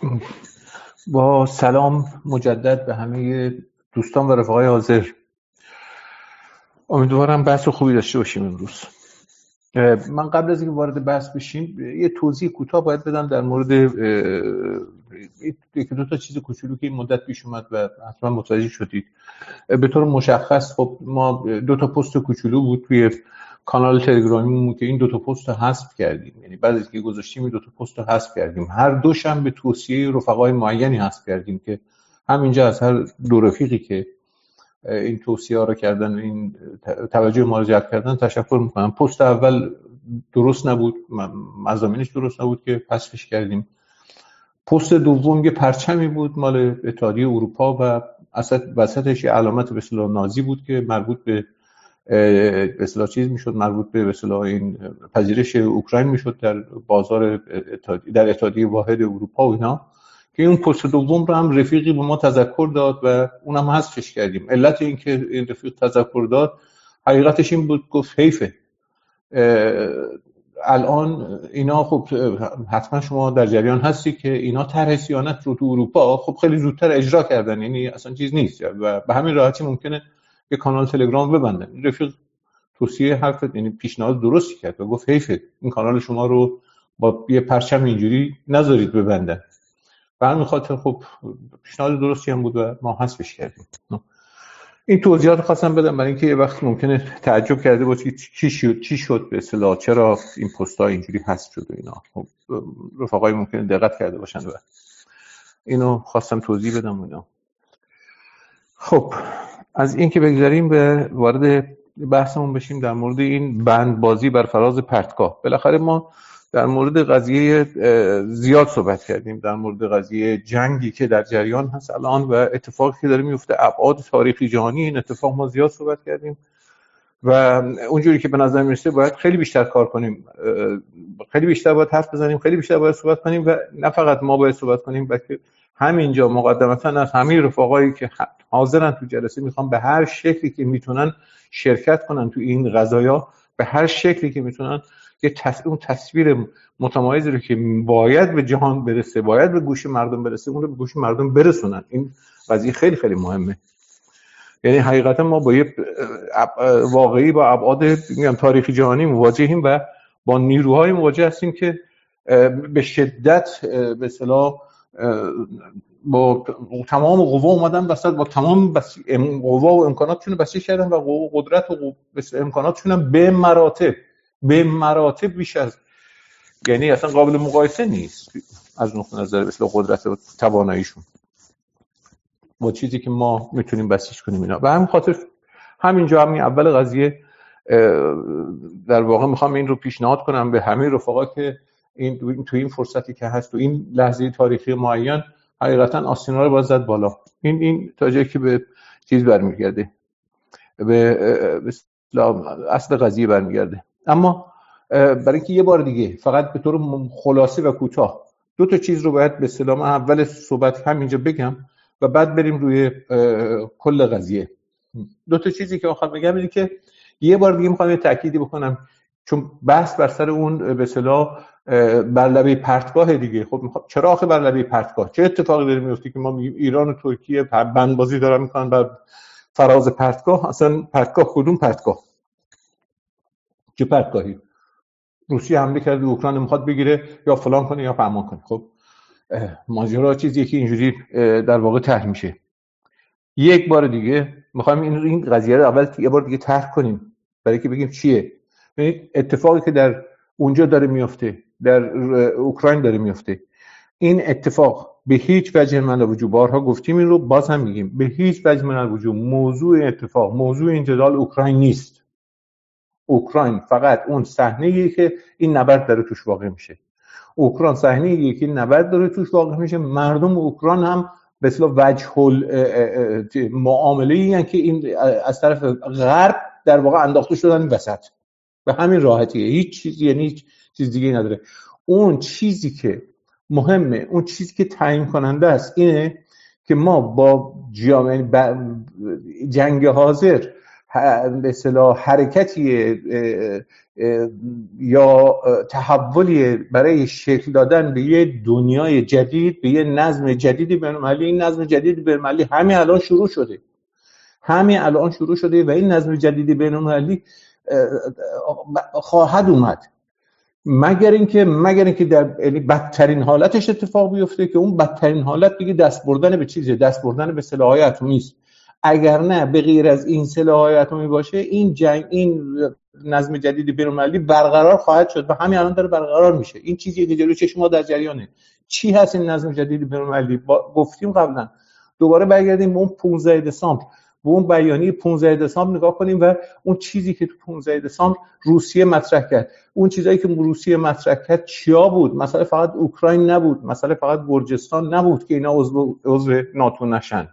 با سلام مجدد به همه دوستان و رفقای حاضر. امیدوارم بحث خوبی داشته باشیم امروز. من قبل از اینکه وارد بحث بشیم یه توضیح کوتاه باید بدم در مورد یکی دو تا چیز کوچولو که این مدت پیش اومد و حتما متوجه شدید. به طور مشخص خب ما دو تا پست کوچولو بود توی کانال تلگرامیمون که این دو تا پست رو حذف کردیم، یعنی بعد از اینکه گذاشتیم این دو تا پست رو حذف کردیم. هر دوش هم به توصیه رفقای معینی حذف کردیم که همینجا از هر دو رفیقی که این توصیه ها رو کردن و این توجه ما رو جلب کردن تشکر میکنم. پست اول درست نبود، مضامینش درست نبود که حذفش کردیم. پست دوم یه پرچمی بود مال اتحادیه اروپا و وسطش یه علامت به اصطلاح نازی بود که مربوط به اصطلاح چیز میشد، مربوط به اصطلاح این پذیرش اوکراین میشد در بازار در اتحادیه واحد اروپا و اینا، که اون پست دوم رو هم رفیقی به ما تذکر داد و اونم حذفش کردیم. علت این که این رفیق تذکر داد حقیقتش این بود، گفت حیفه الان اینا، خب حتما شما در جریان هستی که اینا طرح صیانت رو تو اروپا خب خیلی زودتر اجرا کردن، یعنی اصلا چیز نیست و به همین راحتی ممکنه یه کانال تلگرام ببندن. رفیق توصیه حرف یعنی پیشنهاد درستی کرد و گفت حیفه این کانال شما رو با یه پرچم اینجوری نذارید ببندن. به همین خاطر خب پیشنهاد درستی هم بود و ما حذفش کردیم. این توضیحات خواستم بدم برای اینکه یه وقت ممکنه تعجب کرده باشید چی شد به اصطلاح، چرا این پست‌ها اینجوری حذف شد و اینا. خب رفقای ممکنه دقت کرده باشن و اینو خواستم توضیح بدم اینا. خب از این که بگذاریم به وارد بحثمون بشیم در مورد این بندبازی بر فراز پرتگاه. بالاخره ما در مورد قضیه زیاد صحبت کردیم، در مورد قضیه جنگی که در جریان هست الان و اتفاقی که داره میفته، ابعاد تاریخی جهانی این اتفاق ما زیاد صحبت کردیم و اونجوری که به نظر میرسه باید خیلی بیشتر کار کنیم، خیلی بیشتر باید حرف بزنیم، خیلی بیشتر باید صحبت کنیم و نه فقط ما باید صحبت کنیم بلکه همینجا مقدمتا از همه رفقایی که حاضرن تو جلسه میخوام به هر شکلی که میتونن شرکت کنن تو این قضایا، به هر شکلی که میتونن یه اون تصویر متمایزی رو که باید به جهان برسه، باید به گوش مردم برسه، اون رو به گوش مردم برسونن. این قضیه خیلی خیلی مهمه. یعنی حقیقتا ما با یه واقعی با ابعاد میگم تاریخی جهانی مواجهیم و با نیروهای مواجه هستیم که به شدت به اصطلاح با تمام قوا اومدن وسط، با تمام قوا و امکاناتشون رو بسیج کردن و قدرت و امکاناتشون هم به مراتب بیش از، یعنی اصلا قابل مقایسه نیست از نقطه نظر مثلا قدرت و تواناییشون با چیزی که ما میتونیم بسیج کنیم اینا. و همین خاطر همینجا همین اول قضیه در واقع میخوام این رو پیشنهاد کنم به همه رفقا که این تو این فرصتی که هست تو این لحظه تاریخی معین حقیقتا آستینا رو باید زد بالا. این تا جایی که به چیز برمیگرده، به اصل قضیه برمیگرده. اما برای اینکه یه بار دیگه فقط به طور خلاصه و کوتاه دو تا چیز رو باید به اصطلاح اول صحبت همینجا بگم و بعد بریم روی کل قضیه. دو تا چیزی که میخوام بگم اینه که یه بار دیگه میخوام یه تأکیدی بکنم، چون بحث بر سر اون به اصطلاح بر لبه پرتگاه دیگه. خب چرا آخه بر لبه پرتگاه؟ چه اتفاقی داره میفته که ما میگیم ایران و ترکیه بندبازی دارن میکنن بر فراز پرتگاه؟ اصلا پرتگاه کدوم پرتگاه؟ چه پرتگاهی؟ روسیه حمله کرده به اوکراین میخواد بگیره یا فلان کنه یا فهمان کنه. خب ماجرا چیزیه که اینجوری در واقع طرح میشه. یک بار دیگه میخوایم این قضیه رو اول یه بار دیگه طرح کنیم برای که بگیم چیه. ببینید اتفاقی که در اونجا داره میفته، در اوکراین داره میفته، این اتفاق به هیچ وجه من الوجوب، بارها گفتیم این رو باز هم میگیم، به هیچ وجه من الوجوب موضوع اتفاق، موضوع این جدال اوکراین نیست. اوکراین فقط اون صحنه‌ایه که این نبرد داره توش واقع میشه. اوکراین صحنه‌ایه که این نبرد داره توش واقع میشه. مردم اوکراین هم به اصطلاح وجه المعامله‌ای ان که این از طرف غرب در واقع انداخته شدن وسط. به همین راحتیه، هیچ چیزی، یعنی هیچ چیز دیگه نداره. اون چیزی که مهمه، اون چیزی که تعیین کننده است اینه که ما با جنگ حاضر به اصطلاح حرکتی یا تحولی برای شکل دادن به یه دنیای جدید، به یه نظم جدیدی بین‌المللی. این نظم جدید بین‌المللی همین الان شروع شده و این نظم جدیدی بین‌المللی خواهد اومد، مگر اینکه در یعنی بدترین حالتش اتفاق بیفته، که اون بدترین حالت دیگه دست بردن به چیزه، دست بردن به سلاح‌های اتمی است. اگر نه به غیر از این سلاح‌های اتمی باشه، این نظم جدید بین‌المللی برقرار خواهد شد و همین الان داره برقرار میشه. این چیزی که جلوی چشم ما در جریانه. چی هست این نظم جدید بین‌المللی؟ گفتیم قبلا، دوباره برگردیم به اون 15 دسامبر، به اون بیانیه 15 دسامبر نگاه کنیم و اون چیزی که تو 15 دسامبر روسیه مطرح کرد. اون چیزایی که روسیه مطرح کرد چیا بود؟ مسئله فقط اوکراین نبود، مسئله فقط گرجستان نبود که اینا عضو ناتو نشن.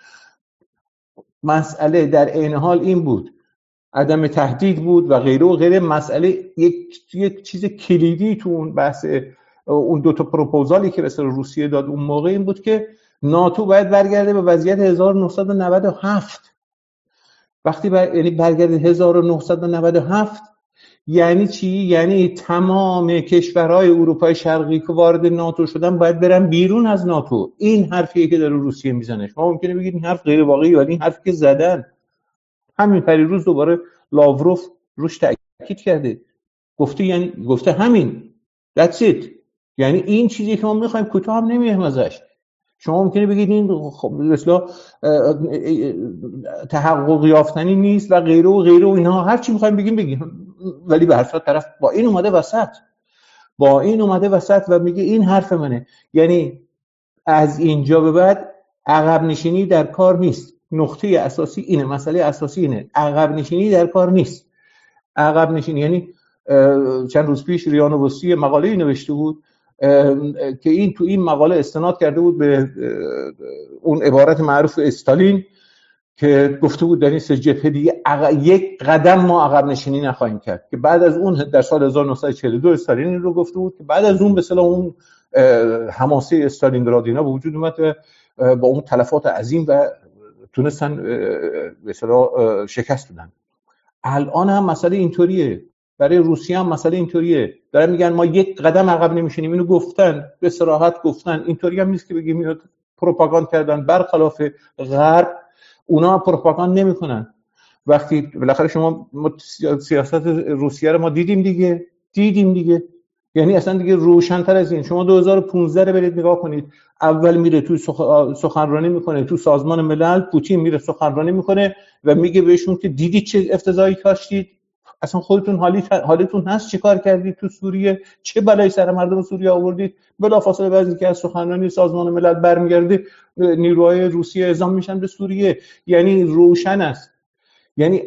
مسئله در عین حال این بود، عدم تهدید بود و غیره و غیره. مسئله یک چیز کلیدی تو اون بحث، اون دو تا پروپوزالی که به سر روسیه داد اون موقع این بود که ناتو باید برگرده به وضعیت 1997. وقتی یعنی برگرده 1997 یعنی چی؟ یعنی تمام کشورهای اروپای شرقی که وارد ناتو شدن باید برن بیرون از ناتو. این حرفیه که داره روسیه میزنه. شما ممکنه بگید این حرف غیر واقعی، ولی این حرفی که زدن. همین پریروز دوباره لاوروف روش تاکید کرده، گفته همین that's it. یعنی این چیزی که ما میخوایم کوتاه هم نمیایم ازش. شما ممکنه بگید این خب مثلا تحقق یافتنی نیست و غیره و غیره و اینها، هر چی میخوایم بگیم، ولی به هر صورت طرف با این اومده وسط و میگه این حرف منه. یعنی از اینجا به بعد عقب نشینی در کار نیست. نقطه اساسی اینه، مسئله اساسی اینه، عقب نشینی در کار نیست. عقب نشینی یعنی چند روز پیش ریانووستی مقاله‌ای نوشته بود که تو این مقاله استناد کرده بود به اون عبارت معروف استالین که گفته بود در این سه جبهه دیگه یک قدم ما عقب نشینی نخواهیم کرد. که بعد از اون در سال 1942 استالین رو گفته بود که بعد از اون به اصطلاح اون حماسه استالینگراد اینا به وجود اومد با اون تلفات عظیم و تونستن به اصطلاح شکست بدن. الان هم مسئله اینطوریه، برای روسیه هم مسئله اینطوریه. دارن میگن ما یک قدم عقب نمیشینیم. اینو گفتن، به صراحت گفتن. اینطوری هم نیست که بگیم میاد پروپاگاند کردن. برخلاف غرب اونا پروپاگاند نمیکنن. وقتی بالاخره شما سیاست روسیه رو ما دیدیم دیگه. یعنی اصلا دیگه روشن‌تر از این. شما 2015 رو برید نگاه کنید. اول میره تو سخنرانی میکنه تو سازمان ملل، پوتین میره سخنرانی میکنه و میگه بهشون که دیدید چه افتضاحی کاشتید، اصلا خودتون حالیتون هست چه کار کردید تو سوریه، چه بلایی سر مردم سوریه آوردید. بلافاصله بعد از اینکه از سخنرانی سازمان ملل برمیگرده نیروهای روسیه اعزام میشن به سوریه. یعنی روشن است. یعنی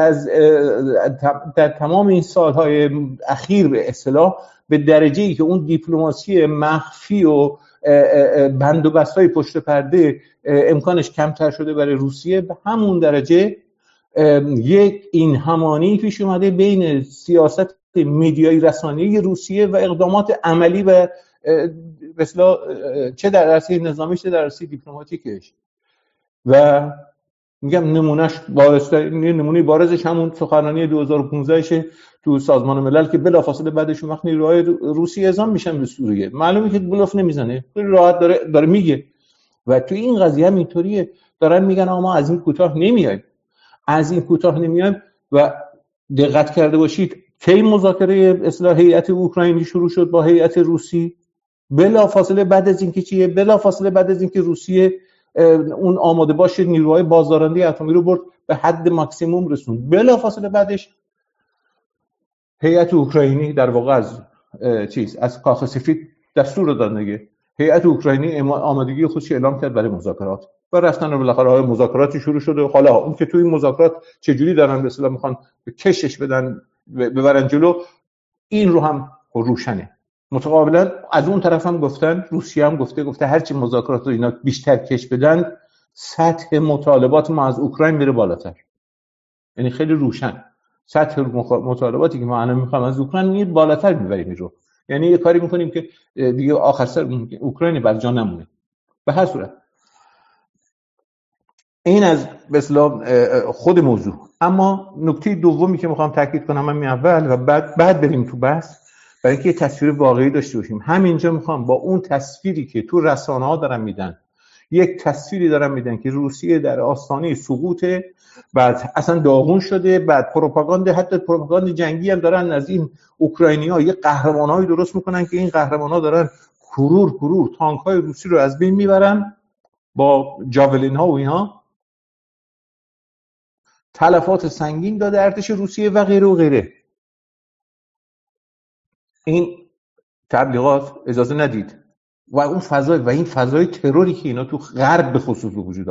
در تمام این سالهای اخیر به اصطلاح به درجه‌ای که اون دیپلماسی مخفی و بند و بستای پشت پرده امکانش کمتر شده برای روسیه، به همون درجه یک این همانی پیش اومده بین سیاست میدیایی رسانه‌ای روسیه و اقدامات عملی و مثلا چه در عرصه نظامی چه در عرصه دیپلماتیکش. و میگم نمونه بارزش همون سخنرانی 2015 تو سازمان ملل که بلافاصله بعدش اون وقت نیروهای روسی اعزام میشن به سوریه. معلومه که بلوف نمیزنه، خیلی راحت داره میگه. و تو این قضیه هم اینطوریه، دارن میگن ما از این کوتاه نمیایم. و دقت کرده باشید کی مذاکره اصلاح هیئت اوکراینی شروع شد با هیئت روسی؟ بلافاصله بعد از اینکه روسیه اون آماده باشه نیروهای بازدارنده اتمی رو برد به حد ماکسیموم رسوند. بلافاصله بعدش هیئت اوکراینی در واقع از کاخ سفید دستور داد دیگه. هیئت اوکراینی آمادگی خودش اعلام کرد برای مذاکرات و رفتن و بالاخره مذاکراتی شروع شده. حالا اون که توی این مذاکرات چجوری دارن به اصطلاح میخوان کشش بدن ببرن جلو، این رو هم روشنه. متقابلا از اون طرف هم گفتن، روسیه هم گفته هرچی مذاکرات رو اینا بیشتر کش بدن، سطح مطالبات ما از اوکراین میره بالاتر. یعنی خیلی روشن سطح مطالباتی که ما الان میخوایم از اوکراین میره بالاتر میبریم رو. یعنی یه کاری میکنیم که دیگه آخر سر اوکراین بر جا نمونه. به هر صورت این از به اصطلاح خود موضوع. اما نکته دومی که میخوام تاکید کنم همین اول و بعد بریم تو بحث، برای اینکه یه تصویر واقعی داشته باشیم. همینجا میخوام با اون تصویری که تو رسانه‌ها دارن میدن، یک تصویری دارن میدن که روسیه در آستانه سقوطه، بعد اصلا داغون شده، بعد پروپاگاندا، حتی پروپاگاندا جنگی هم دارن از این اوکراینی‌ها یه قهرمانایی درست میکنن که این قهرمان‌ها دارن کرور تانک‌های روسی رو از بین میبرن با جاولین‌ها و اینها، تلفات سنگین داده ارتش روسیه و غیره و غیره. این تبلیغات اجازه ندید و اون فضای و این فضای تروری که اینا تو غرب به خصوص وجود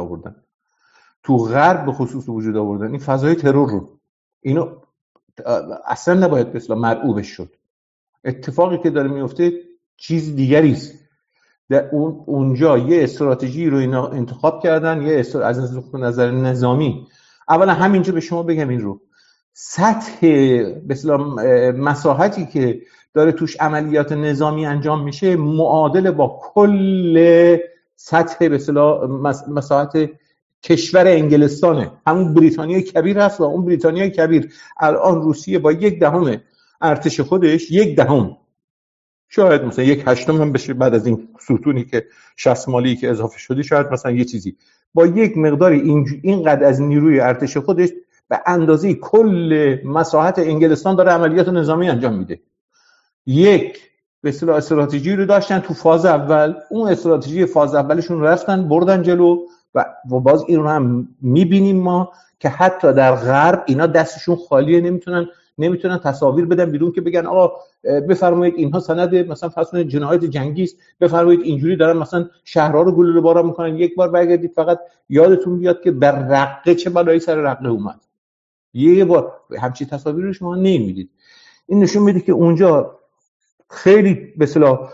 آوردن، این فضای ترور رو اینو اصلا نباید به اصطلاح مرعوبش شد. اتفاقی که داره میفته چیز دیگری است. در اونجا یه استراتژی رو اینا انتخاب کردن، از نظر نظامی. اولا همینجا به شما بگم این رو، سطح به اصطلاح مساحتی که داره توش عملیات نظامی انجام میشه معادل با کل سطح به اصطلاح مساحت کشور انگلستانه. همون بریتانیای کبیر هست و اون بریتانیای کبیر الان روسیه با 1/10 ارتش خودش، 1/10 شاید مثلا 1/8 هم بشه بعد از این ستونی که 60 مالی که اضافه شده، شاید مثلا یه چیزی با یک مقداری اینقدر از نیروی ارتش خودش به اندازه کل مساحت انگلستان داره عملیات نظامی انجام میده. یک به اصطلاح استراتژی رو داشتن تو فاز اول، اون استراتژی فاز اولشون رفتن بردن جلو و باز این رو هم میبینیم ما که حتی در غرب اینا دستشون خالیه، نمیتونن تصاویر بدن بیرون که بگن آقا بفرمایید اینها سند مثلا فصل جنایت جنگی است، بفرمایید اینجوری دارن مثلا شهرها رو گلوله باران میکنن. یک بار برگردید فقط یادتون بیاد که بر رقه چه بلایی سر رقه اومد. یه بار همچین تصاویری رو شما نمیدید. این نشون میده که اونجا خیلی به اصطلاح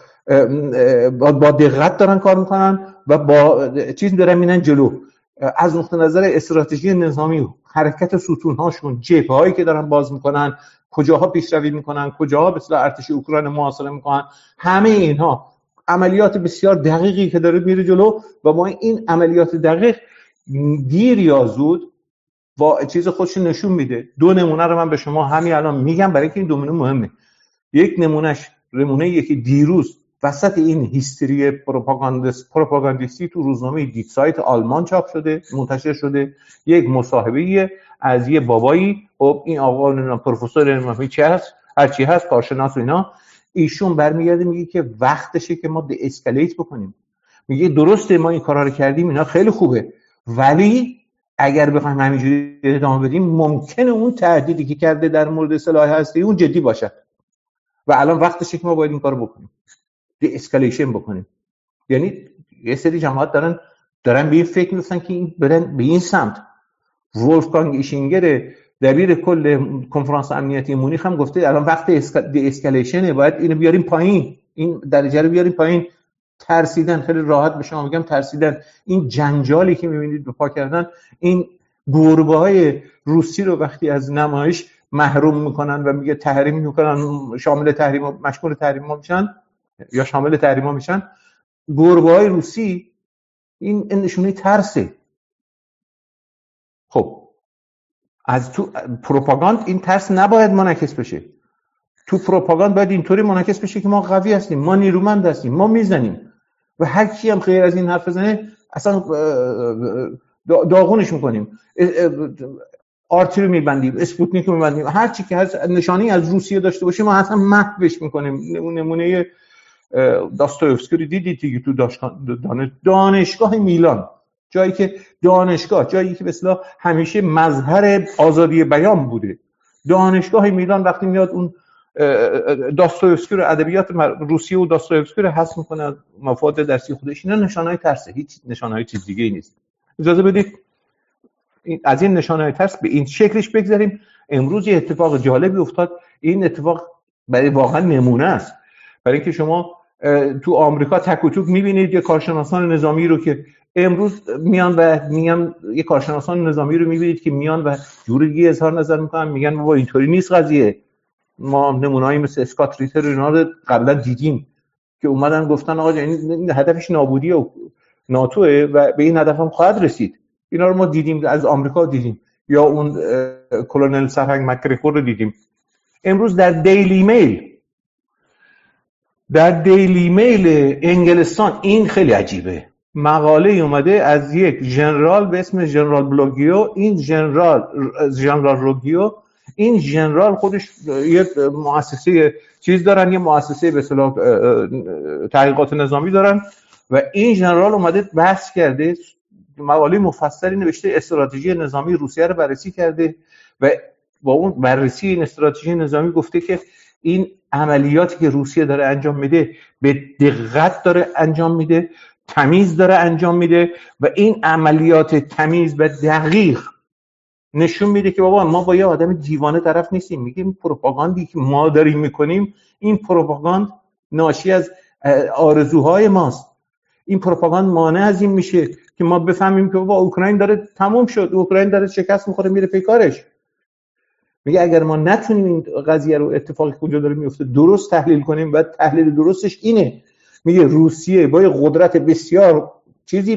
با دقت دارن کار میکنن و با چیز دارن میرن جلو. از نقطه نظر استراتژی نظامی، حرکت ستونهاشون، جبهه‌هایی که دارن باز میکنن، کجاها پیشروی میکنن، کجاها به اصطلاح ارتش اوکراین محاصره میکنن، همه اینها عملیات بسیار دقیقی که داره میره جلو و با این عملیات دقیق دیر یا زود با چیز خودش نشون میده. دو نمونه رو من به شما همین الان میگم برای که این نمونه مهمه. یک نمونه یکی دیروز وسط این هیستری پروپاگاندیستی تو روزنامه دی سایت آلمان چاپ شده، منتشر شده، یک مصاحبه از یه بابایی، خب این آقا پروفسور نمیدونم چی هست، هر چی هست، کارشناس و اینا، ایشون برمیگرده میگه که وقتشه که ما دی اسکالیت بکنیم. میگه درسته ما این کارا رو کردیم، اینا خیلی خوبه، ولی اگر بخوایم همینجوری ادامه بدیم ممکنه اون تهدیدی که کرده در مورد سلاح هستی اون جدی باشه و الان وقتشه که ما باید این کارو بکنیم، دی اسکالیشن بکنیم. یعنی یه سری جماعت دارن به این فکر می‌کنن که این برن به این سمت. ولفگانگ ایشینگر دبیر کل کنفرانس امنیتی مونیخ هم گفته الان وقت دی اسکالیشنه، باید اینو بیاریم پایین، این درجه رو بیاریم پایین. ترسیدن، خیلی راحت به شما میگم ترسیدن. این جنجالی که می‌بینید به پا کردن، این گربه‌های روسی رو وقتی از نمایش محروم میکنن و میگه تحریم میکنن، شامل تحریم مشمول تحریم میشن یا شامل تحریم میشن، گربه‌های روسی، این نشونه ترسه. خب از تو پروپاگاند این ترس نباید منعکس بشه. تو پروپاگاند باید اینطوری منعکس بشه که ما قوی هستیم، ما نیرومند هستیم، ما میزنیم و هر کی هم غیر از این حرف بزنه اصلا داغونش میکنیم، آرتی رو میبندیم، اسپوتنیک رو میبندیم، هر چی که هست نشانی از روسیه داشته باشیم ما اصلا محوش میکنیم. نمونه داستایوفسکی رو دیدید دیگه تو دانشگاه میلان، جایی که به اصطلاح همیشه مظهر آزادی بیان بوده. دانشگاه میلان وقتی میاد اون داستایوفسکی رو، ادبیات روسیه و داستایوفسکی رو حذف میکنه مفاد درسی خودش، اینا نشانهای ترسه، هیچ نشانهای چیز دیگه ای نیست. اجازه بدید از این نشانهای ترس به این شکلش بگذاریم. امروز یه اتفاق جالبی افتاد. این اتفاق برای واقعا نمونه است، برای اینکه شما تو آمریکا تک و توک میبینید یه کارشناسان نظامی رو که امروز میان و میگن، یه کارشناسان نظامی رو میبینید که میان و جوری اظهار نظر میکنن، میگن بابا اینطوری نیست قضیه. ما نمونه‌ای مثل اسکات ریتر اینا رو قبلا دیدیم که اومدن گفتن آقا این هدفش نابودی و ناتوه و به این هدف هم خواهد رسید. اینا رو ما دیدیم، از آمریکا دیدیم، یا اون کلونل سرهنگ مک‌گرگور رو دیدیم. امروز در دیلی میل انگلستان این خیلی عجیبه، مقاله اومده از یک ژنرال به اسم ژنرال بلوگیو. این ژنرال روگیو، این ژنرال خودش یه مؤسسه چیز دارن، یه مؤسسه به اصطلاح تحقیقات نظامی دارن و این ژنرال اومده بحث کرده، مقاله مفصلی نوشته، استراتژی نظامی روسیه رو بررسی کرده و با اون بررسی این استراتژی نظامی گفته که این عملیاتی که روسیه داره انجام میده به دقت داره انجام میده، تمیز داره انجام میده و این عملیات تمیز و دقیق نشون میده که بابا ما با یه آدم دیوانه طرف نیستیم. میگیم پروپاگاندی که ما داریم میکنیم، این پروپاگاند ناشی از آرزوهای ماست. این پروپاگاند مانع از این میشه که ما بفهمیم که بابا اوکراین داره تموم شد، اوکراین داره شکست میخوره میره پی کارش. میگه اگر ما نتونیم این قضیه رو، اتفاقی کجا داره میفته، درست تحلیل کنیم و تحلیل درستش اینه، میگه روسیه با یه قدرت بسیار چیزی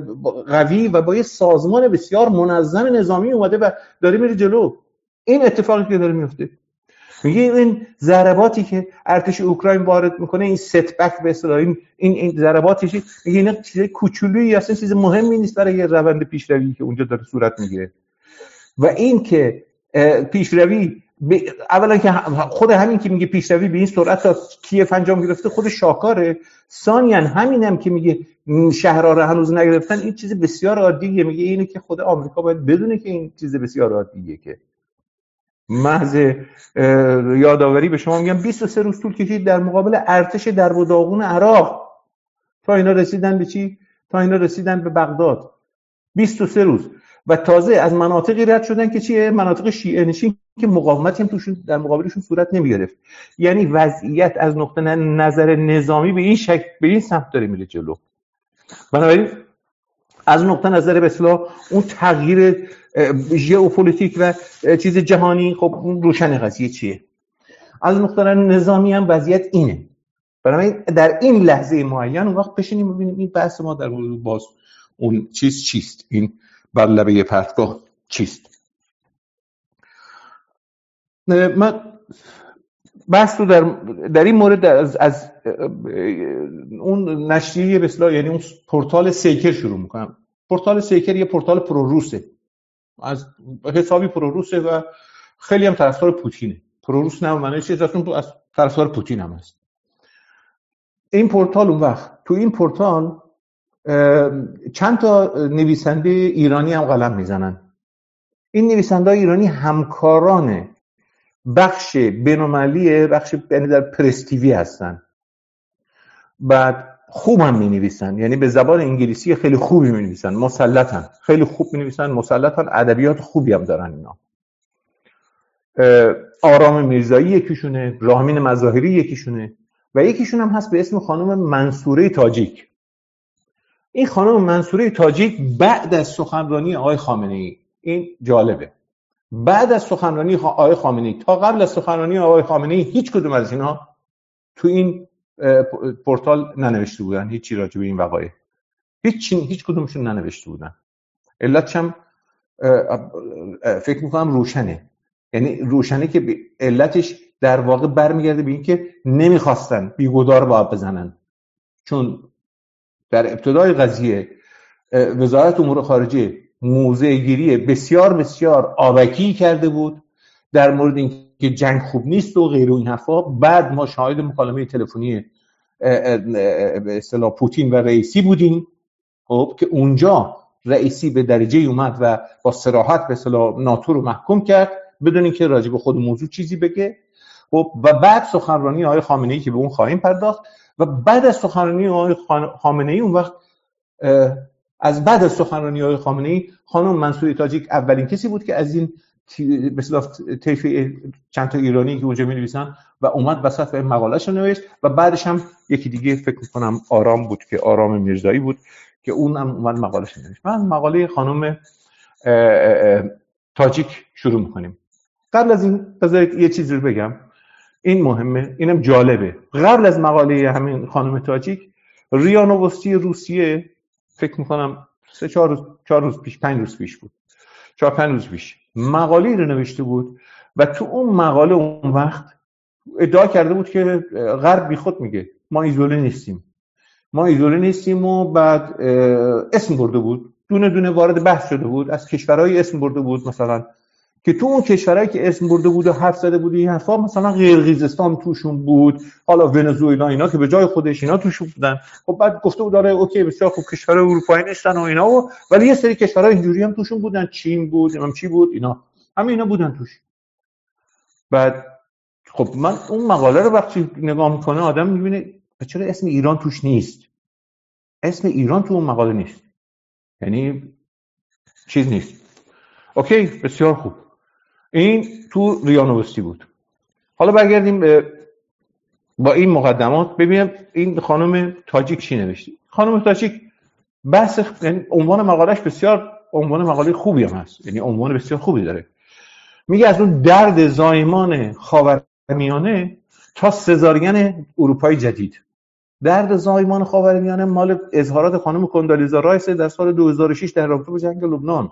قوی و با یه سازمان بسیار منظم نظامی اومده و داره میره جلو. این اتفاقی که داره میفته، میگه این ضرباتی که ارتش اوکراین وارد میکنه، این ست بک به اصطلاح، این ضرباتش، میگه اینا چیز کوچولویی اصلا چیز مهمی نیست برای روند پیشروی که اونجا داره صورت میگیره. و این که پیشروی اولا که خود همین که میگه پیشروی به این سرعت تا کیف انجام گرفته خود شاکاره، ثانیاً همینم که میگه شهرها رو هنوز نگرفتن، این چیز بسیار عادیه. میگه اینه که خود آمریکا باید بدونه که این چیز بسیار عادیه، که محض یادآوری به شما میگم 23 روز طول کشید در مقابل ارتش درب و داغون عراق تا اینا رسیدن به چی؟ تا اینا رسیدن به بغداد. 23 روز و تازه از مناطقی رد شدن که چیه؟ مناطق شیعه نشین که مقاومتی هم توشون در مقابلشون صورت نمیگرفت. یعنی وضعیت از نقطه نظر نظامی به این شکل، به این سمت داره میره جلو. بنابراین از نقطه نظر به اصطلاح اون تغییر ژئوپلیتیک و چیز جهانی، خب اون روشن قضیه چیه. از نقطه نظامی هم وضعیت اینه. بنابراین در این لحظه معین اون وقت بشینیم ببینیم این بحث ما در مورد باز اون چیز چیست، این بر لبه پرتگاه چیست. من بحث رو در این مورد از اون نشریه به اصطلاح، یعنی اون پورتال سیکر شروع میکنم. پورتال سیکر یه پورتال پروروسه، از حسابی پروروسه و خیلی هم طرفدار پوتینه. پروروس نه معنی چیه، از طرفدار پوتین هم هست. این پورتال اون وقت تو این پورتال چند تا نویسنده ایرانی هم قلم میزنن. این نویسنده ایرانی همکاران بخش بین‌المللی، بخش یعنی در پرس تیوی هستن. بعد خوب هم می‌نویسن، یعنی به زبان انگلیسی خیلی خوبی می‌نویسن، مسلطن، خیلی خوب می‌نویسن، مسلطن، ادبیات خوبی هم دارن اینا. آرام میرزایی یکیشونه، رامین مظاهری یکیشونه و یکیشون هم هست به اسم خانم منصوره تاجیک. این خانم منصوره تاجیک بعد از سخنرانی آقای خامنه‌ای، این جالبه، بعد از سخنرانی آقای خامنه‌ای تا قبل از سخنرانی آقای خامنه‌ای هیچ کدوم از اینا تو این پورتال ننوشته بودن هیچی راجع به این وقایع. هیچ کدومشون ننوشته بودن. علتش هم فکر می‌کنم روشنه. یعنی روشنه که علتش در واقع برمیگرده به این که نمیخواستن بیگودار باید بزنن. چون در ابتدای قضیه وزارت امور خارجه موضع‌گیری بسیار بسیار آبکی کرده بود در مورد اینکه جنگ خوب نیست و غیر این حرفا. بعد ما شاهد مکالمه تلفنی به اصطلاح پوتین و رئیسی بودیم، خب که اونجا رئیسی به درجه اومد و با صراحت به اصطلاح ناتو رو محکوم کرد بدون اینکه راجع به خود موضوع چیزی بگه. خب و بعد سخنرانی آقای خامنه‌ای که به اون خواهیم پرداخت و بعد از سخنرانی آقای خامنه‌ای اون وقت از بعد از سخنرانی آقای خامنه‌ای خانم منصوره تاجیک اولین کسی بود که از این به اصطلاح طیف چند تا ایرانی که اونجا می‌نویسن و اومد وسط و مقاله‌شو نوشت و بعدش هم یکی دیگه فکر می‌کنم آرام بود که آرام میرزایی بود که اونم اومد مقاله‌شو نوشت. من مقاله خانم تاجیک شروع می‌کنیم. قبل از این بذارید یه چیزی رو بگم، این مهمه، اینم جالبه. قبل از مقاله همین خانم تاجیک، ریا نووستی روسیه فکر می‌کنم 4 روز پیش 5 روز پیش بود، 4-5 روز پیش مقاله رو نوشته بود و تو اون مقاله اون وقت ادعا کرده بود که غرب بیخود میگه ما ایزوله نیستیم و بعد اسم برده بود، دونه دونه وارد بحث شده بود، از کشورهای اسم برده بود، مثلا که تو اون کشورهایی که اسم برده بود و حرف زده بود این حرفا، مثلا قرقیزستان توشون بود، حالا ونزوئلا، اینا که به جای خودش اینا توشون بودن. خب بعد گفته بود داره اوکی بسیار خوب کشورهای اروپایی نیستن و اینا، و ولی یه سری کشورهای اینجوری هم توشون بودن، چین بود، چی بود، اینا همه اینا بودن توش. بعد خب من اون مقاله رو وقتی نگاه میکنه آدم میبینه چرا اسم ایران توش نیست؟ اسم ایران تو اون مقاله نیست، یعنی چیز نیست. اوکی بسیار خوب، این تو ریا نوستی بود. حالا برگردیم با این مقدمات ببینیم این خانم تاجیک چی نوشته. خانم تاجیک بحث، یعنی عنوان مقالهش بسیار عنوان مقاله خوبی هم هست، یعنی عنوان بسیار خوبی داره. میگه از اون درد زایمان خاورمیانه تا سزارین اروپای جدید. درد زایمان خاورمیانه مال اظهارات خانم کندالیزا رایس در سال 2006 در رابطه با جنگ لبنان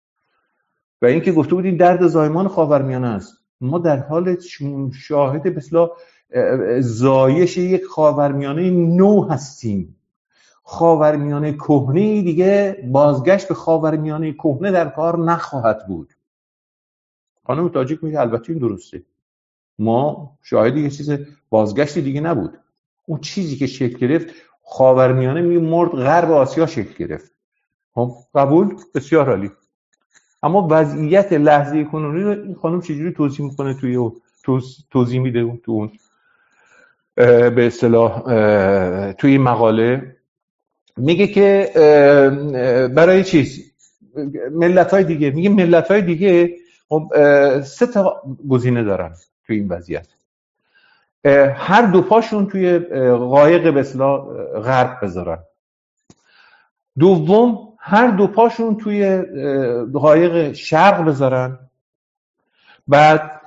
و اینکه گفته بود این درد زایمان خاورمیانه است. ما در حال شاهد مثلا زایش یک خاورمیانه نو هستیم. خاورمیانه کهنه دیگه بازگشت به خاورمیانه کهنه در کار نخواهد بود. خانم تاجیک میگه البته این درسته، ما شاهد یه چیز بازگشتی دیگه نبود. اون چیزی که شکل گرفت خاورمیانه مرد غرب آسیا شکل گرفت. خب قبول، بسیار عالی. اما وضعیت لحظه کنونی رو این خانم چجوری توضیح میکنه توضیح میده تو اون به اصطلاح توی این مقاله. میگه که برای چیز ملت‌های دیگه، میگه ملت‌های دیگه 3 گزینه دارن توی این وضعیت. هر دو پاشون توی قایق به اصطلاح غرب بذارن. دوم هر دو پاشون توی قایق شرق بذارن. بعد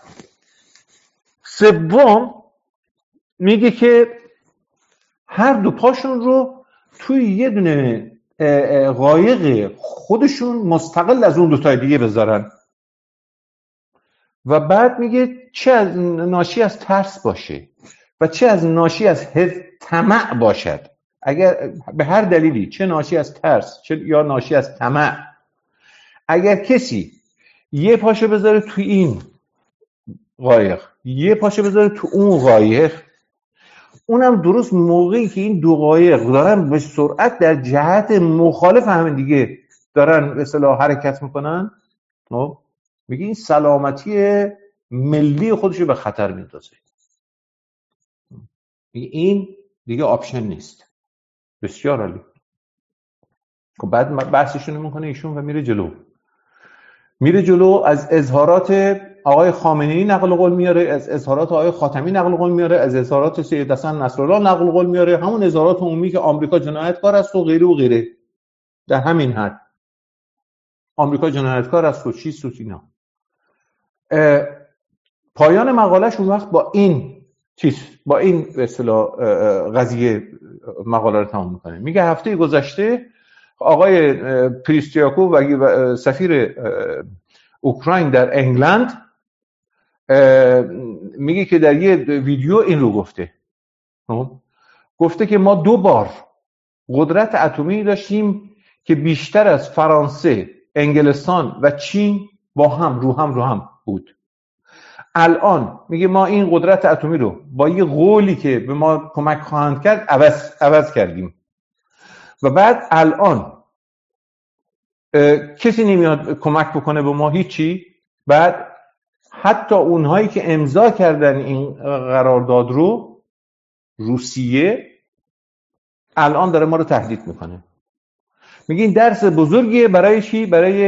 سوم میگه که هر دو پاشون رو توی یه دونه قایق خودشون مستقل از اون دوتای دیگه بذارن. و بعد میگه چه از ناشی از ترس باشه و چه از ناشی از طمع باشد، اگر به هر دلیلی، چه ناشی از ترس چه یا ناشی از طمع، اگر کسی یه پاشو بذاره تو این قایق یه پاشو بذاره تو اون قایق، اونم درست موقعی که این دو قایق دارن به سرعت در جهت مخالف هم دیگه دارن به اصطلاح حرکت میکنن، میگه این سلامتی ملی خودشو به خطر میندازه. این دیگه آپشن نیست. بسیار عالی. خب بعد بحثشون میکنه ایشون و میره جلو از اظهارات آقای خامنه‌ای نقل قول میاره، از اظهارات آقای خاتمی نقل قول میاره، از اظهارات سید حسن نصرالله نقل قول میاره، همون اظهارات عمومی که آمریکا جنایتکار است و غیره و غیره. در همین حد آمریکا جنایتکار است و چیز و اینا. پایان مقالهش اون وقت با این به اصطلاح قضیه مقاله رو تمام میکنه. میگه هفته گذشته آقای پریستیاکو و سفیر اوکراین در انگلند میگه که در یه ویدیو این رو گفته که ما 2 بار قدرت اتمی داشتیم که بیشتر از فرانسه، انگلستان و چین با هم رو هم بود. الان میگه ما این قدرت اتمی رو با یه قولی که به ما کمک خواهند کرد عوض کردیم و بعد الان کسی نمیاد کمک بکنه به ما، هیچی. بعد حتی اونهایی که امضا کردن این قرارداد رو، روسیه، الان داره ما رو تهدید میکنه. میگه این درس بزرگیه برای چی؟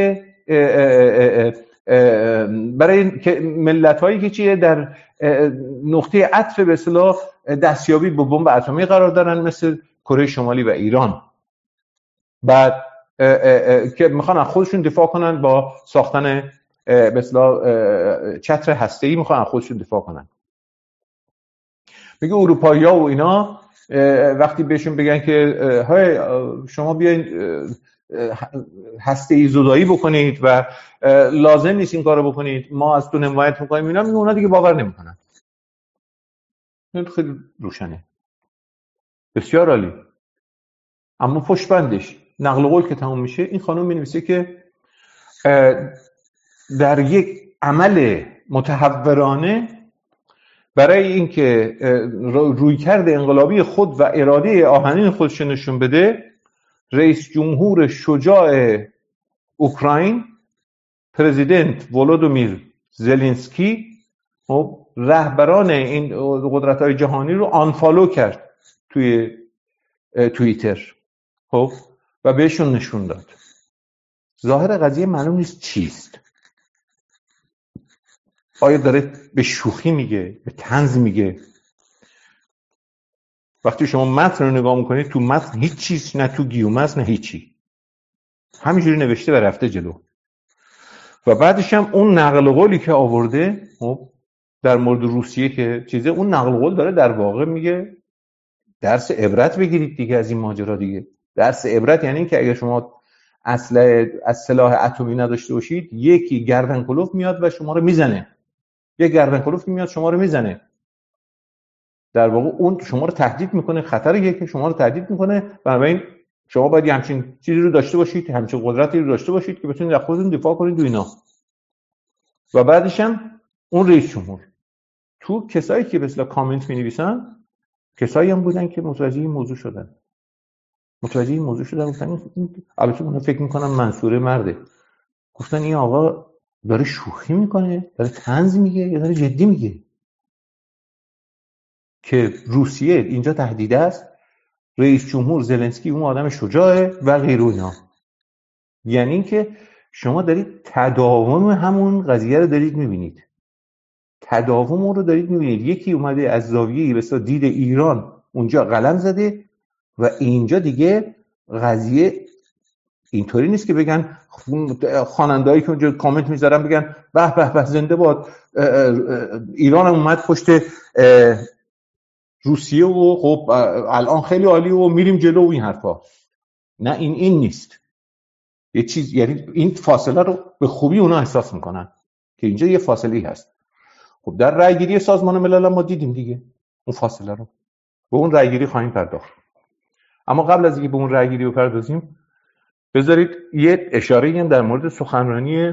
برای ملت‌هایی که چیه در نقطه عطف به اصطلاح دستیابی به بمب اتمی قرار دارن، مثل کره شمالی و ایران. بعد که میخوان خودشون دفاع کنن با ساختن به اصطلاح چتر هسته‌ای، میخوان خودشون دفاع کنن. میگه اروپایی‌ها و اینا وقتی بهشون بگن که های شما بیاین هسته ای زدایی بکنید و لازم نیست این کارو بکنید، ما از تو حمایت میکنیم، اینا میگن، اونا دیگه باور نمیکنن. این خیلی روشنه. بسیار عالی. اما پشت بندش نقل قول که تموم میشه، این خانم مینویسه که در یک عمل متحورانه برای اینکه رویکرد انقلابی خود و اراده آهنین خودش نشون بده، رئیس جمهور شجاع اوکراین پرزیدنت ولودیمیر زلنسکی رهبران این قدرت‌های جهانی رو آنفالو کرد توی توییتر و بهشون نشون داد. ظاهر قضیه معلوم نیست چیست. آیا داره به شوخی میگه، به طنز میگه؟ وقتی شما متن رو نگاه میکنید، تو متن هیچ چیز، نه تو گیومه است نه هیچی، همینجوری نوشته و رفته جلو. و بعدش هم اون نقل قولی که آورده در مورد روسیه که چیزه، اون نقل قول داره در واقع میگه درس عبرت بگیرید دیگه از این ماجرا دیگه. درس عبرت یعنی این که اگر شما از سلاح اتمی نداشته باشید، یکی گردن کلوف میاد و شما رو میزنه. یک گردن کلوف میاد شما رو میزنه. در واقع اون شما رو تهدید میکنه، خطریه که شما رو تهدید میکنه. بنابراین شما باید همچین چیزی رو داشته باشید، همچین قدرتی رو داشته باشید که بتونید از خودتون دفاع کنید و اینا. و بعدش هم اون رئیس جمهور، تو کسایی که مثلا کامنت می‌نویسن، کسایی هم بودن که متوجه این موضوع شدن. گفتن البته من فکر میکنم منصوره مرده. گفتن این آقا داره شوخی میکنه، داره طنز میگه یا داره جدی میگه که روسیه اینجا تهدیده است، رئیس جمهور زلنسکی اون آدم شجاعه و غیر اینا. یعنی اینکه شما دارید تداوم همون قضیه رو دارید میبینید. تداوم رو دارید میبینید. یکی اومده از زاویه‌ای به دید ایران اونجا قلم زده و اینجا دیگه قضیه اینطوری نیست که بگن خواننده‌ای که اونجا کامنت میذارن بگن به به به زنده باد ایران اومد پشت روسیه و خب الان خیلی عالی و میریم جلو و این حرفا. نه، این نیست. یه چیز، یعنی این فاصله رو به خوبی اونا احساس میکنن که اینجا یه فاصله هست. خب در رأیگیری سازمان ملل ما دیدیم دیگه اون فاصله رو. به اون رأیگیری خواهیم پرداخت. اما قبل از اینکه به اون رأیگیری بپردازیم، بذارید یه اشاره‌ای هم در مورد سخنرانی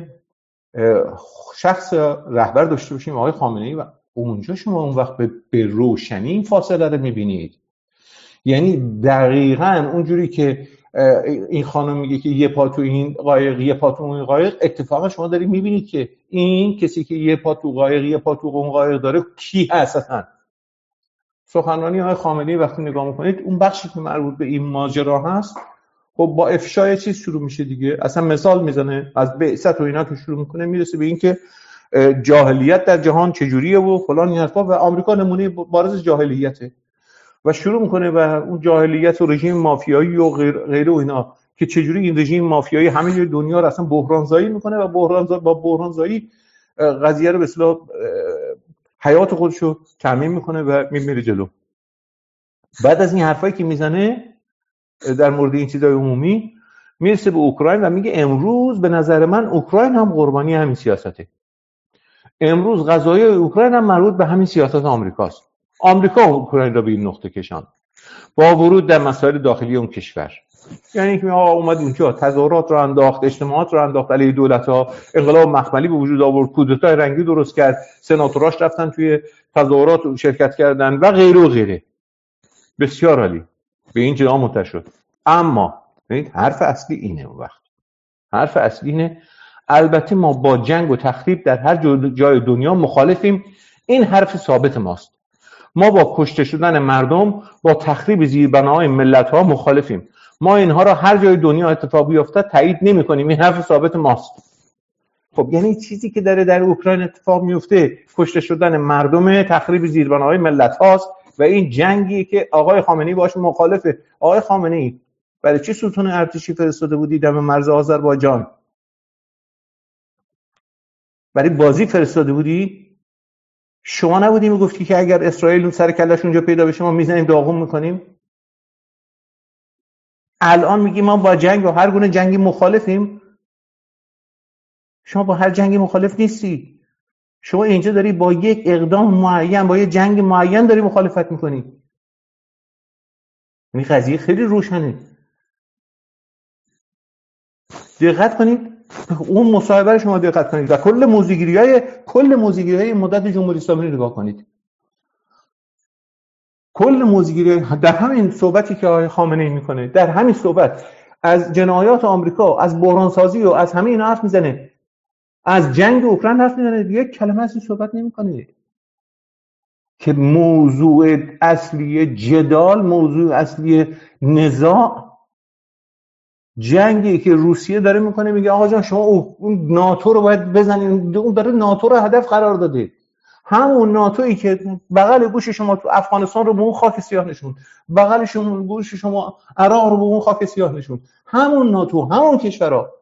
شخص رهبر داشته باشیم، آقای خامنه‌ای. و اونجا شما اون وقت به روشنی این فاصله رو می‌بینید. یعنی دقیقاً اونجوری که این خانم میگه که یه پا تو این قایق یه پا تو اون قایق، اتفاقا شما دارید می‌بینید که این کسی که یه پا تو قایق یه پا تو اون قایق داره کی هست اصلا. سخنرانی آقای خامنه‌ای وقتی نگاه می‌کنید، اون بخشی که مربوط به این ماجرا هست، خب با افشای چیز شروع میشه دیگه. اصلا مثال میزنه از بعثت و اینا که شروع میکنه، میرسه به این که جاهلیت در جهان چجوریه و فلان این حرفا، و آمریکا نمونه بارز جاهلیته و شروع میکنه و اون جاهلیت و رژیم مافیایی و غیره و اینا که چجوری این رژیم مافیایی همه دنیا رو اصلا بحرانزایی میکنه و با بحرانزایی قضیه رو به اصطلاح حیات خودش رو تامین میکنه و میره جلو. بعد از این حرفایی که میزنه در مورد این چیزای عمومی، میرسه به اوکراین و میگه امروز به نظر من اوکراین هم قربانی همین سیاسته. امروز قضایای اوکراین هم مربوط به همین سیاست آمریکاست. آمریکا اوکراین را به این نقطه کشاند با ورود در مسائل داخلی اون کشور. یعنی که اومد اونجا تظاهرات رو انداخت، اجتماعات رو انداخت علیه دولت‌ها، انقلاب مخملی به وجود آورد، کودتای رنگی درست کرد، سناتوراش رفتن توی تظاهرات شرکت کردن و غیره و غیره. بسیار عالی، به این جا منتهی شد. اما حرف اصلی اینه. اون وقت حرف اصلی اینه، البته ما با جنگ و تخریب در هر جای دنیا مخالفیم، این حرف ثابت ماست. ما با کشته شدن مردم، با تخریب زیربناهای ملت‌ها مخالفیم. ما اینها را هر جای دنیا اتفاق بیفته تایید نمی‌کنیم، این حرف ثابت ماست. خب یعنی چیزی که داره در اوکراین اتفاق میفته کشته شدن مردم، تخریب زیربناهای ملت‌هاست و این جنگی که آقای خامنه‌ای باهاش مخالفه. آقای خامنه‌ای برای چی ستون ارتشی فرستاده بودی دم مرز آذربایجان؟ برای بازی فرستاده بودی؟ شما نبودی میگفتی که اگر اسرائیل اون سر کلهش اونجا پیدا بشه ما میزنیم داغون میکنیم؟ الان میگی ما با جنگ و هر گونه جنگی مخالفیم. شما با هر جنگی مخالف نیستی. شما اینجا داری با یک اقدام معین، با یک جنگ معین داری مخالفت میکنی. این قضیه خیلی روشنه. دقت کنید اون مصاحبه رو شما دقت کنید و کل موزیگیری‌های مدت جمهوری اسلامی رو نگاه کنید. کل موزیگیری در همین صحبتی که آقای خامنه‌ای میکنه، در همین صحبت از جنایات آمریکا، از بحرانسازی و از همه اینا حرف میزنه، از جنگ اوکراین حرف میزنه، یک کلمه از این صحبت نمیکنه که موضوع اصلی جدال، موضوع اصلی نزاع جنگی که روسیه داره میکنه. میگه آقا جان شما اون ناتو رو باید بزنید. اون داره ناتو رو هدف قرار داده، همون ناتویی که بغل گوش شما تو افغانستان رو به اون خاک سیاه نشون، بغل گوش شما عراق رو به اون خاک سیاه نشون، همون ناتو، همون کشورها.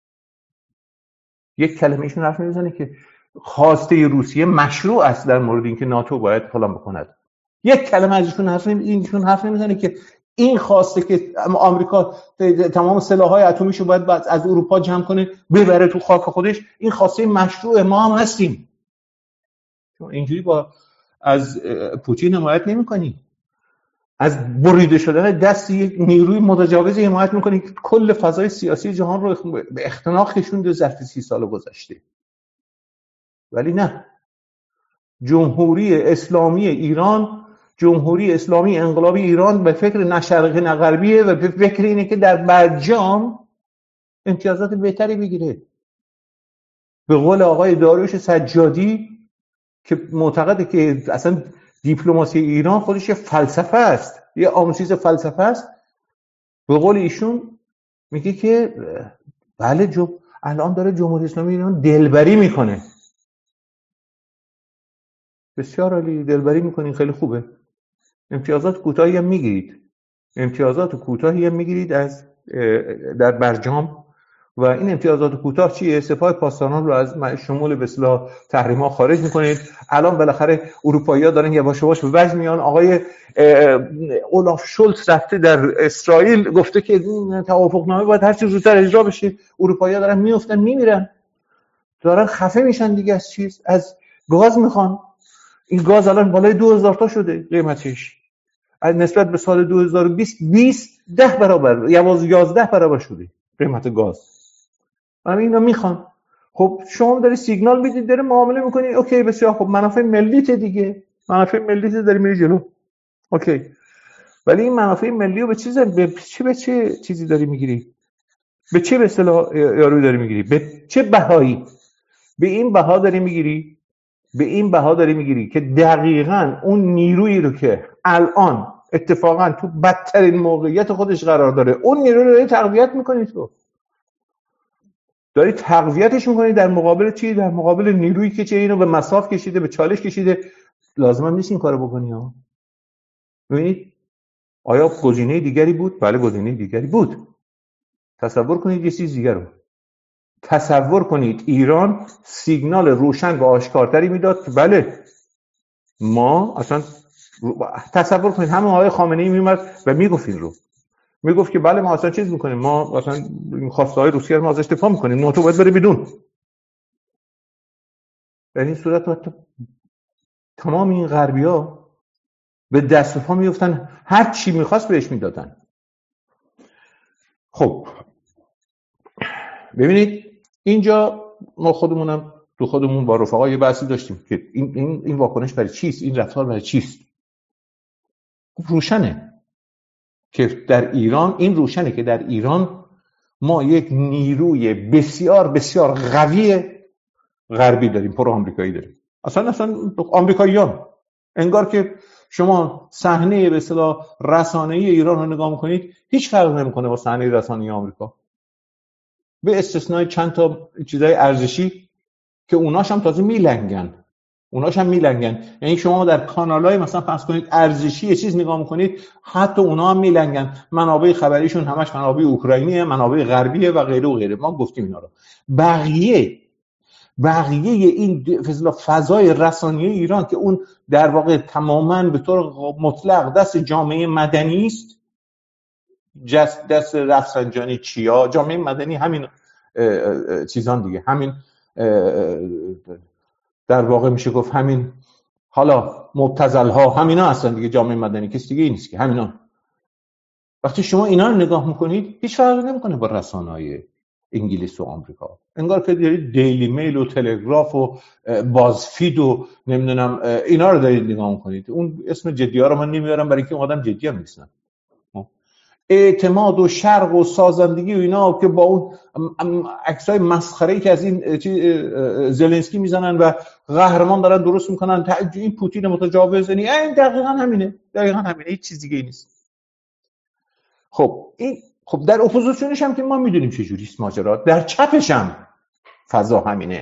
یک کلمه ایشون حرف نمیزنه که خواسته روسیه مشروع است در مورد اینکه ناتو باید فلان بکند. یک کلمه از ایشون حرف نمیزنه که این خواسته که آمریکا تمام سلاح‌های اتمیشو باید از اروپا جمع کنه ببره تو خاک خودش. این خواسته مشروع ما هم هستیم. اینجوری از پوتین حمایت نمی‌کنی، از بریده شدن دست یک نیروی متجاوز حمایت می‌کنی که کل فضای سیاسی جهان رو به اختناق کشونده ظرف 30 سال گذشته. ولی نه، جمهوری اسلامی ایران، جمهوری اسلامی انقلابی ایران به فکر نه شرقی نه غربیه و به فکر اینه که در برجام امتیازات بهتری بگیره. به قول آقای داریوش سجادی که معتقده که اصلا دیپلماسی ایران خودش یه فلسفه است، یه آموزش فلسفه است، به قول ایشون میگه که بله الان داره جمهوری اسلامی ایران دلبری میکنه. بسیار عالی، دلبری میکنین، خیلی خوبه. امتیازات کوتاهی هم میگیرید از در برجام و این امتیازات کوتاه چیه؟ سپاه پاسداران رو از شمول به اصطلاح تحریم‌ها خارج می‌کنید. الان بالاخره اروپایی‌ها دارن یواش یواش به وجد میان. آقای اولاف شولتز رفته در اسرائیل گفته که این توافقنامه باید هر چه زودتر اجرا بشه. اروپایی‌ها دارن میافتن میمیرن، دارن خفه میشن دیگه. از گاز میخوان. این گاز الان بالای 2000 تا شده قیمتش، از نسبت به سال 2020 10 برابر یا 11 برابر شده قیمت گاز. اینا میخوان. خب شما داری سیگنال میدید، داره معامله میکنی، اوکی بسیار خب، منافع ملیت دیگه، منافع ملیت داری میری جلو، اوکی. ولی این منافع ملی رو به چه چیزی داری میگیری؟ به چه به اصطلاح یارو داری میگیری؟ به چه بهایی؟ به این بها داری میگیری که دقیقاً اون نیرویی رو که الان اتفاقاً تو بدترین موقعیت خودش قرار داره، اون نیرو رو داری تقویت میکنی. تو داری تقویتش میکنی در مقابل چی؟ در مقابل نیرویی که چه اینو به مصاف کشیده، به چالش کشیده. لازم هم نیست این کارو بکنی ها. ببینید آیا گزینه دیگری بود؟ بله گزینه دیگری بود. تصور کنید یه چیز دیگر رو. تصور کنید ایران سیگنال روشن و آشکارتری میداد که بله ما اصلا، تصور کنید همون آقای خامنه‌ای میومد و میگفت این رو، میگفت که بله ما اصلا چیز میکنیم، ما اصلا این خواسته های روسیه رو ما ازش دفاع میکنیم، ناتو باید بره بیرون. در این صورت تمام این غربی‌ها به دست و پا میافتن، هر چی میخواست بهش میدادن. خب ببینید اینجا ما خودمونم تو خودمون با رفقا یه بحثی داشتیم که این واکنش برای چیست، این رفتار برای چیست. روشنه که در ایران ما یک نیروی بسیار بسیار قوی غربی داریم، پرو آمریکایی داریم. اصلا آمریکاییان، انگار که شما صحنه به اصطلاح رسانه‌ای ایران رو نگاه می‌کنید هیچ فرقی نمی‌کنه با صحنه رسانه‌ای آمریکا، به استثنای چند تا چیزای ارزشی که اوناش هم تازه میلنگن. یعنی شما در کانال‌های مثلا فرض کنید ارزشی یه چیز نگاه می‌کنید، حتی اونا هم میلنگن. منابع خبریشون همش منابع اوکراینیه، منابع غربیه و غیره و غیره. ما گفتیم اینا رو. بقیه بقیه این فضای رسانه‌ای ایران که اون در واقع تماماً به طور مطلق دست جامعه مدنی است، دست رفسنجانی، چیا، جامعه مدنی همین چیزان دیگه، همین در واقع میشه گفت همین حالا مبتذل‌ها همینا هستن دیگه. جامعه مدنی کسی دیگه نیست که همینا. وقتی شما اینا رو نگاه میکنید هیچ فرقی نمیکنه با رسانه‌های انگلیس و آمریکا. انگار که دارید دیلی میل و تلگراف و بازفید و نمیدونم اینا رو دارید نگاه میکنید. اون اسم جدی‌ها رو من نمیارم برای اینکه آدم جدی هم نیستن. اعتماد و شرق و سازندگی و اینا که با اون عکسای مسخره‌ای که از این زلنسکی میزنن و قهرمان دارن درست میکنن، این پوتین متجاوز، یعنی این دقیقاً همینه، هیچ چیز دیگه نیست. خب در اپوزیسیونش هم که ما میدونیم چه جوری است ماجرا، در چپش هم فضا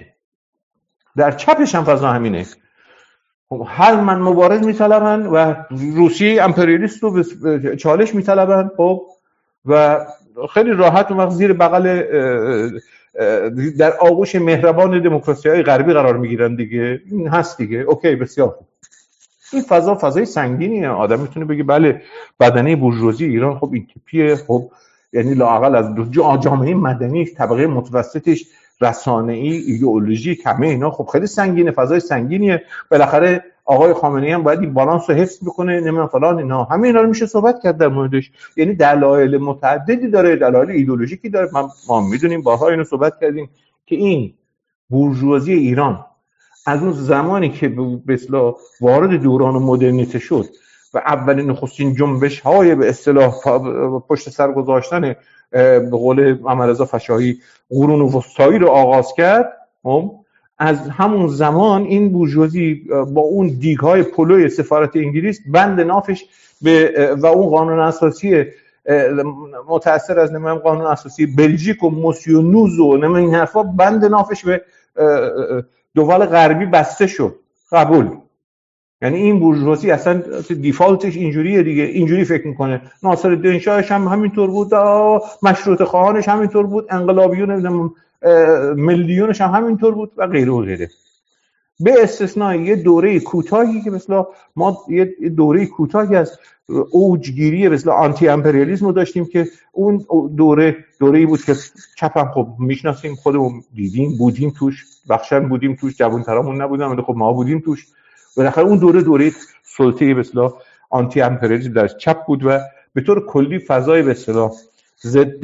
همینه. خب هر من مبارز میطلبن و روسیه امپریالیست رو به چالش میطلبن، خب و خیلی راحت اون وقت زیر بغل در آغوش مهربان دموکراسی‌های غربی قرار میگیرن دیگه. این هست دیگه. اوکی، بسیار خوب. این فضای سنگینیه. آدم میتونه بگه بله بدنه بورژوازی ایران خب این تیپیه، خب یعنی لااقل از جامعه مدنی، طبقه متوسطش، رسانه‌ای، ایدئولوژیک، همه اینا خب خیلی سنگینه، فضای سنگینیه. بالاخره آقای خامنه‌ای هم باید این بالانس رو حفظ بکنه، نمیدونم فلان اینا، همه اینا رو میشه صحبت کرد در موردش. یعنی دلایل متعددی داره، دلایل ایدئولوژیکی داره. ما میدونیم، بارها اینو صحبت کردیم که این بورژوازی ایران از اون زمانی که به اصطلاح وارد دوران مدرنیته شد و اولین نخستین جنبش‌های به اصطلاح پشت سر گذاشتن به قول محمدرضا فشاهی قرون وسطایی رو آغاز کرد، از همون زمان این بورژوازی با اون دیگ‌های پلوی سفارت انگلیس بند نافش و اون قانون اساسی متأثر از قانون اساسی بلژیک و موسیونوز و این حرفا، بند نافش به دول غربی بسته شد. قبول. یعنی این بورژوازی اصلا دیفالتش اینجوریه دیگه، اینجوری فکر میکنه. ناصرالدین شاهش هم همینطور بود، مشروطه خواهانش همینطور بود، انقلابیون ملیونش هم همینطور بود و غیره و غیره. به استثنای یه دوره کوتاهی که مثلا ما یه دوره کوتاهی از اوجگیری مثلا آنتی امپریالیسم رو داشتیم که اون دوره‌ای بود که چپ هم خب میشناسیم، خودمون دیدیم، بودیم توش، بخشن بودیم توش، جوان‌ترامون نبودن ولی خب ما بودیم توش. بالاخره اون دوره سلطه به اصطلاح آنتی امپریالیسم در چپ بود و به طور کلی فضای به اصطلاح ضد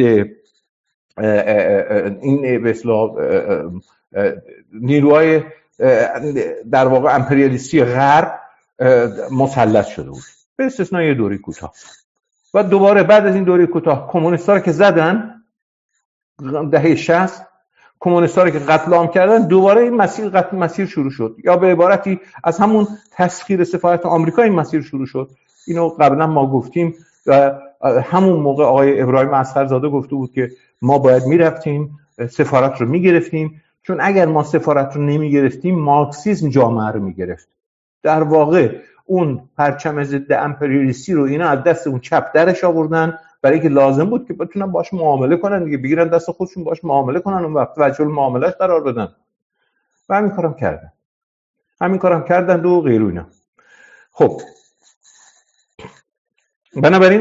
این به اصطلاح نیروهای در واقع امپریالیستی غرب مسلط شده بود، به استثنای دوره کوتاه. و دوباره بعد از این دوره کوتاه کمونیست‌ها رو که زدن دهه 60، کمونیست‌ها رو که قتل عام کردن، دوباره این مسیر شروع شد، یا به عبارتی از همون تسخیر سفارت آمریکا این مسیر شروع شد. اینو قبلا ما گفتیم و همون موقع آقای ابراهیم اصغرزاده گفته بود که ما باید میرفتیم سفارت رو میگرفتیم، چون اگر ما سفارت رو نمیگرفتیم مارکسیسم جامعه رو میگرفت. در واقع اون پرچم ضد امپریالیستی رو اینا از دست اون چپ درش آوردن برای اینکه لازم بود که بتونن باش معامله کنن دیگه، بگیرن دست خودشون باش معامله کنن، اون وقت وجه المعاملهش قرار بدن. و همین کارم کردن و غیره اینا. خب بنابراین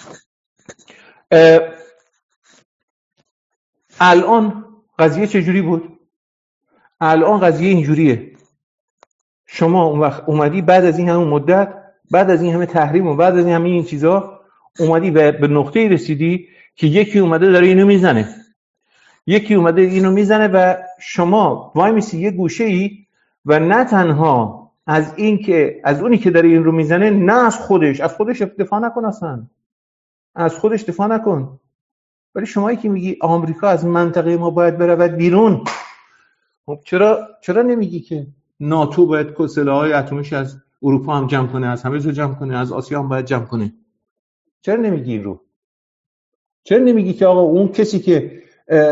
الان قضیه چجوری بود؟ الان قضیه اینجوریه. شما اون وقت اومدی بعد از این همه مدت، بعد از این همه تحریم و بعد از این همه این چیزا، اومدی و به نقطه‌ای رسیدی که یکی اومده داره اینو میزنه و شما وای میسی یه گوشه‌ای و نه تنها از اونی که داره این رو میزنه، نه از خودش دفاع نکن، اصلا از خودش دفاع نکن. ولی شمایی که میگی آمریکا از منطقه ما باید برود بیرون، خب چرا نمیگی که ناتو باید سلاح‌های اتمیش از اروپا هم جمع کنه، از همه جا جمع کنه، از آسیا هم باید جمع کنه؟ چرا نمیگی این رو؟ چرا نمیگی که آقا اون کسی که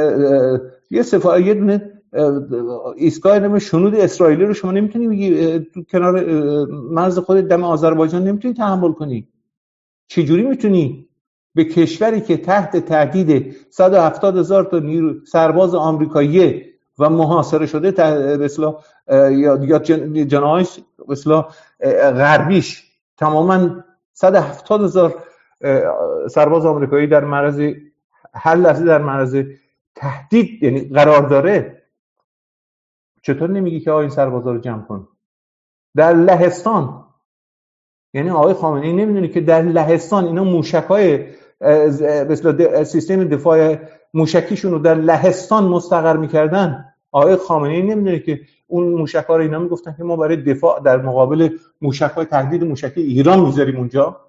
یه دونه ایستگاه نام شنود اسرائیلی رو شما نمیتونی بگی تو کنار مرز خود دم آذربایجان نمیتونی تحمل کنی؟ چجوری میتونی به کشوری که تحت تهدید 170,000 تا نیرو سرباز آمریکایی و محاصره شده به اصطلاح یا جناح به اصطلاح غربیش تماما 170,000 سرباز آمریکایی در معرض هر لحظه در معرض تهدید یعنی قرار داره، چطور نمیگی که این سربازا رو جمع کن؟ در لهستان، یعنی آقای خامنه‌ای نمیدونه که در لهستان اینا موشک‌های به اصطلاح سیستم دفاع موشکیشون رو در لهستان مستقر می‌کردن. آقای خامنه‌ای نمیدونه که اون موشک‌ها رو اینا میگفتن که ما برای دفاع در مقابل موشک‌های تهدید موشکی ایران میذاریم اونجا.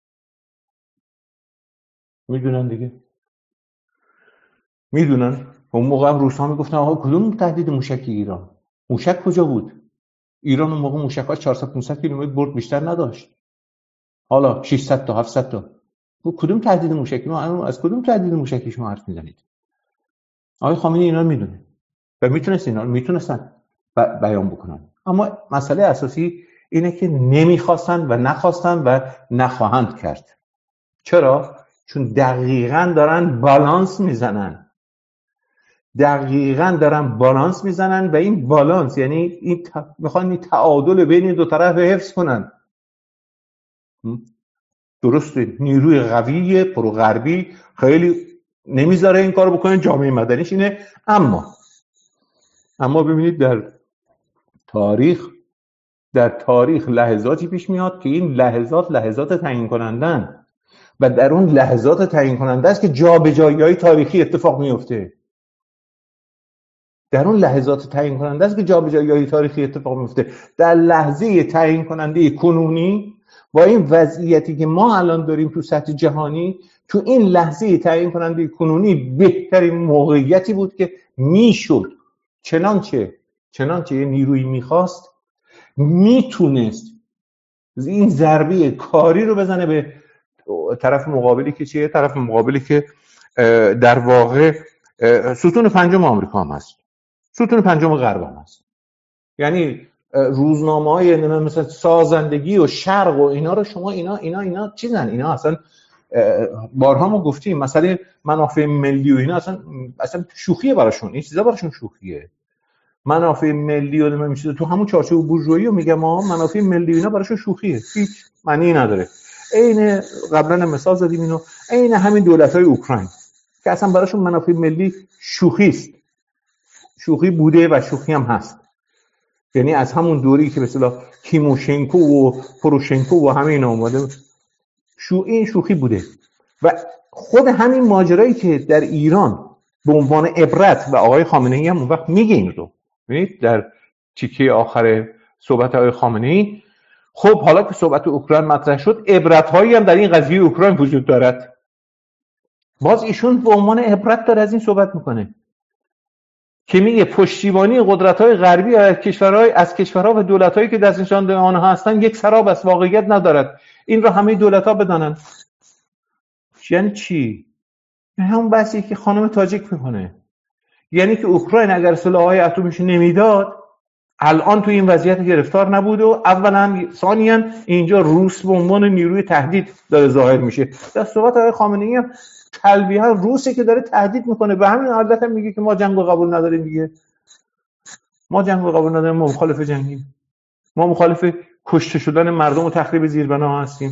میدونن دیگه، میدونن. اون موقع هم روس‌ها میگفتن آقا کدوم تهدید موشکی ایران؟ موشک کجا بود؟ ایران اون موقع موشک‌ها 400-500 کیلومتر برد بیشتر نداشت. حالا 600 تا 700 تا. کدوم تهدید موشکی؟ ما از کدوم تهدید موشکی شما حرف میزنید؟ آقای خامنه‌ای اینا رو میدونه و میتونستن بیان بکنن، اما مسئله اساسی اینه که نمیخواستن و نخواستن و نخواهند کرد. چرا؟ چون دقیقاً دارن بالانس میزنن و این بالانس یعنی میخوان این تعادل بین دو طرف حفظ کنن. درسته نیروی قوی پروغربی خیلی نمیذاره این کارو بکنه، جامعه مدنیش اینه، اما ببینید در تاریخ لحظاتی پیش میاد که این لحظات تعیین کنندن و در اون لحظات تعیین کننده است که جابجایی‌های تاریخی اتفاق میفته. در لحظه تعیین کننده کنونی با این وضعیتی که ما الان داریم تو سطح جهانی، تو این لحظه تعیین کننده کنونی بهترین موقعیتی بود که میشد چنانچه یه نیروی میخواست میتونست این ضربه کاری رو بزنه به طرف مقابلی که چیه؟ طرف مقابلی که در واقع ستون پنجم آمریکا هم هست، ستون پنجم غرب هم هست. یعنی روزنامه‌های مثلا سازندگی و شرق و اینا رو شما اینا چیزن، اینا اصلا بارها ما گفتیم مسئله منافع ملی و اینا اصلا شوخیه براشون، این چیزا براشون شوخیه. منافع ملی و نمیشه تو همون چارچوب بورژوایی رو میگم، ما منافع ملی و اینا براشون شوخیه، هیچ معنی نداره. عین قبلا مثال زدیم اینو، عین همین دولت‌های اوکراین که اصلا براشون منافع ملی شوخی است، شوخی بوده و شوخی هم هست. یعنی از همون دوری که به اصطلاح تیموشنکو و پروشنکو و همه اینا اومده این شوخی بوده و خود همین ماجرایی که در ایران به عنوان عبرت و آقای خامنه‌ای هم اون وقت میگه این رو، ببینید در تیکه آخر صحبت آقای خامنه‌ای، خب حالا که صحبت اوکراین مطرح شد عبرت‌هایی هم در این قضیه اوکراین وجود دارد. باز ایشون به عنوان عبرت داره از این صحبت میکنه که میگه پشتیبانی قدرت‌های غربی از کشورها و دولت‌هایی که دستشان آنها هستند یک سراب از واقعیت ندارد. این رو همه دولت‌ها بدانند. یعنی چی؟ همون بحثی که خانم تاجیک میکنه، یعنی که اوکراین اگر سلاح‌های اتمیش نمیداد الان تو این وضعیت گرفتار نبود و اولا ثانیاً اینجا روس به عنوان نیروی تهدید داره ظاهر میشه. در صحبت آقای خامنه‌ای هم تلبیه روسی که داره تهدید میکنه، به همین حالت هم میگه که ما جنگ رو قبول نداریم دیگه. ما جنگ رو قبول نداریم، ما مخالف جنگیم، ما مخالف کشته شدن مردم و تخریب زیربنا هستیم.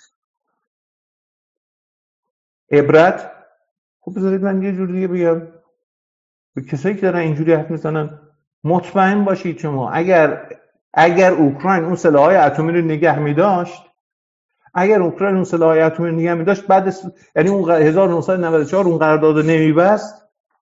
عبرت؟ خب بذارید من یه جور دیگه بگم به کسایی که دارن اینجوری حرف میزنن، مطمئن باشید شما اگر اوکراین اون سلاح‌های اتمی رو نگه می‌داشت، بعد یعنی اون 1994 اون قرارداد نمی‌بست،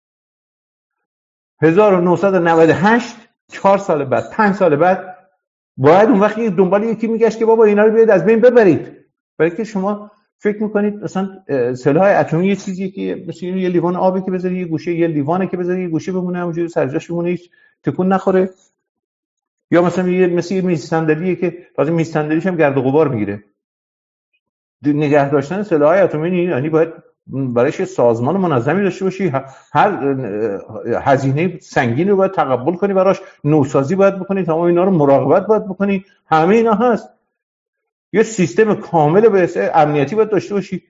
1998 4 سال بعد 5 سال بعد باید اون وقت دنبال یکی میگشت که بابا اینا رو بیاید از بین ببرید. برای که شما فکر میکنید مثلا سلاح اتمی یه چیزیه که مثل یه لیوان آبی که بذاری یه گوشه، یه لیوانه که بذاری یه گوشه بمونه همونجوری سر جاش بمونه هیچ تکون نخوره، یا مثلا یه میز صندلیه که تازه میز صندلیش هم گرد و غبار میگیره. نگه داشتن سلاح اتمی یعنی باید برایش سازمان منظمی داشته باشی، هر هزینه سنگین رو باید تقبل کنی، براش نوسازی باید بکنی، تمام اینا رو مراقبت باید بکنی، همه اینا هست. یه سیستم کامل به امنیتی باید داشته باشی.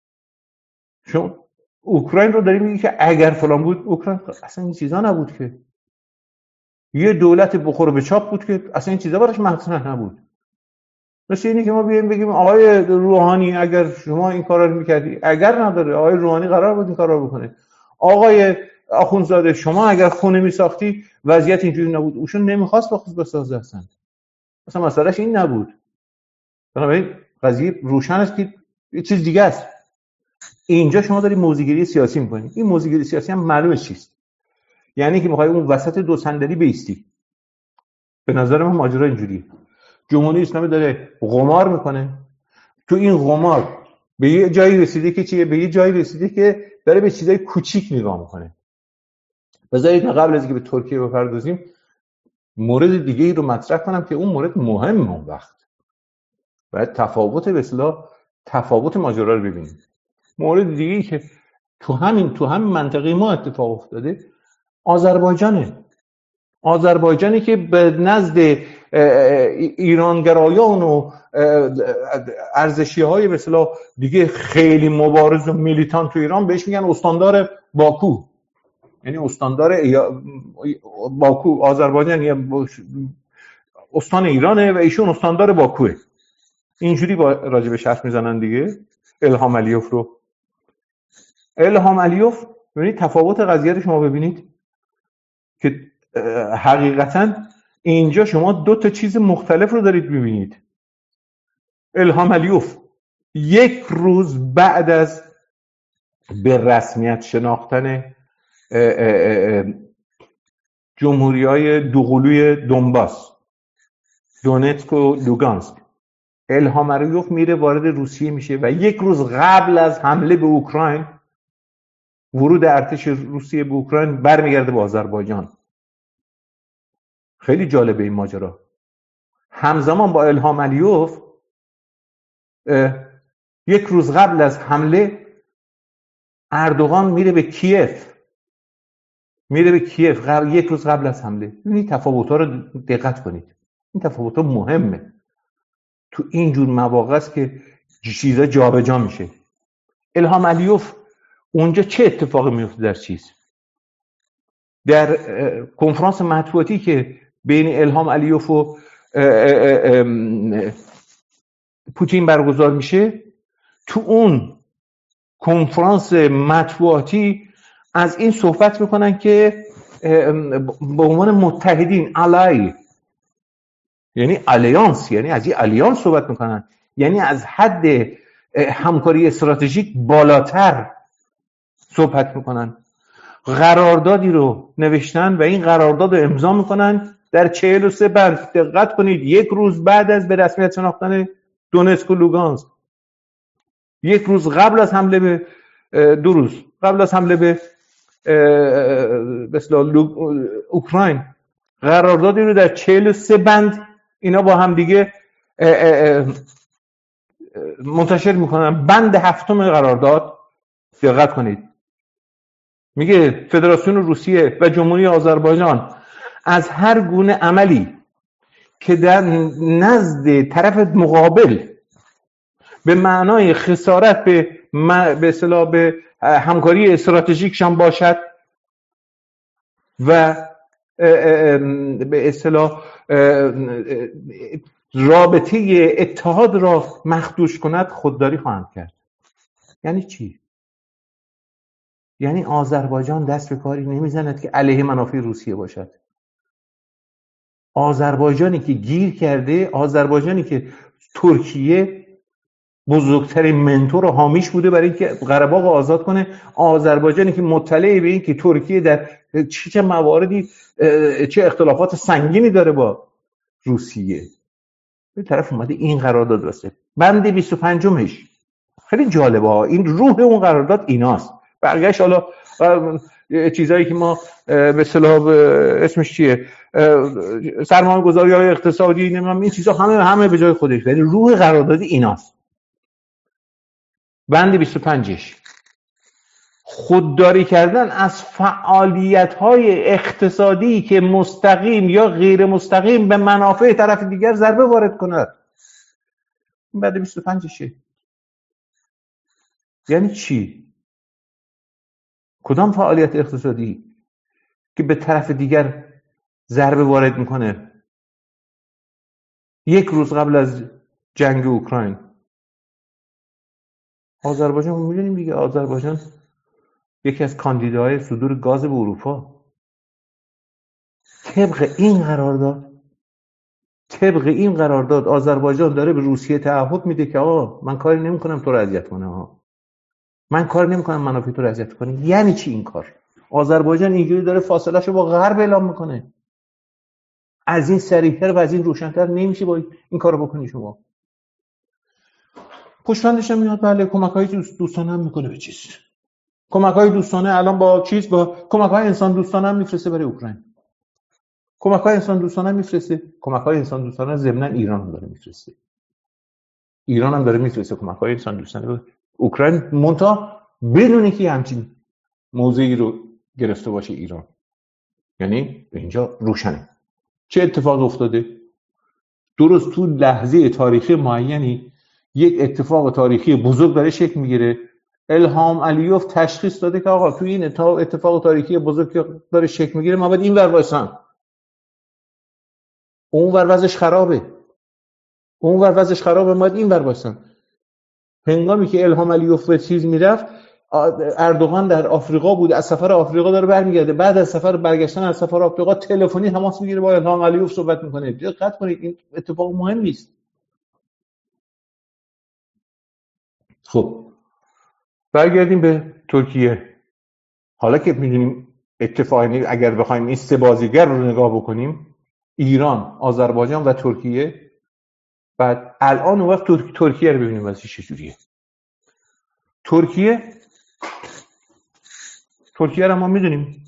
شما اوکراین رو داری میگی که اگر فلان بود، اوکراین اصلا این چیزا نبود که. یه دولت بخور به چاپ بود که اصلا این چیزا براش مطرح نبود. مثل اینی که ما بیایم بگیم آقای روحانی اگر شما این کارا رو میکردی، اگر نداره آقای روحانی قرار بود این کارا رو بکنه، آقای آخوندزاده شما اگر خونه میساختی وضعیت اینجوری نبود. اوشون نمیخواست بسازه اصلا مسئلهش این نبود. بنابراین قضیه روشن است که یه چیز دیگه است. اینجا شما داری موضوعگیری سیاسی میکنی. این موضوعگیری سیاسی هم معلومه چیست، یعنی که میخوای اون وسط دو صندلی بیستی. به نظر من ماجرا اینجوریه. جمهوری اسلامی داره قمار میکنه، تو این قمار به یه جایی رسیده که چیه؟ به یه جایی رسیده که داره به چیزای کوچیک نگاه میکنه. بذارید قبل از اینکه به ترکیه بپردازیم مورد دیگه ای رو مطرح کنم که اون مورد مهمه. اون وقت باید تفاوت ماجرا رو ببینیم. مورد دیگه ای که تو همین منطقه ما اتفاق افتاده آذربایجانی که به نزد ایرانگرایان و ارزشی‌های به اصطلاح دیگه خیلی مبارز و میلیتانت تو ایران بهش میگن استاندار باکو. یعنی استاندار باکو، آذربایجان یعنی استان ایرانه و ایشون استاندار باکوه. اینجوری راجع به حرف میزنن دیگه. الهام علیوف ببینید تفاوت قضیه رو شما ببینید که حقیقتا اینجا شما دو تا چیز مختلف رو دارید ببینید. الهام علیوف یک روز بعد از به رسمیت شناختن جمهوری‌های دوقلوی دونباس، دونتسک و لوگانسک، الهام علیوف میره وارد روسیه میشه و یک روز قبل از حمله به اوکراین، ورود ارتش روسیه به اوکراین، برمیگرده به آذربایجان. خیلی جالبه این ماجرا. همزمان با الهام علیوف یک روز قبل از حمله اردوغان میره به کیف. یک روز قبل از حمله. این تفاوت‌ها رو دقت کنید. این تفاوت‌ها مهمه. تو اینجور مواقع است که چیزا جابجا میشه. الهام علیوف اونجا چه اتفاقی میفته در کنفرانس مطبوعاتی که بین الهام علیوف و پوتین برگزار میشه، تو اون کنفرانس مطبوعاتی از این صحبت میکنن که به عنوان متحدین، یعنی الیانس، یعنی از این الیانس صحبت میکنن، یعنی از حد همکاری استراتژیک بالاتر صحبت میکنن. قراردادی رو نوشتن و این قرارداد رو امضا میکنن در 43 بند. دقت کنید، یک روز بعد از به رسمیت شناختن دونتسک و لوگانسک، یک روز قبل از حمله به 2 روز قبل از حمله به اوکراین، قراردادی رو در 43 بند اینا با هم دیگه منتشر میکنن. بند 7 قرارداد، دقت کنید، میگه فدراسیون روسیه و جمهوری آذربایجان از هر گونه عملی که در نزد طرف مقابل به معنای خسارت به اصطلاح به همکاری استراتژیکشان باشد و به اصطلاح رابطه اتحاد را مخدوش کند، خودداری خواهند کرد. یعنی چی؟ یعنی آذربایجان دست به کاری نمیزند که علیه منافع روسیه باشد. آذربایجانی که گیر کرده، آذربایجانی که ترکیه بزرگترین منتور و حامیش بوده برای اینکه قره باغ آزاد کنه، آذربایجانی که مطلع به این که ترکیه در چه مواردی چه اختلافات سنگینی داره با روسیه، به طرف اومده این قرارداد درسته. بند 25 خیلی جالبه ها. این روح اون قرارداد ایناست. بقیه‌اش حالا چیزایی که ما به اصطلاح اسمش چیه، سرمایه‌گذاری‌های اقتصادی، نمیدونم این چیزا همه به جای خودش، ولی روح قرارداد ایناست. بند 25 خودداری کردن از فعالیت‌های اقتصادی که مستقیم یا غیر مستقیم به منافع طرف دیگر ضربه وارد کند. این بند 25 یعنی چی؟ کدام فعالیت اقتصادی که به طرف دیگر ضربه وارد میکنه 1 روز قبل از جنگ اوکراین. آذربایجان میدونیم دیگه، آذربایجان یکی از کاندیداهای صدور گاز به اروپا. طبق این قرارداد آذربایجان داره به روسیه تعهد میده که آقا من کاری نمیکنم تو رو اذیت کنم ها، من کار نمیکنم منافع تو رو اذیت کنم. یعنی چی این کار؟ آذربایجان اینجوری داره فاصله‌شو با غرب اعلام میکنه. از این صریح‌تر و از این روشن‌تر نمیشه با این کارو بکنی شما. پشتوندش هم میاد بله کمک‌های دوستانه هم میکنه به چیز. کمک‌های دوستانه الان با کمک‌های انسان دوستانه هم میفرسته برای اوکراین. کمک‌های انسان دوستانه میفرسته. کمک‌های انسان دوستانه ضمن ایران هم داره میفرسته. ایران هم داره میفرسته کمک‌های انسان دوستانه به اوکراین، منتها بدون اینکه همچین موضعی رو گرفته باشه ایران. یعنی اینجا روشنه چه اتفاق افتاده. درست تو لحظه تاریخی معینی یک اتفاق تاریخی بزرگ داره شکل میگیره. الهام علیوف تشخیص داده که آقا تو این اتفاق تاریخی بزرگ که داره شکل میگیره ما باید این ور وایسم، اون ور وضعش خرابه، ما باید این ور وایسم. هنگامی که الهام علیوف به چیز میرفت، اردوغان در آفریقا بود، از سفر آفریقا داره برمیگرده، بعد از سفر برگشتن از سفر آفریقا تلفنی تماس میگیره با الهام علیوف صحبت میکنه. دقت کنید این اتفاق مهم نیست. خب برگردیم به ترکیه. حالا که میدونیم اتفاقی اگر بخوایم این سه بازیگر رو نگاه بکنیم، ایران، آذربایجان و ترکیه، بعد الان اون وقت ترکیه رو ببینیم وضعش چجوریه. ترکیه رو ما میدونیم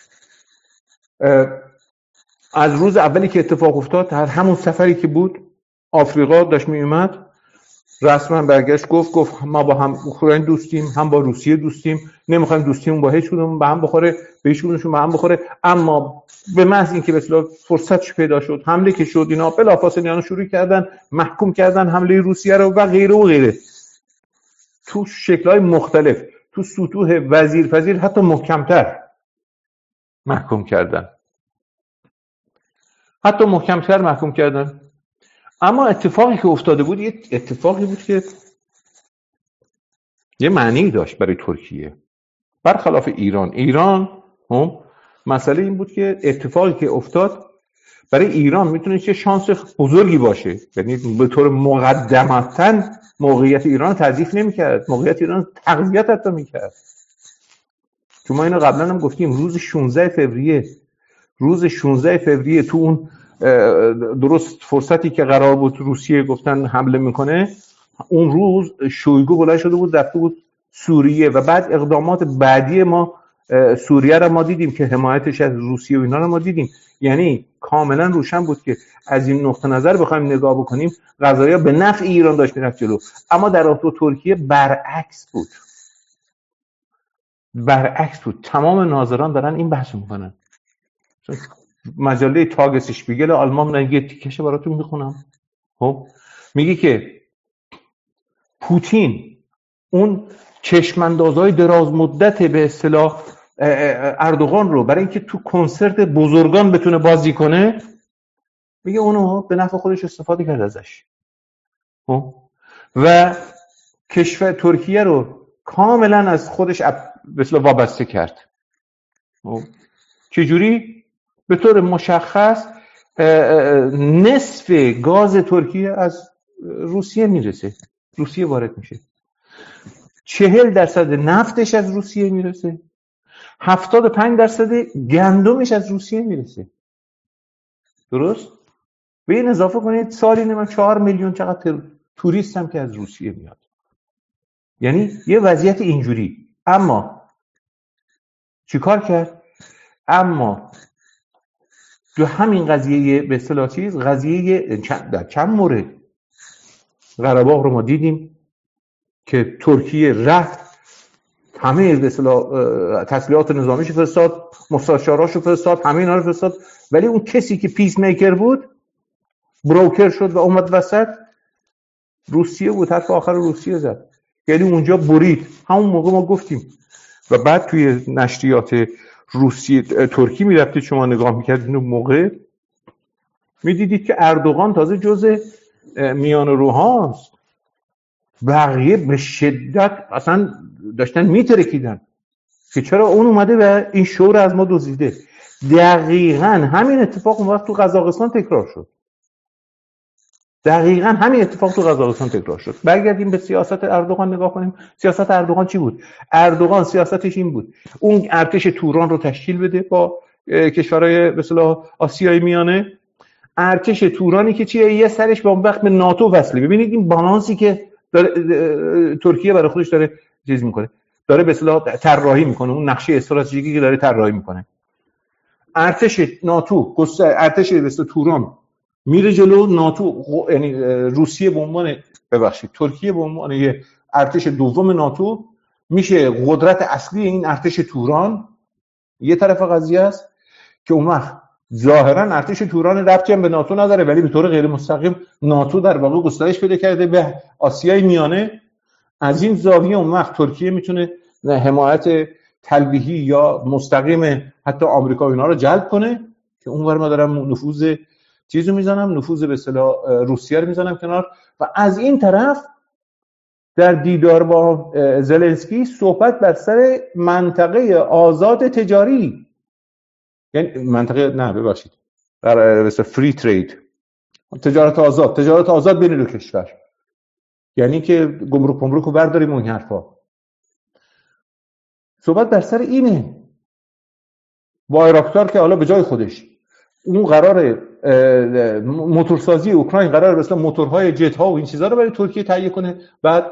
از روز اولی که اتفاق افتاد، هر همون سفری که بود آفریقا داشت میومد، رسما برگشت گفت ما با هم اوکراین دوستیم، هم با روسیه دوستیم، نمیخوایم دوستیمون با هیچ کدوم به هم بخوره، به هیچ کدومشون به هم بخوره. اما به محض اینکه به اصطلاح فرصتش پیدا شد، حمله که شد، اینا بلافاصله اینا شروع کردن محکوم کردن حمله روسیه رو و غیره تو شکل‌های مختلف، تو سطوح وزیر حتی محکم‌تر محکوم کردن. اما اتفاقی که افتاده بود یه اتفاقی بود که یه معنی داشت برای ترکیه، برخلاف ایران مسئله این بود که اتفاقی که افتاد برای ایران میتونه چه شانس بزرگی باشه، یعنی به طور مقدمتاً موقعیت ایران تضعیف نمی‌کرد، موقعیت ایران تقویت حتی می‌کرد. چون ما اینو قبلا هم گفتیم، روز 16 فوریه تو اون درست فرصتی که قرار بود روسیه گفتن حمله میکنه، اون روز شویگو بلند شده بود رفته بود سوریه و بعد اقدامات بعدی ما سوریه را ما دیدیم که حمایتش از روسیه و اینا را ما دیدیم. یعنی کاملا روشن بود که از این نقطه نظر بخوایم نگاه بکنیم قضایا به نفع ایران داشت میرفت جلو. اما در رابطه ترکیه برعکس بود. تمام ناظران دارن این بحث میکنن. مجله تاگسیشپیگل آلمان من یه تیکش براتون میخونم. خب میگه که پوتین اون چشماندازهای دراز مدت به اصطلاح اردوغان رو برای اینکه تو کنسرت بزرگان بتونه بازی کنه، میگه اونو به نفع خودش استفاده کرد ازش و کشور ترکیه رو کاملا از خودش به اصطلاح وابسته کرد. چجوری؟ به طور مشخص نصف گاز ترکیه از روسیه میرسه، روسیه وارد میشه. 40% نفتش از روسیه میرسه، 75% گندمش از روسیه میرسه. درست؟ به این اضافه کنید سالی 4 میلیون چقدر توریست هم که از روسیه میاد. یعنی یه وضعیت اینجوری. اما چیکار کرد؟ اما تو همین قضیه به اصطلاح قضیه در چند مورد قره باغ رو ما دیدیم که ترکیه رفت همه به اصطلاح تسلیحات نظامیش فرستاد، مستشاراشو فرستاد، همه اینا رو فرستاد، ولی اون کسی که پیس میکر بود بروکر شد و اومد وسط، روسیه بود. حرف آخر روسیه زد، یعنی اونجا برید. همون موقع ما گفتیم و بعد توی نشریات روسیه ترکیه میرفتید شما نگاه میکردید اون موقع میدیدید که اردوغان تازه جزء میان روهاست، بقیه به شدت اصلا داشتن میترکیدن که چرا اون اومده و این شور از ما دزدیده. دقیقاً همین اتفاق اون وقت تو قزاقستان تکرار شد. برگردیم به سیاست اردوغان نگاه کنیم. سیاست اردوغان چی بود؟ اردوغان سیاستش این بود اون ارتش توران رو تشکیل بده با کشورهای به اصطلاح آسیای میانه. ارتش تورانی که چیه؟ یه سرش به اون وقت به ناتو وصله. ببینید این بالانسی که ترکیه برای خودش داره چیز میکنه، داره به اصطلاح طراحی میکنه، اون نقشه استراتژیکی که داره طراحی میکنه. ارتش ناتو ارتش به اصطلاح توران میره جلو، ناتو یعنی روسیه به عنوان ترکیه به عنوان یه ارتش دوم ناتو میشه قدرت اصلی این ارتش توران. یه طرف قضیه است که اون وقت ظاهرا ارتش توران ربطی هم به ناتو نداره، ولی به طور غیر مستقیم ناتو در واقع گسترش پیدا کرده به آسیای میانه. از این زاویه اون وقت ترکیه میتونه حمایت تلویحی یا مستقیم حتی آمریکا و اینا رو جلب کنه که اونور ما دارم نفوذ چیزو میزنم، نفوذ به اصطلاح روسیه رو میزنم کنار. و از این طرف در دیدار با زلنسکی صحبت بر سر منطقه آزاد تجاری، یعنی منطقه در مثلا فری ترید، تجارت آزاد بین دو کشور، یعنی که گمرک رو برداریم اون حرفا. صحبت بر سر اینه. بایراکتار که حالا به جای خودش، اون قراره موتورسازی اوکراین قراره مثلا موتورهای جت ها و این چیزا رو برای ترکیه تهیه کنه. بعد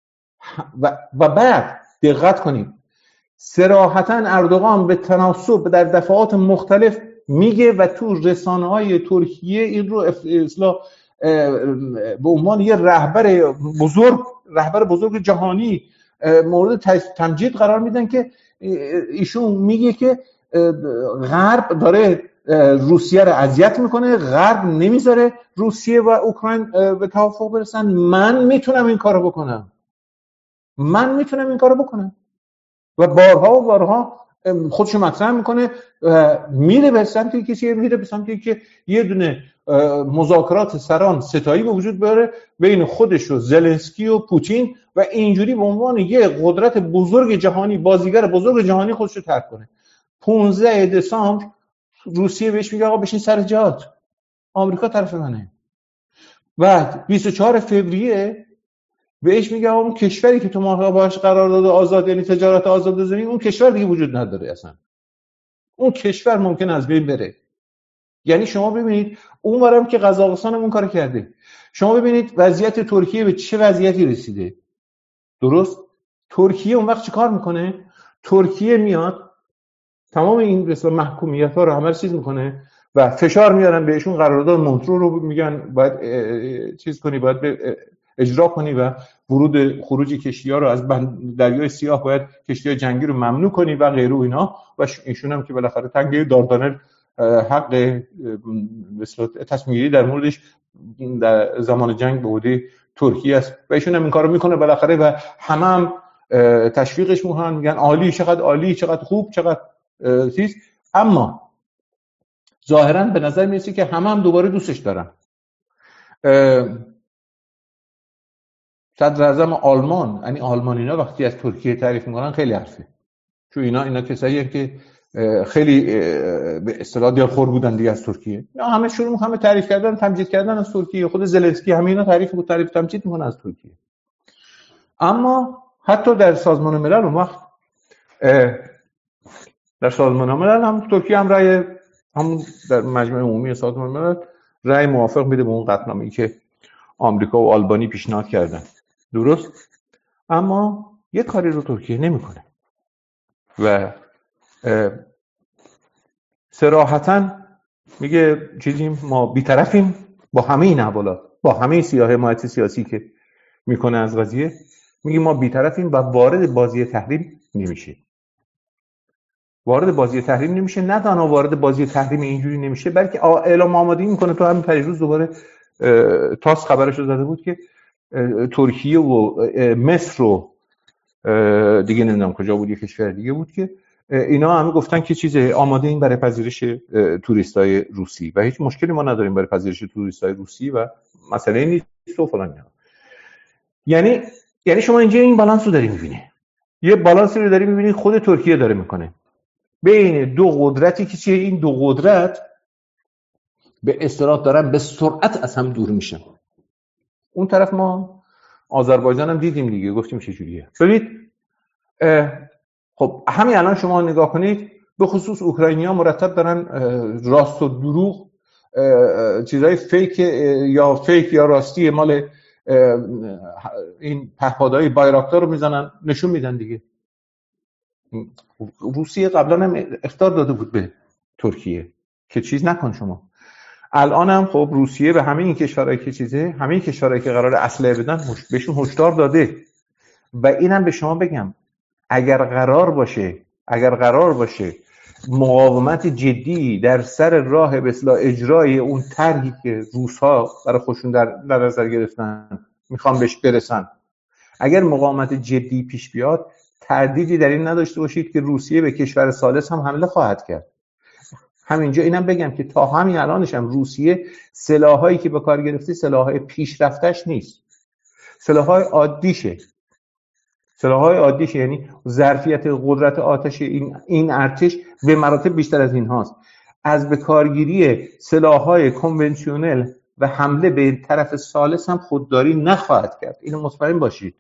دقت کنید صراحتاً اردوغان به تناسب در دفعات مختلف میگه و تو رسانه‌های ترکیه این رو اصلاح به عنوان یه رهبر بزرگ جهانی مورد تمجید قرار میدن که ایشون میگه که غرب داره روسیه رو اذیت میکنه، غرب نمیذاره روسیه و اوکراین به توافق برسن. من میتونم این کارو بکنم و بارها خودشو مطرح میکنه. میره به سمتی که یه دونه مذاکرات سران ستایی به وجود بیاره بین خودش و زلنسکی و پوتین و اینجوری به عنوان یه قدرت بزرگ جهانی، بازیگر بزرگ جهانی خودشو طرح کنه. 15 دسامبر روسیه بهش میگه آقا بشین سر جات، آمریکا طرف منه. بعد 24 فوریه بهش میگه اون کشوری که تو ما باهاش قرارداد آزاد یعنی تجارت آزاد بزنیم اون کشور دیگه وجود نداره، اصلا اون کشور ممکن از بین بره. یعنی شما ببینید اونورم که قزاقستان هم اون کار کرده، شما ببینید وضعیت ترکیه به چه وضعیتی رسیده. درست؟ ترکیه اون وقت چه کار میکنه؟ ترکیه میاد تمام این رسال محکومیت‌ها رو همه چیز میکنه و فشار میارن بهشون، قرارداد مونترو رو میگن باید چیز کنی، باید اجرا کنی و ورود خروج کشتی‌ها رو از دریای سیاه باید کشتی‌های جنگی رو ممنوع کنی و غیره و اینا. و ایشون هم که بالاخره تنگه داردانل حق تصمیم‌گیری در موردش در زمان جنگ به عهده ترکیه است و ایشون هم این کارو میکنه بالاخره و هم تشویقش میکنن، میگن عالی، چقدر عالی، چقدر خوب، چقدر چیز. اما ظاهراً به نظر میرسه که هم دوباره دوستش دارن. صدر اعظم آلمان، یعنی آلمانی‌ها وقتی از ترکیه تعریف میکنن خیلی حرفه، چون اینا کساییه که خیلی به اصطلاح دلخور بودن دیگه از ترکیه. همه همه تعریف کردن، تمجید کردن از ترکیه. خود زلنسکی همینا تعریف تمجید میکنه از ترکیه. اما حتی در سازمان ملل اون وقت در سازمان ملل هم ترکیه هم رأی همون در مجمع عمومی سازمان ملل رأی موافق میده به اون قطعنامه‌ای که آمریکا و آلبانی پیشنهاد کردن. درست؟ اما یه کاری رو ترکیه نمیکنه و صراحتاً میگه چیزیم، ما بی‌طرفیم با همه این احوالات، با همه حمایت سیاسی که میکنه از قضیه، میگه ما بی‌طرفیم و وارد بازی تحریم نمیشه. نه تنها وارد بازی تحریم اینجوری نمیشه، بلکه اعلام آمادگی میکنه. تو همین پریروز دوباره تاس خبرش رو زده بود که ترکیه و مصر رو دیگه نمیدونم کجا بود، یه کشور دیگه بود که اینا همه گفتن که چیز آماده این برای پذیرش توریستای روسی و هیچ مشکلی ما نداریم برای پذیرش توریستای روسی و مسئله نیست و فلان. یعنی شما اینجا این بالانس رو داری می‌بینی، یه بالانسی رو داری می‌بینی خود ترکیه داره میکنه بین دو قدرتی که چیه، این دو قدرت به اصطلاح دارن به سرعت از هم دور میشن. اون طرف ما آذربایجان هم دیدیم دیگه، گفتیم چه جوریه. ببینید خب همین الان شما نگاه کنید، به خصوص اوکراینی‌ها مرتب دارن راست و دروغ، چیزای فیک یا راستی مال این پهپادهای بایراکتار رو میزنن نشون میدن دیگه. روسیه قبلا هم اخطار داده بود به ترکیه که چیز نکن شما. الان هم خب روسیه به همه این کشورهایی که همه این کشورهایی که قرار اسلحه بدن بهشون هشدار داده. و اینم به شما بگم اگر قرار باشه مقاومت جدی در سر راه به اصطلاح اجرای اون طرحی که روس‌ها برای خودشون در نظر گرفتن میخوان بهش برسن، اگر مقاومت جدی پیش بیاد، تردیدی در این نداشته باشید که روسیه به کشور ثالث هم حمله خواهد کرد. همینجا اینم بگم که تا همین الانش هم روسیه سلاحایی که به کار گرفته سلاحای پیشرفتش نیست، سلاحای عادیشه، یعنی ظرفیت قدرت آتش این ارتش به مراتب بیشتر از این هاست. از به کارگیری سلاحهای کنونشنال و حمله به طرف ثالث هم خودداری نخواهد کرد. اینو مطمئن باشید.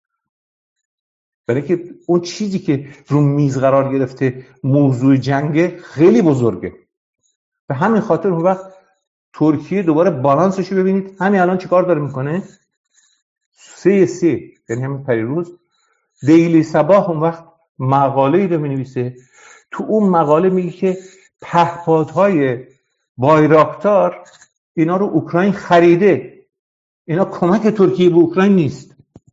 برای که اون چیزی که رو میز قرار گرفته موضوع جنگ خیلی بزرگه. به همین خاطر اون وقت ترکیه دوباره بالانسش رو ببینید همین الان چیکار داره میکنه. 3-3 یعنی همین پریروز دیلی صباح اون وقت مقاله‌ای رو می‌نویسه، تو اون مقاله میگه که پهپادهای بایراکتار اینا رو اوکراین خریده، اینا کمک ترکیه به اوکراین نیست.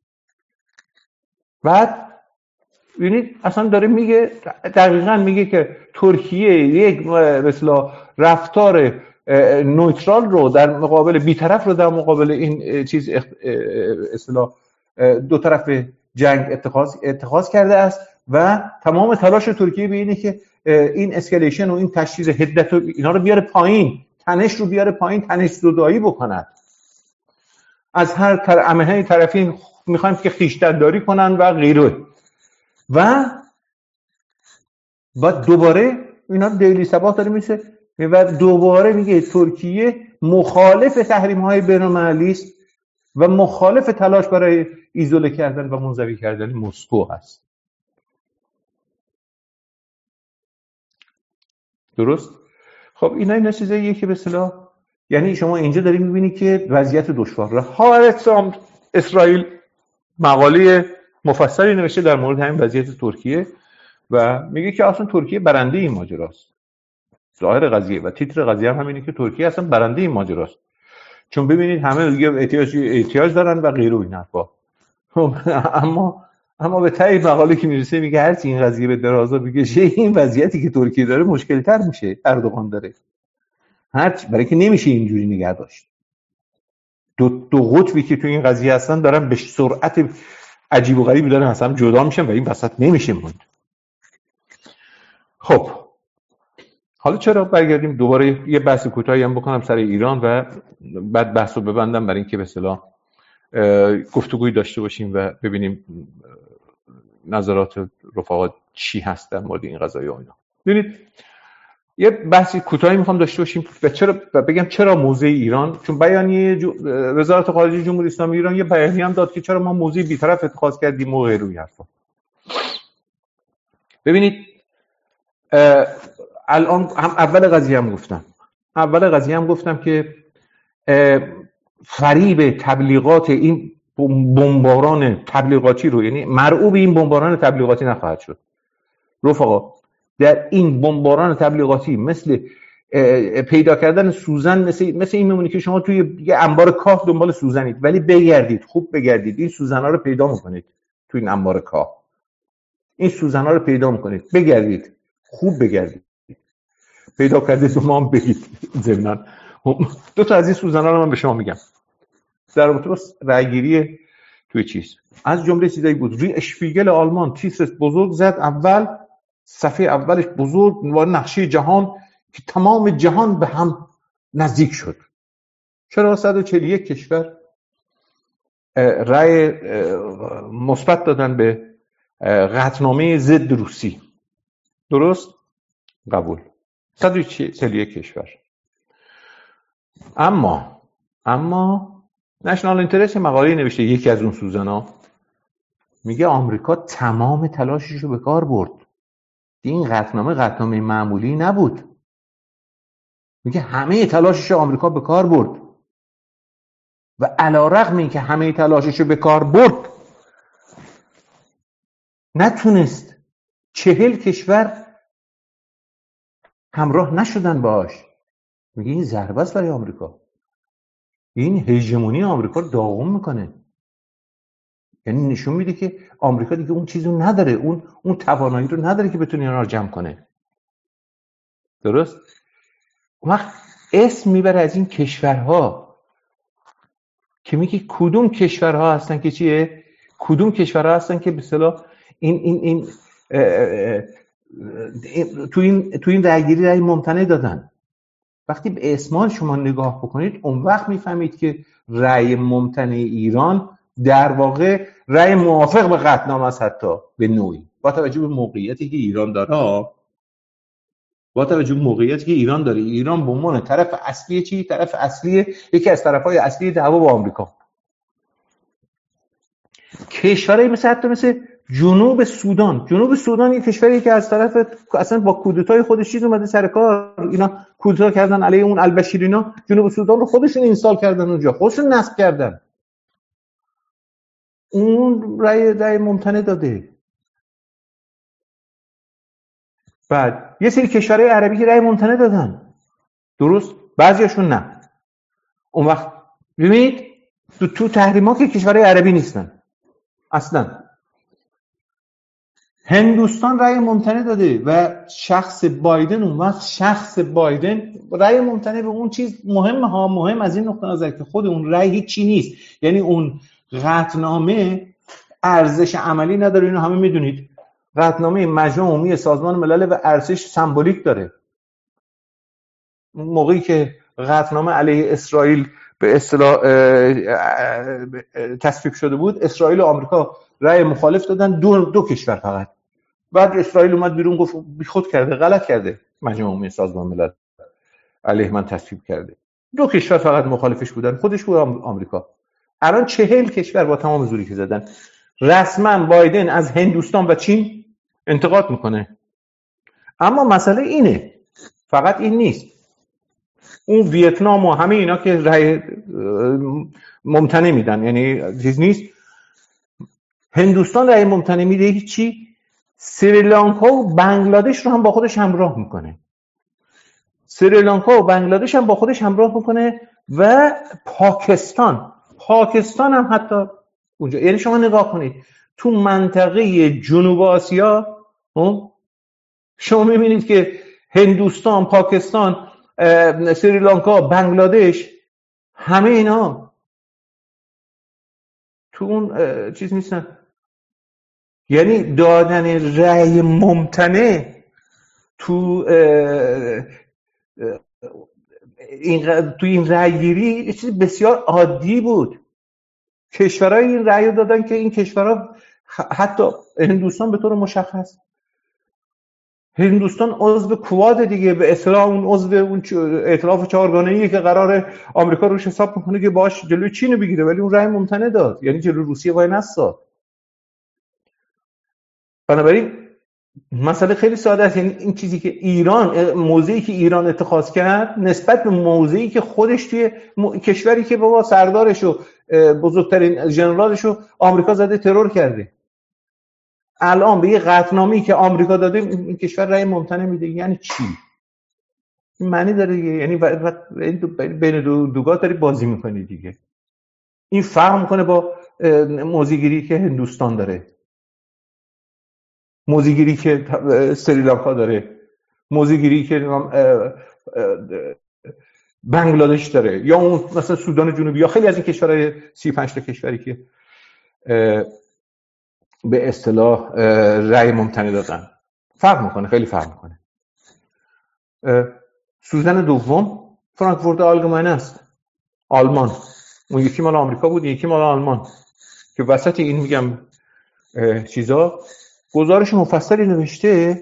بعد ببینید اصلا داره میگه، دقیقاً میگه که ترکیه یک مثلا رفتار نوترال رو در مقابل بی‌طرف رو در مقابل این چیز اصطلاح دو طرف جنگ اتخاذ کرده است و تمام تلاش ترکیه به اینه که این اسکلیشن و این تشدید حدت و اینا رو بیاره پایین، تنش رو بیاره پایین، تنش زدایی بکند. از هر همه طرفین میخوایم که خویشتن‌داری کنن و غیره. و بعد دوباره اینا دیلی صباح داره میشه و دوباره میگه ترکیه مخالف تحریم‌های بین‌المللی است و مخالف تلاش برای ایزوله کردن و منزوی کردن مسکو هست. درست؟ خب اینا چیزاییه که به اصطلاح یعنی شما اینجا داری میبینی که وضعیت دشواره. هارتسام اسرائیل مقاله مفصلی نوشته در مورد همین وضعیت ترکیه و میگه که اصلا ترکیه برنده این ماجراست. ظاهر قضیه و تیتر قضیه هم همینه که ترکیه اصلا برنده این ماجراست. چون ببینید همه دیگه احتیاج دارن و غیره این حرفا. اما به تای مقاله که میرسه میگه هرچی این قضیه به درازا بکشه این وضعیتی که ترکیه داره مشکل تر میشه. اردوغان داره هرچی، برای که نمیشه اینجوری نگه داشت. دو قطبی که تو این قضیه هستن دارن به سرعت عجیب و غریبی دارن اصلا جدا میشن و این وسط نمیشه موند. خب حالا چرا برگردیم دوباره یه بحث کوتاهی هم بکنم سر ایران و بعد بحثو ببندم برای اینکه به اصطلاح گفتگوی داشته باشیم و ببینیم نظرات رفقا چی هست در مورد این قضايا و اینا. ببینید یه بحثی کوتاهی میخوام داشته باشیم و بگم چرا موضع ایران، چون بیانیه وزارت خارجه جمهوری اسلامی ایران یه بیانیه هم داد که چرا ما موضع بی‌طرف اتخاذ کردیم و غیره حرفا. ببینید الان هم اول قضیه هم گفتم که فریب تبلیغات این بمباران تبلیغاتی رو، یعنی مرعوب این بمباران تبلیغاتی نخواهد شد. رفقا در این بمباران تبلیغاتی مثل پیدا کردن سوزن مثل این میمونه که شما توی یه انبار کاه دنبال سوزنید، ولی بگردید، خوب بگردید، این سوزن‌ها رو پیدا میکنید توی این انبار کاه. این سوزن‌ها رو پیدا میکنید، بگردید، خوب بگردید، پیدا کردید و ما هم بگید. ضمناً دو تا از این سوزن‌ها رو من به شما میگم در رابطه با رأیگیری توی چیز. از جمله چیزایی بود ری اشپیگل آلمان تیتر بزرگ زد اول صفحه اولش بزرگ و نقشه جهان که تمام جهان به هم نزدیک شد. چرا 141 کشور رأی مثبت دادن به قطعنامه ضد روسی؟ درست؟ قبول. 141 کشور. اما نشنال اینترست مقاله نوشته، یکی از اون سوزانا میگه آمریکا تمام تلاشش رو به کار برد. این قطعنامه معمولی نبود. میگه همه تلاشش رو آمریکا به کار برد و علی‌رغم اینکه همه تلاشش رو به کار برد نتونست 40 کشور همراه نشدن باش. میگه این ضربه است برای آمریکا. این هژمونی آمریکا رو داغون میکنه. یعنی نشون میده که آمریکا دیگه اون چیزو نداره، اون توانایی رو نداره که بتونه اینا رو جمع کنه. درست؟ اون وقت اسم میبره از این کشورها که میگه کدوم کشورها هستن که چیه؟ کدوم کشورها هستن که به اصطلاح این تو این رأیگیری رأی ممتنع دادن. وقتی به اسمان شما نگاه بکنید اون وقت میفهمید که رأی ممتنع ایران در واقع رأی موافق به قطعنامه است، حتی به نوعی با توجه به موقعیتی که ایران داره. ایران به عنوان طرف اصلی طرف اصلی یکی از طرف‌های اصلی دعوا با آمریکا. کشورهای مثل جنوب سودان یک کشوری که از طرف اصلا با کودتای خودش چیز اومده سر کار، اینا کودتا کردن علیه اون البشیر، اینا جنوب سودان رو خودشون اینستال کردن اونجا، خودشون نصب کردن. اون رأی ممتنع داده. بعد یه سری کشورهای عربی که رأی ممتنع دادن، درست؟ بعضیاشون نه. اون وقت ببینید تو تحریما که کشورهای عربی نیستن اصلا. هندوستان رأی ممتنع داده و شخص بایدن رأی ممتنع به اون چیز مهم از این نقطه نظر که خود اون رأی هیچی نیست. یعنی اون قطعنامه ارزش عملی نداره. اینو همه میدونید. قطعنامه مجمع عمومی سازمان ملل و ارزش سمبولیک داره. موقعی که قطعنامه علیه اسرائیل به اصطلاح تصویب شده بود، اسرائیل و آمریکا رأی مخالف دادن، دو کشور فقط. بعد اسرائیل اومد بیرون گفت بیخود کرده، غلط کرده، مجمع عمومی سازمان ملل علیه من تصویب کرده. 2 کشور فقط مخالفش بودن، خودش و آمریکا. الان 40 کشور با تمام زوری که زدن. رسما بایدن از هندوستان و چین انتقاد میکنه. اما مسئله اینه، فقط این نیست. اون ویتنام و همه اینا که رأی ممتنع میدن، یعنی چیز نیست. هندوستان رأی ممتنع میده، چی؟ سریلانکا و بنگلادش رو هم با خودش همراه میکنه. و پاکستان هم حتی اونجا. یعنی شما نگاه کنید تو منطقه جنوب آسیا شما میبینید که هندوستان، پاکستان، سریلانکا، بنگلادش، همه اینا تو اون چیز نیستن. یعنی دادن رأی ممتنع تو این رأیگیری یه چیز بسیار عادی بود. کشورهای این رأی دادن که این کشورها، حتی هندوستان به طور مشخص، هندوستان عضو کواد دیگه، به اصطلاح اون عضو اون ائتلاف چهارگانه‌ایه که قراره آمریکا روش حساب میکنه که باش جلوی چین رو بگیره، ولی اون رأی ممتنع داد، یعنی جلوی روسیه وای نساد. بنابراین مسئله خیلی ساده است. یعنی این چیزی که موضعی که ایران اتخاذ کرد نسبت به موضعی که خودش توی کشوری که بابا سردارش و بزرگترین ژنرالش رو آمریکا زده ترور کرده، الان به یه قطعنامه‌ای که آمریکا داده این کشور رأی ممتنع میده، یعنی چی؟ این معنی داره دیگه. یعنی بین دوگاه داری بازی میکنی دیگه. این فرق میکنه با موضع‌گیری که هندوستان داره، موضع‌گیری که سریلانکا داره، موضع‌گیری که بنگلادش داره، یا اون مثلا سودان جنوبی، یا خیلی از این کشورهای 35 تا کشوری که به اصطلاح رأی ممتنع دادن. فرق میکنه، خیلی فرق میکنه. سوزن دوم فرانکفورت آلگماینه است، آلمان. اون یکی مال آمریکا بود، یکی مال آلمان. که وسط این میگم چیزا گزارش مفصلی نوشته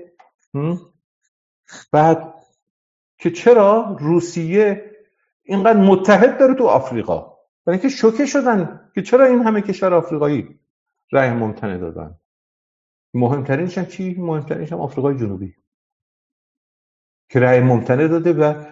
بعد که چرا روسیه اینقدر متحد داره تو آفریقا، برای اینکه شوکه شدن که چرا این همه کشور آفریقایی رأی ممتنع دادن. مهمترینش هم چی؟ مهمترینش هم آفریقای جنوبی که رأی ممتنع داده. و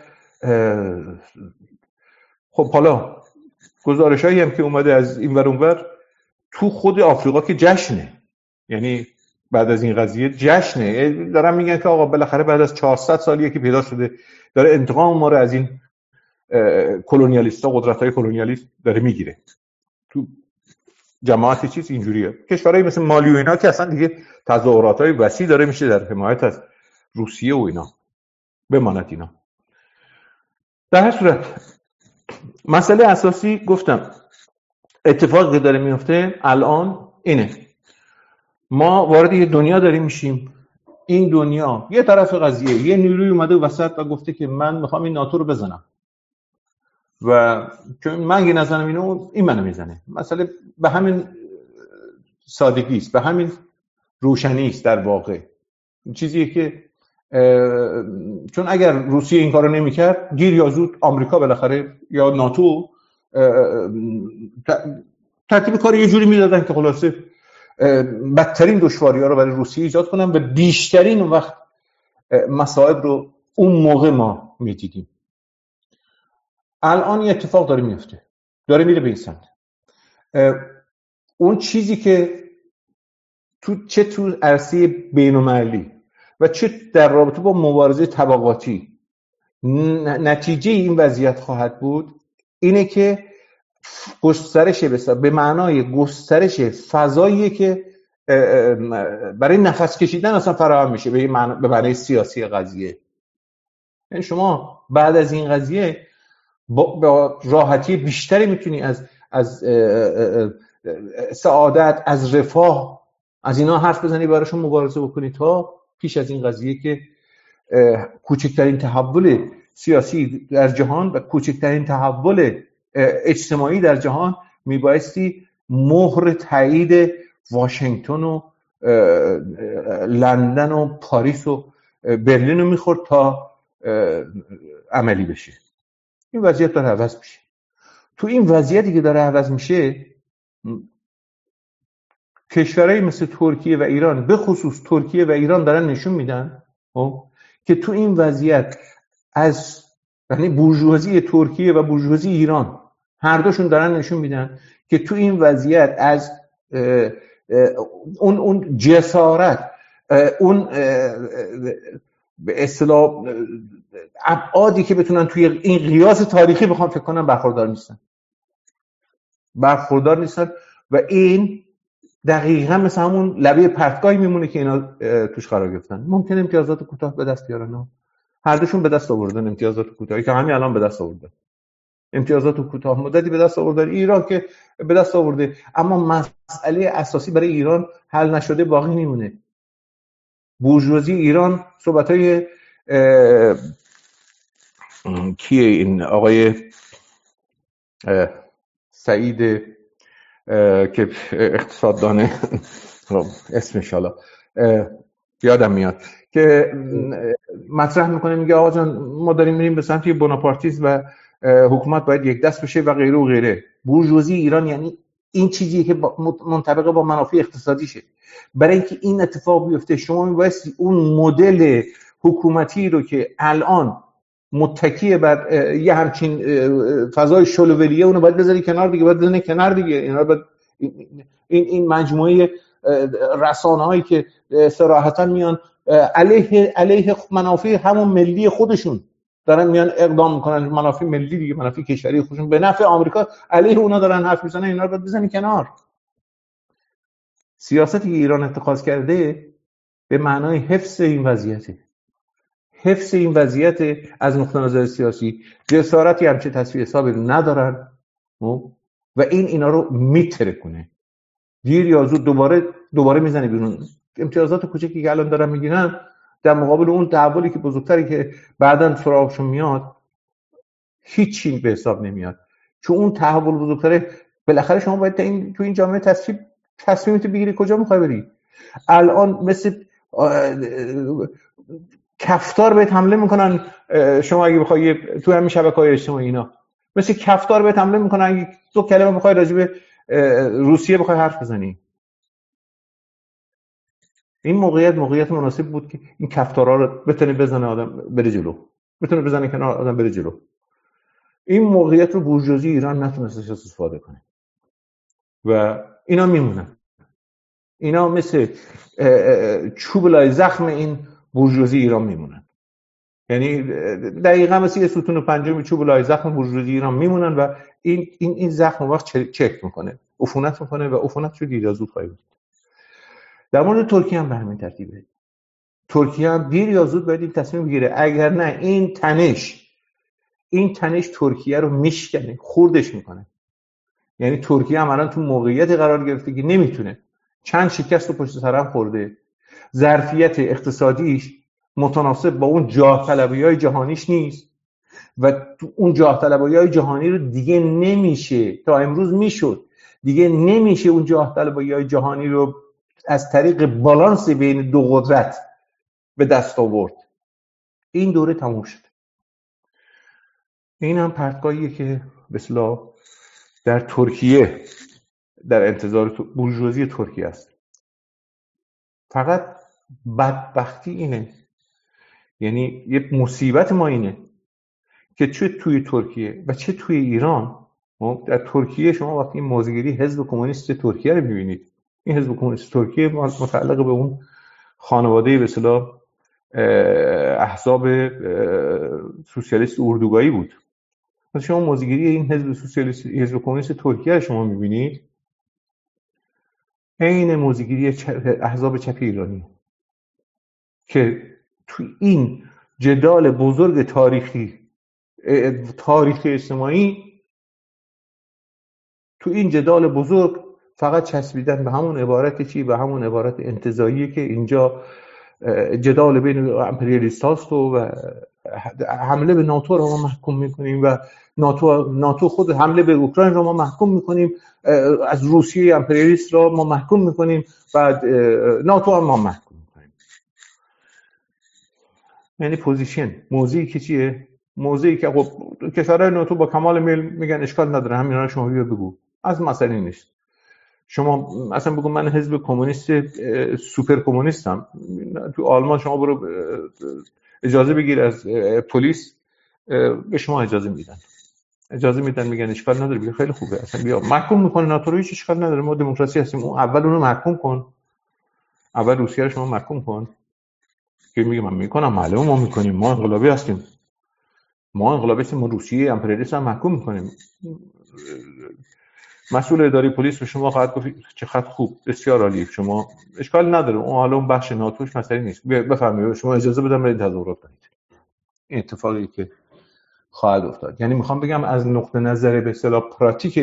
خب حالا گزارشایی هم که اومده از این ور اونور تو خود آفریقا که جشنه، یعنی بعد از این قضیه جشنه، دارن میگن که آقا بالاخره بعد از 400 سالیه که پیدا شده داره انتقام ما رو از این کلونیالیستا، قدرت‌های کلونیالیست داره میگیره. تو جماعت چیز اینجوریه. کشورهای مثل مالی و اینا که اصلا دیگه تظاهرات‌های وسیع داره میشه در حمایت از روسیه و اینا، بماند اینا. در هر صورت مسئله اساسی گفتم اتفاقی داره میفته الان اینه، ما وارد یه دنیا داریم میشیم. این دنیا یه طرف قضیه یه نیروی اومده وسط و گفته که من میخوام این ناتو رو بزنم و چون من اگه نزنم اینو این منو میزنه. مسئله به همین سادگی است، به همین روشنی است. در واقع چیزیه که چون اگر روسیه این کارو نمیکرد گیر یا زود آمریکا بالاخره یا ناتو ترتیب کار یه جوری میدادن که خلاصه بدترین دشواری‌ها رو برای روسیه ایجاد کنن و بیشترین وقت مصائب رو اون موقع ما میدیدیم. الان این اتفاق داره میفته، داره میره به این سمت. اون چیزی که چه تو عرصه بین‌المللی و چه در رابطه با مبارزه طبقاتی نتیجه این وضعیت خواهد بود اینه که گسترش به معنای گسترش فضاییه که برای نفس کشیدن اصلا فراهم میشه به معنای سیاسی قضیه. یعنی شما بعد از این قضیه با راحتی بیشتری میتونی از سعادت، از رفاه، از اینا حرف بزنی، براشون مبارزه بکنی تا پیش از این قضیه که کوچکترین تحول سیاسی در جهان و کوچکترین تحول اجتماعی در جهان میبایستی مهر تایید واشنگتن و لندن و پاریس و برلین رو میخورد تا عملی بشه. این وضعیت داره عوض میشه. تو این وضعیتی که داره عوض میشه کشورهای مثل ترکیه و ایران، به خصوص ترکیه و ایران، دارن نشون میدن که تو این وضعیت از یعنی بورژوازی ترکیه و بورژوازی ایران هر دوشون دارن نشون میدن که تو این وضعیت از اون جسارت، اون به اصطلاح ابعادی که بتونن توی این قیاس تاریخی بخوام فکر کنم برخوردار نیستن و این دقیقاً مثل همون لبه پرتگاهی میمونه که اینا توش قرار گرفتن. ممکن امتیازات کوتاه به دست بیارن، هر دوشون به دست آوردن امتیازات کوتاهی که همین الان به دست آوردن، امتیازات کوتاه مدتی به دست آوردن. ایران که به دست آورده، اما مسئله اساسی برای ایران حل نشده باقی میمونه. بورژوازی ایران، صحبت‌های کیه این آقای سعید که اقتصاددان اسمش حالا یادم میاد که مطرح میکنه، میگه آقا جان ما داریم میریم به سمت بوناپارتیسم و حکومت باید یک دست بشه و غیره و غیره. بورژوازی ایران یعنی این چیزی که منطبق با منافع اقتصادیشه. برای اینکه این اتفاق بیفته شما میبایستی اون مدل حکومتی رو که الان متکی بر یه همچین فضای شلوولیه اونو باید بذاری کنار دیگه، باید بزنی کنار دیگه. اینا باید این مجموعه رسانه‌هایی که صراحتاً میان علیه منافع همون ملی خودشون دارن میان اقدام میکنن، منافع ملی دیگه، منافع کشوری خودشون به نفع آمریکا، علیه اونا دارن حرف میزنن. اینا رو باید بزنی کنار. سیاستی که ایران اتخاذ کرده به معنای حفظ این وضعیته، حفظ این وضعیت از نقطه نظر سیاسی. جسارتی همچه تصفیه حسابی ندارن و اینا رو میتره کنه. دیر یا زود دوباره میزنه بیرون. امتیازات کوچکی که الان دارن میگیرن در مقابل اون تحولی که بزرگتری که بعداً سراغشون میاد هیچی به حساب نمیاد. چون اون تحول بزرگتره بالاخره شما باید تو این جامعه تصمیمت بگیری کجا میخوای بری. الان مثل کفتار بهت حمله میکنن، شما اگه بخوای تو همین شبکه‌های اجتماعی اینا مثل کفتار بهت حمله میکنن اگه دو کلمه بخوای راجع به روسیه بخوای حرف بزنی. این موقعیت مناسب بود که این کفتارها رو بتونه بزنه آدم بره جلو، بتونه بزنه کنار آدم بره جلو. این موقعیت رو بورژوازی ایران نتونست استفاده کنه و اینا میمونن. اینا مثل چوب لای زخم این بورژوازی ایران میمونن. یعنی دقیقاً مثل یه ستون پنجم چوب لای زخم بورژوازی ایران میمونن و این زخم وقت چک میکنه، عفونت میکنه و عفونت رو دیر یا زود خواهی بود. در مورد ترکیه هم به همین ترتیبه. ترکیه هم دیر یا زود باید این تصمیم بگیره، اگر نه این تنش ترکیه رو میشکنه، خوردش میکنه. یعنی ترکیه هم الان تو موقعیتی قرار گرفته که نمیتونه، چند شکست رو پشت سر هم خورده، ظرفیت اقتصادیش متناسب با اون جاه طلبی‌های جهانیش نیست و اون جاه طلبی‌های جهانی رو دیگه نمیشه، تا امروز میشد، دیگه نمیشه اون جاه طلبی‌های جهانی رو از طریق بالانس بین دو قدرت به دست آورد. این دوره تموم شد. این هم پرتگاهیه که به اصطلاح در ترکیه در انتظار بورژوازی ترکیه است. فقط بدبختی اینه، یعنی یه مصیبت ما اینه که چه توی ترکیه و چه توی ایران، در ترکیه شما وقتی این موضع‌گیری حزب کمونیست ترکیه رو می‌بینید، این حزب کمونیست ترکیه متعلق به اون خانواده به اصطلاح احزاب سوسیالیست اردوگاهی بود. شما موضع‌گیری این حزب سوسیالیست، حزب کمونیست ترکیه رو شما می‌بینید، عین موضع‌گیری احزاب چپ ایرانی که تو این جدال بزرگ تاریخی اجتماعی، تو این جدال بزرگ فقط چسبیدن به همون عبارت چی؟ به همون عبارت انتزاعیه که اینجا جدال بین امپریالیست هاست و حمله به ناتو رو ما محکوم میکنیم و ناتو خود حمله به اوکراین رو ما محکوم میکنیم، از روسیه امپریالیست رو ما محکوم میکنیم و ناتو هم ما محکوم میکنیم. یعنی پوزیشن، موضعی که چیه؟ موضعی که خب کشورهای ناتو با کمال میل میگن اشکال نداره، همینا رو شما بگو، از مسئله نیست. شما اصلا بگو من حزب کمونیست سوپر کمونیستم، تو آلمان شما برو اجازه بگیر از پلیس، به شما اجازه میدن میگن اشکال نداره، بگه خیلی خوبه، اصلا بیا محکوم میکنه ناتو رو، هیچ اشکال نداره، ما دموکراسی هستیم. اول اونو محکوم کن، اول روسیه رو شما محکوم کن که میگه من میکنم، معلومه ما میکنیم، ما انقلابی هستیم، ما روسیه امپریالیست هم محکوم میکنیم. مسئول اداری پلیس به شما خواهد گفت چقدر خوب، بسیار عالی، شما اشکال نداره، اون حالا اون بخش ناتوش مسئله نیست، بفرمایید شما اجازه بدم برید تظاهرات کنید. این اتفاقی که خواهد افتاد. یعنی میخوام بگم از نقطه نظر به اصطلاح پراتیک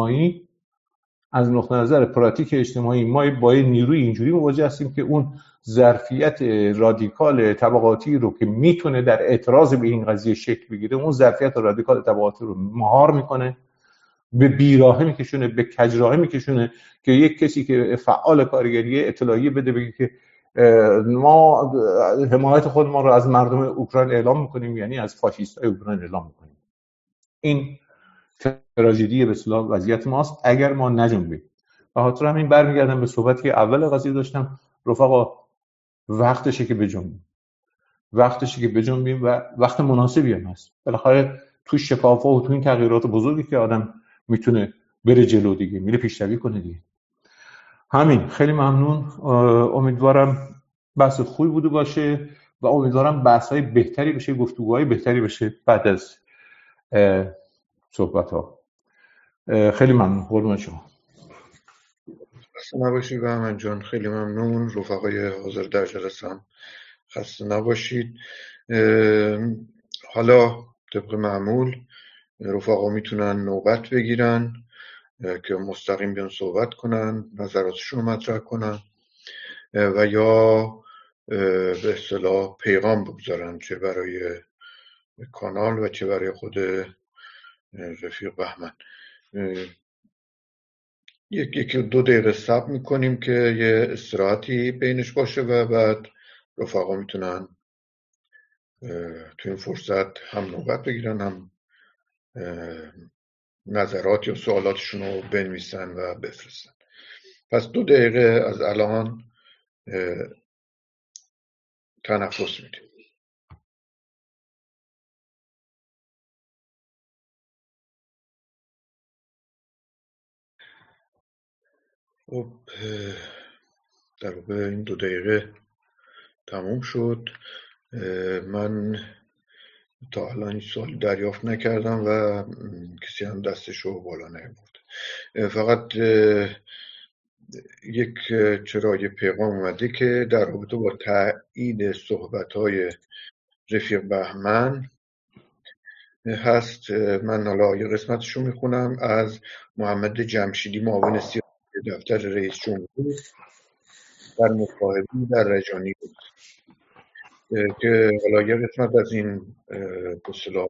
اجتماعی ما با نیروی اینجوری مواجه هستیم که اون ظرفیت رادیکال طبقاتی رو که میتونه در اعتراض به این قضیه شکل بگیره، اون ظرفیت رادیکال طبقاتی رو مهار میکنه، به بیراهه میکشونه، به کجراهه میکشونه که یک کسی که فعال کارگری اطلاعیه بده بگه که ما حمایت خودمان رو از مردم اوکراین اعلام میکنیم، یعنی از فاشیستای اوکراین اعلام میکنیم. این تراژدی به اصطلاح وضعیت ماست اگر ما نجنبیم. به خاطر همین برمیگردم به صحبتی که اول قضیه داشتم، رفقا وقتشه که بجنبیم و وقت مناسبی هم هست. بالاخره تو شفافه و تو این تغییرات بزرگی که آدم میتونه بره جلو دیگه، میره پیشروی کنه دیگه. همین، خیلی ممنون. امیدوارم بحث خوبی بوده باشه و امیدوارم بحث‌های بهتری بشه، گفتگوهای بهتری بشه بعد از صحبت‌ها. خیلی ممنون. قربان شما. خسته نباشید بهمن جان، خیلی ممنون. رفقای حاضر در جلسه هم خسته نباشید. حالا طبق معمول رفقا میتونن نوبت بگیرن که مستقیم بیان صحبت کنن، نظراتشون رو مطرح کنن و یا به اصطلاح پیغام بگذارن، چه برای کانال و چه برای خود رفیق بهمن. یکی 2 دقیقه صبر میکنیم که یه استراحتی بینش باشه و بعد رفقا میتونن تو این فرصت هم نوبت بگیرن، هم نظرات یا سوالاتشون رو بنویسن و بفرستن. پس 2 دقیقه از الان تنفس میدیم. خب در واقع این 2 دقیقه تموم شد. من تا الان این سوال دریافت نکردم و کسی هم دستشو بالا نیاورد. فقط یک چرای پیغام اومده که در رابطه با تایید صحبت‌های رفیق بهمن هست. من حالا یه قسمتشو میخونم از محمد جمشیدی، معاون سیاسی دفتر رئیس جمهور، در مصاحبه‌ای در رجانی بود که حالا یه قسمت از این به اصطلاح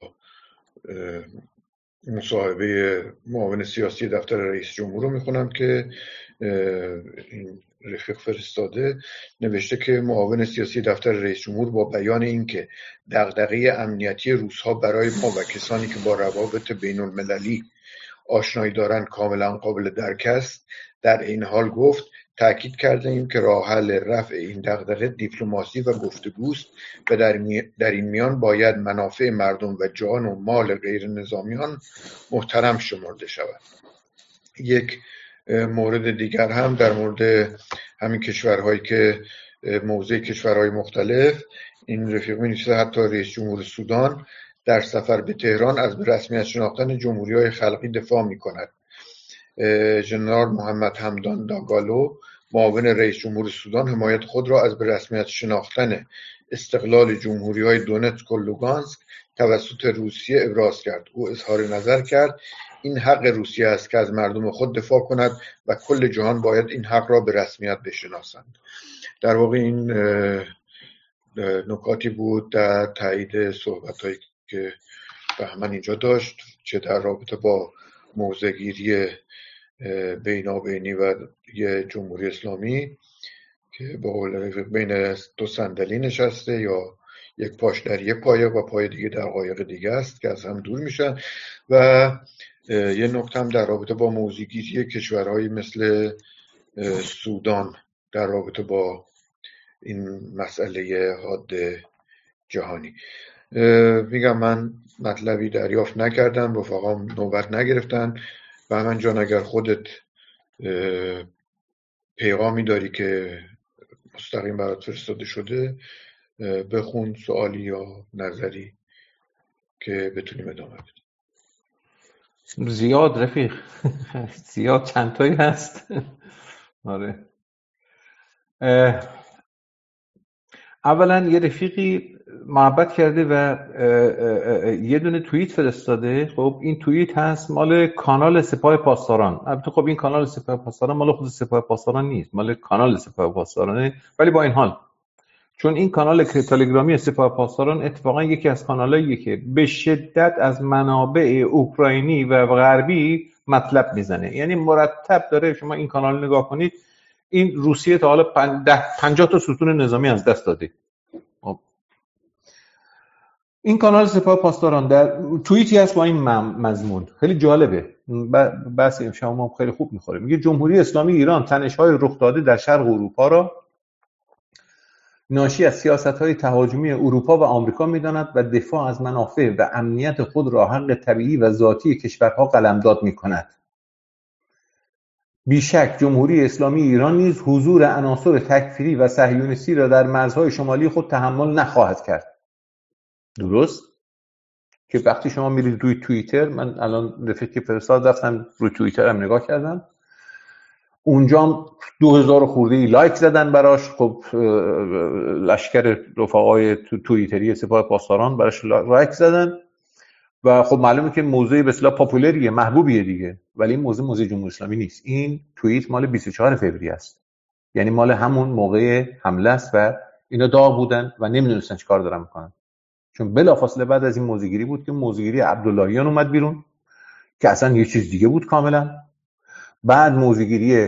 مصاحبه معاون سیاسی دفتر رئیس جمهور رو میخونم که این رفیق فرستاده. نوشته که معاون سیاسی دفتر رئیس جمهور با بیان اینکه دغدغه امنیتی روس‌ها برای ما و کسانی که با روابط بین المللی آشنایی دارند کاملا قابل درک است، در این حال گفت تأکید کردیم که راه حل رفع این دغدغه دیپلماسی و گفتگوست و در این میان باید منافع مردم و جان و مال غیر نظامیان محترم شمرده شود. یک مورد دیگر هم در مورد همین کشورهایی که موضع کشورهای مختلف، این رفیق می‌نویسه حتی رئیس جمهور سودان در سفر به تهران از به رسمیت شناختن جمهوری‌های خلقی دفاع می‌کند. ژنرال محمد حمدان داگالو، معاون رئیس جمهور سودان، حمایت خود را از به رسمیت شناختن استقلال جمهوری‌های دونتسک و لوگانسک توسط روسیه ابراز کرد. او اظهار نظر کرد این حق روسیه است که از مردم خود دفاع کند و کل جهان باید این حق را به رسمیت بشناسند. در واقع این نکاتی بود در تایید صحبت‌هایی که بهمن اینجا داشت، چه در رابطه با موضع‌گیری بینابینی و یه جمهوری اسلامی که با قول بین 2 صندلی نشسته یا یک پاش در یک پایه و پای دیگه در قایق دیگه است که از هم دور میشن، و یه نکته هم در رابطه با موضع‌گیری کشورهایی مثل سودان در رابطه با این مسئله حاد جهانی. میگم من مطلبی دریافت نکردم، رفقام نوبت نگرفتن. بهمن جان اگر خودت پیغامی داری که مستقیم برات فرستاده شده بخون، سوالی یا نظری که بتونیم ادامه بدیم. زیاد رفیق زیاد چند تایی هست. آره، اولا یه رفیقی محبت کرده و یه دونه توییت فرستاده. خب این توییت هست مال کانال سپاه پاسداران. البته خب این کانال سپاه پاسداران مال خود سپاه پاسداران نیست، مال کانال سپاه پاسدارانه، ولی با این حال چون این کانال تلگرامی سپاه پاسداران اتفاقا یکی از کانالاییه که به شدت از منابع اوکراینی و غربی مطلب میزنه، یعنی مرتب داره. شما این کانال نگاه کنید، این روسیه تا حالا 50 تا ستون نظامی از دست داده. این کانال سپاه پاسداران در توییتی هست با این مضمون، خیلی جالبه، بحث امشب ما خیلی خوب میخوره. میگه جمهوری اسلامی ایران تنش‌های رخ داده در شرق اروپا را ناشی از سیاست‌های تهاجمی اروپا و آمریکا می‌داند و دفاع از منافع و امنیت خود را حق طبیعی و ذاتی کشورها قلمداد می‌کند. بیشک جمهوری اسلامی ایران نیز حضور عناصر تکفیری و صهیونیستی را در مرزهای شمالی خود تحمل نخواهد کرد. درست؟ که وقتی شما میرید روی توییتر، من الان رفیقی فرستاد رفتم روی توییتر هم نگاه کردم، اونجا 2000 خورده‌ای لایک زدن براش. خب لشکر رفقای توییتری سپاه پاسداران براش لایک زدن و خب معلومه که موضوع به اصطلاح پاپولاریه، محبوبیه دیگه، ولی این موضوع جمهوری اسلامی نیست. این توییت مال 24 فوریه است، یعنی مال همون موقع حمله است و اینا داغ بودن و نمیدونستن چیکار دارن میکنن، چون بلافاصله بعد از این موزیگیری بود که موزیگیری عبداللهیان اومد بیرون که اصلا یه چیز دیگه بود کاملا. بعد موزیگیری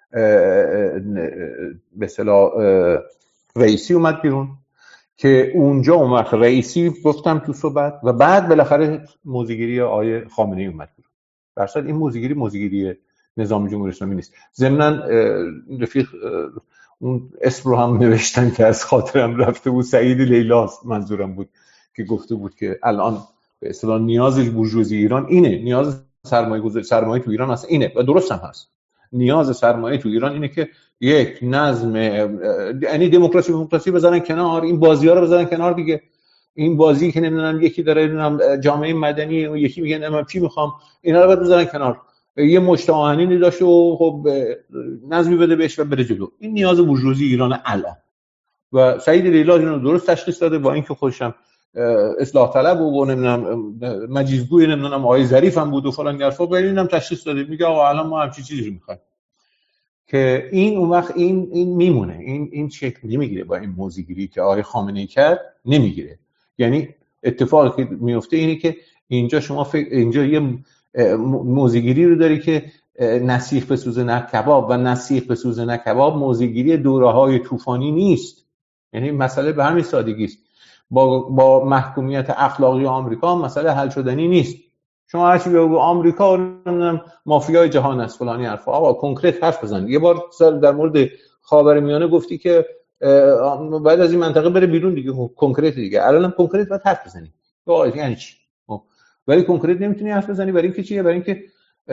به اصطلاح رئیسی اومد بیرون که اونجا اون وقت رئیسی گفتم تو صحبت، و بعد بالاخره موزیگیری آقای خامنه‌ای اومد بیرون. در اصل این موزیگیری نظام جمهوری اسلامی نیست. ضمن رفیق اون اسم رو هم نوشتن که از خاطرم رفته بود، سعید لیلاست منظورم بود، که گفته بود که الان به اصطلاح نیاز بورژوازی ایران اینه، نیاز سرمایه تو ایران اصلا اینه، و درست هم هست. نیاز سرمایه تو ایران اینه که یک نظم، یعنی دموکراسی بزنن کنار، این بازی‌ها رو بزنن کنار دیگه. این بازی که نمیدونم یکی داره نمیدونم جامعه مدنی و یکی میگه من چی میخوام، اینا رو باید بزنن کنار. یه مجتمع آهنینی داشته و خب نظمی بده بهش و بره جلو. این نیاز بورژوازی ایران الان. و سعید لیلا اینو درست تشخیص داده، با اینکه خودشم اصلاح طلب و نمیدونم مجیزگوی نمیدونم آقای ظریف هم بود و فلان حرفا، ببینم تشخیص داده، میگه آقا الان ما همچین چیزی میخوایم که این اون وقت این میمونه، این شکل نمیگیره. با این موزیگیری که آقای خامنه‌ای کرد نمیگیره. یعنی اتفاقی که میفته اینه که اینجا شما اینجا یه موزیگیری رو داری که نسیخ بسوزه نه کباب، و نسیخ بسوزه نه کباب موزیگیری دوره‌های طوفانی نیست. یعنی مسئله به همین سادگی است. با محکومیت اخلاقی آمریکا مسئله حل شدنی نیست. شما هرچی بگو آمریکا نمیدونم مافیای جهان است فلانی حرفا، آقا کنکرت حرف بزن. یه بار در مورد خاورمیانه گفتی که بعد از این منطقه بره بیرون دیگه، کنکرت دیگه. الانم کنکرت باید حرف بزنی. آقا یعنی چی؟ ولی کنکرت نمیتونی حرف بزنی. برای اینکه چیه؟ برای اینکه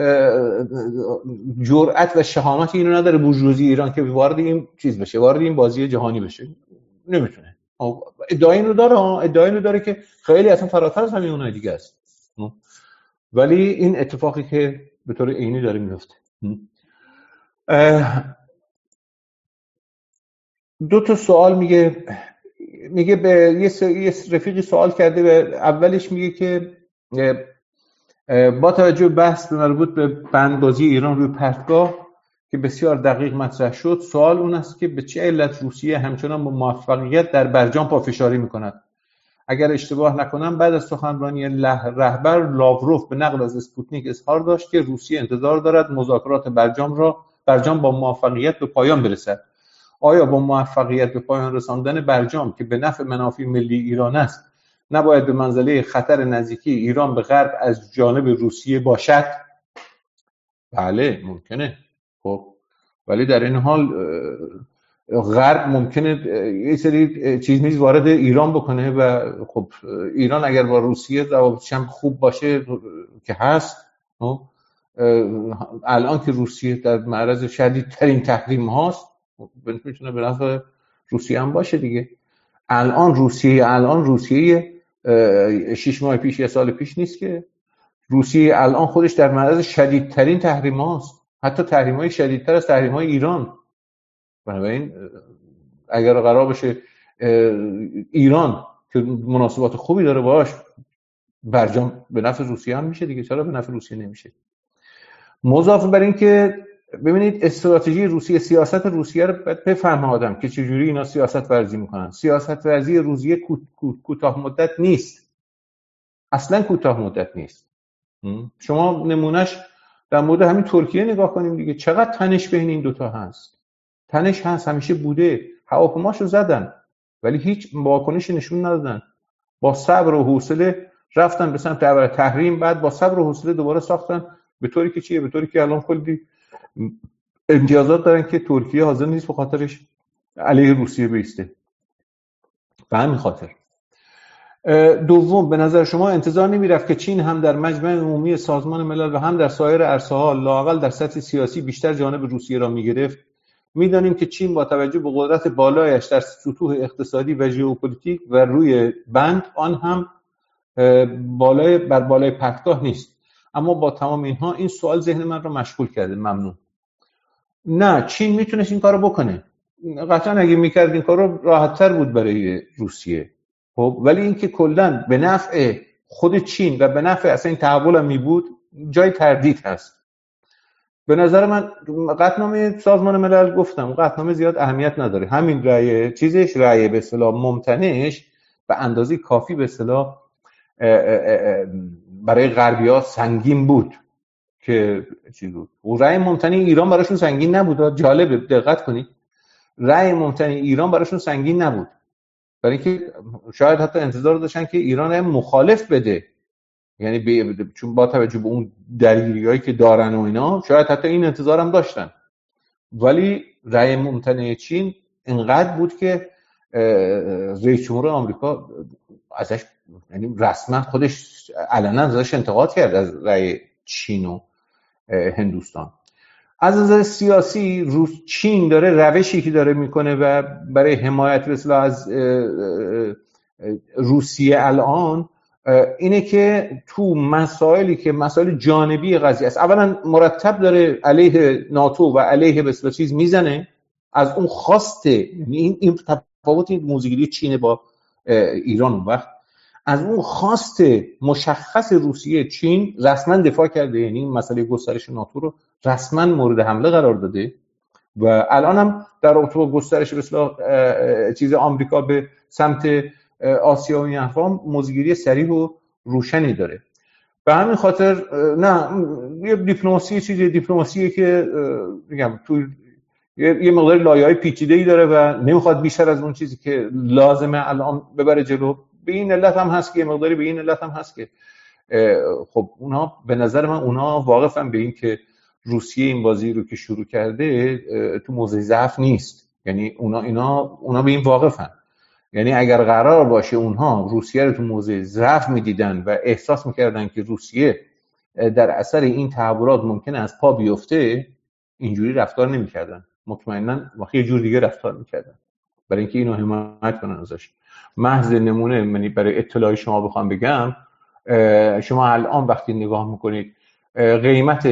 جرأت و شهامت اینو نداره بورژوازی ایران که وارد این چیز بشه، وارد این بازی جهانی بشه. نمیتونه. ادعای اینو داره که خیلی اصلا فراتر از همین اونای دیگه است. ولی این اتفاقی که به طور عینی داره میفته. دو تا سوال میگه به یه رفیقی سوال کرده، به اولش میگه که با توجه به بحث مربوط به بندبازی ایران روی پرتگاه که بسیار دقیق مطرح شد، سوال اون است که به چه علت روسیه همچنان با موفقیت در برجام پافشاری میکند؟ اگر اشتباه نکنم بعد از سخنرانی رهبر لاوروف به نقل از اسپوتنیک اظهار داشت که روسیه انتظار دارد مذاکرات برجام با موفقیت به پایان برسد. آیا با موفقیت به پایان رساندن برجام که به نفع منافع ملی ایران است نباید به منزله خطر نزدیکی ایران به غرب از جانب روسیه باشد؟ بله ممکنه. خب ولی در این حال غرب ممکنه یه سری چیز وارد ایران بکنه و خب ایران اگر با روسیه روابطش هم خوب باشه که هست، الان که روسیه در معرض شدیدترین تحریم هاست میتونه به نفع روسیه هم باشه دیگه. الان روسیه 6 ماه پیش، 1 سال پیش نیست که روسیه الان خودش در معرض شدیدترین تحریم هاست، حتی تحریم های شدیدتر از تحریم های ایران. بنابراین اگر قرار باشه ایران که مناسبات خوبی داره باش برجام به نفع روسیه هم میشه دیگه، چرا به نفع روسیه نمیشه؟ مضاف بر این که ببینید استراتژی روسیه، سیاست روسیه رو باید بفهمه آدم که چجوری اینا سیاست ورزی میکنن. سیاست ورزی روسیه کوتاه مدت نیست، اصلا کوتاه مدت نیست. شما نمونهش در مورد همین ترکیه نگاه کنیم دیگه، چقدر تنش بین این دوتا هست. تنش هست، همیشه بوده، هواپیماشو زدن ولی هیچ واکنشی نشون ندادن، با صبر و حوصله رفتن به سمت تحریم، بعد با صبر و حوصله دوباره ساختن به طوری که چیه، به طوری که الان کلی امتیازات دارن که ترکیه حاضر نیست به خاطرش علیه روسیه بیسته. به همین خاطر. دوم، به نظر شما انتظار نمیرفت که چین هم در مجمع عمومی سازمان ملل و هم در سایر عرصه‌ها لااقل در سطح سیاسی بیشتر جانب روسیه را میگرفت؟ میدانیم که چین با توجه به قدرت بالایش در سطوح اقتصادی و ژئوپلیتیک و روی بند آن هم بالای پرتگاه نیست. اما با تمام اینها این سوال ذهن من رو مشغول کرده. ممنون. نه، چین میتونست این کارو بکنه، قطعا اگه میکرد این کارو راحت‌تر بود برای روسیه. خب ولی اینکه کلا به نفع خود چین و به نفع اصلا این تحول هم میبود جای تردید هست. به نظر من قطعنامه سازمان ملل گفتم قطعنامه زیاد اهمیت نداره. همین رأی چیزش، رأی به اصطلاح ممتنعش به اندازه کافی به اصطلاح برای غربی‌ها سنگین بود که چیز بود. و رأی ممتنع ایران براشون سنگین نبود. جالبه دقت کنید، رأی ممتنع ایران براشون سنگین نبود، برای اینکه شاید حتی انتظار داشتن که ایران مخالف بده، یعنی چون با توجه به اون درگیری‌هایی که دارن و اینا شاید حتی این انتظار هم داشتن. ولی رأی ممتنع چین انقدر بود که رئیس جمهور آمریکا ازش، یعنی رسما خودش علنا ازش انتقاد کرد، از رأی چین و هندوستان. از نظر سیاسی چین داره روشی که داره میکنه و برای حمایت به اصطلاح از روسیه الان اینه که تو مسائلی که مسائل جانبی قضیه است، اولا مرتب داره علیه ناتو و علیه به اصطلاح چیز میزنه. از اون خواسته، این تفاوت این موضوعگیری چین با ایران اون وقت، از اون خواست مشخص روسیه چین رسما دفاع کرده، یعنی این مسئله گسترش ناتو رو رسما مورد حمله قرار داده و الان هم در رابطه با گسترش به اصطلاح چیز آمریکا به سمت آسیا و این احوام موضوعگیری صریح و روشنی داره. به همین خاطر نه، یه دیپلماسی چیزی دیپلماسیه که میگم تو یه مقدار لایه‌های پیچیده‌ای داره و نمیخواد بیشتر از اون چیزی که لازمه الان ببره جلو. به این علت هم هست که یه مقداری به این علت هم هست که خب اونها به نظر من اونها واقفن به این که روسیه این بازی رو که شروع کرده تو موضع ضعف نیست. یعنی اونا به این واقفن. یعنی اگر قرار باشه اونها روسیه رو تو موضع ضعف میدیدن و احساس میکردن که روسیه در اثر این تحولات ممکنه از پا بیفته، اینجوری رفتار نمیکردن. مطمئنا واقعا یه جور دیگه رفتار میکردن برای اینکه اینو حمایت کنن ازش. محض نمونه، یعنی برای اطلاع شما بخوام بگم، شما الان وقتی نگاه میکنید قیمت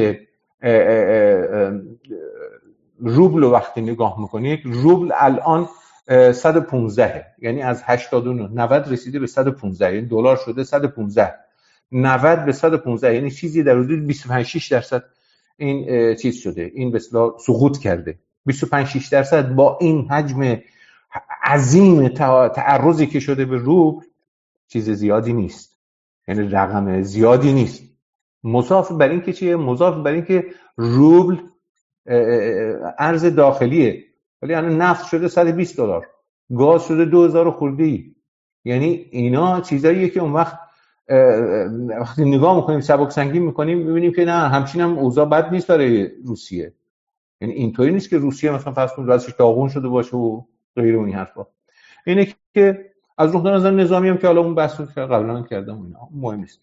روبل رو وقتی نگاه میکنید، روبل الان 115، یعنی از 89 90 رسیده به 115، یعنی دلار شده 115، 90 به 115، یعنی چیزی در حدود 25-6% این چیز شده، این به اصطلاح سقوط کرده. 25-6% با این حجم عظیم تعرضی که شده به روبل چیز زیادی نیست، یعنی رقم زیادی نیست. مضاف بر این که چیه؟ مضاف بر این که روبل ارز داخلیه، ولی الان نفت شده 120 دلار، گاز شده 2000 خورده‌ای. یعنی اینا چیزاییه که اون وقت وقتی نگاه میکنیم سبک سنگین میکنیم میبینیم که نه، همچین هم اوضاع بد نیست برای روسیه. یعنی اینطوری نیست که روسیه مثلا فرض کنید وضعش داغون شده باشه و غیر اون حرفا. اینه که از نقطه نظر نظامی هم که حالا اون بحثو که قبلا کردم اینا مهم نیست.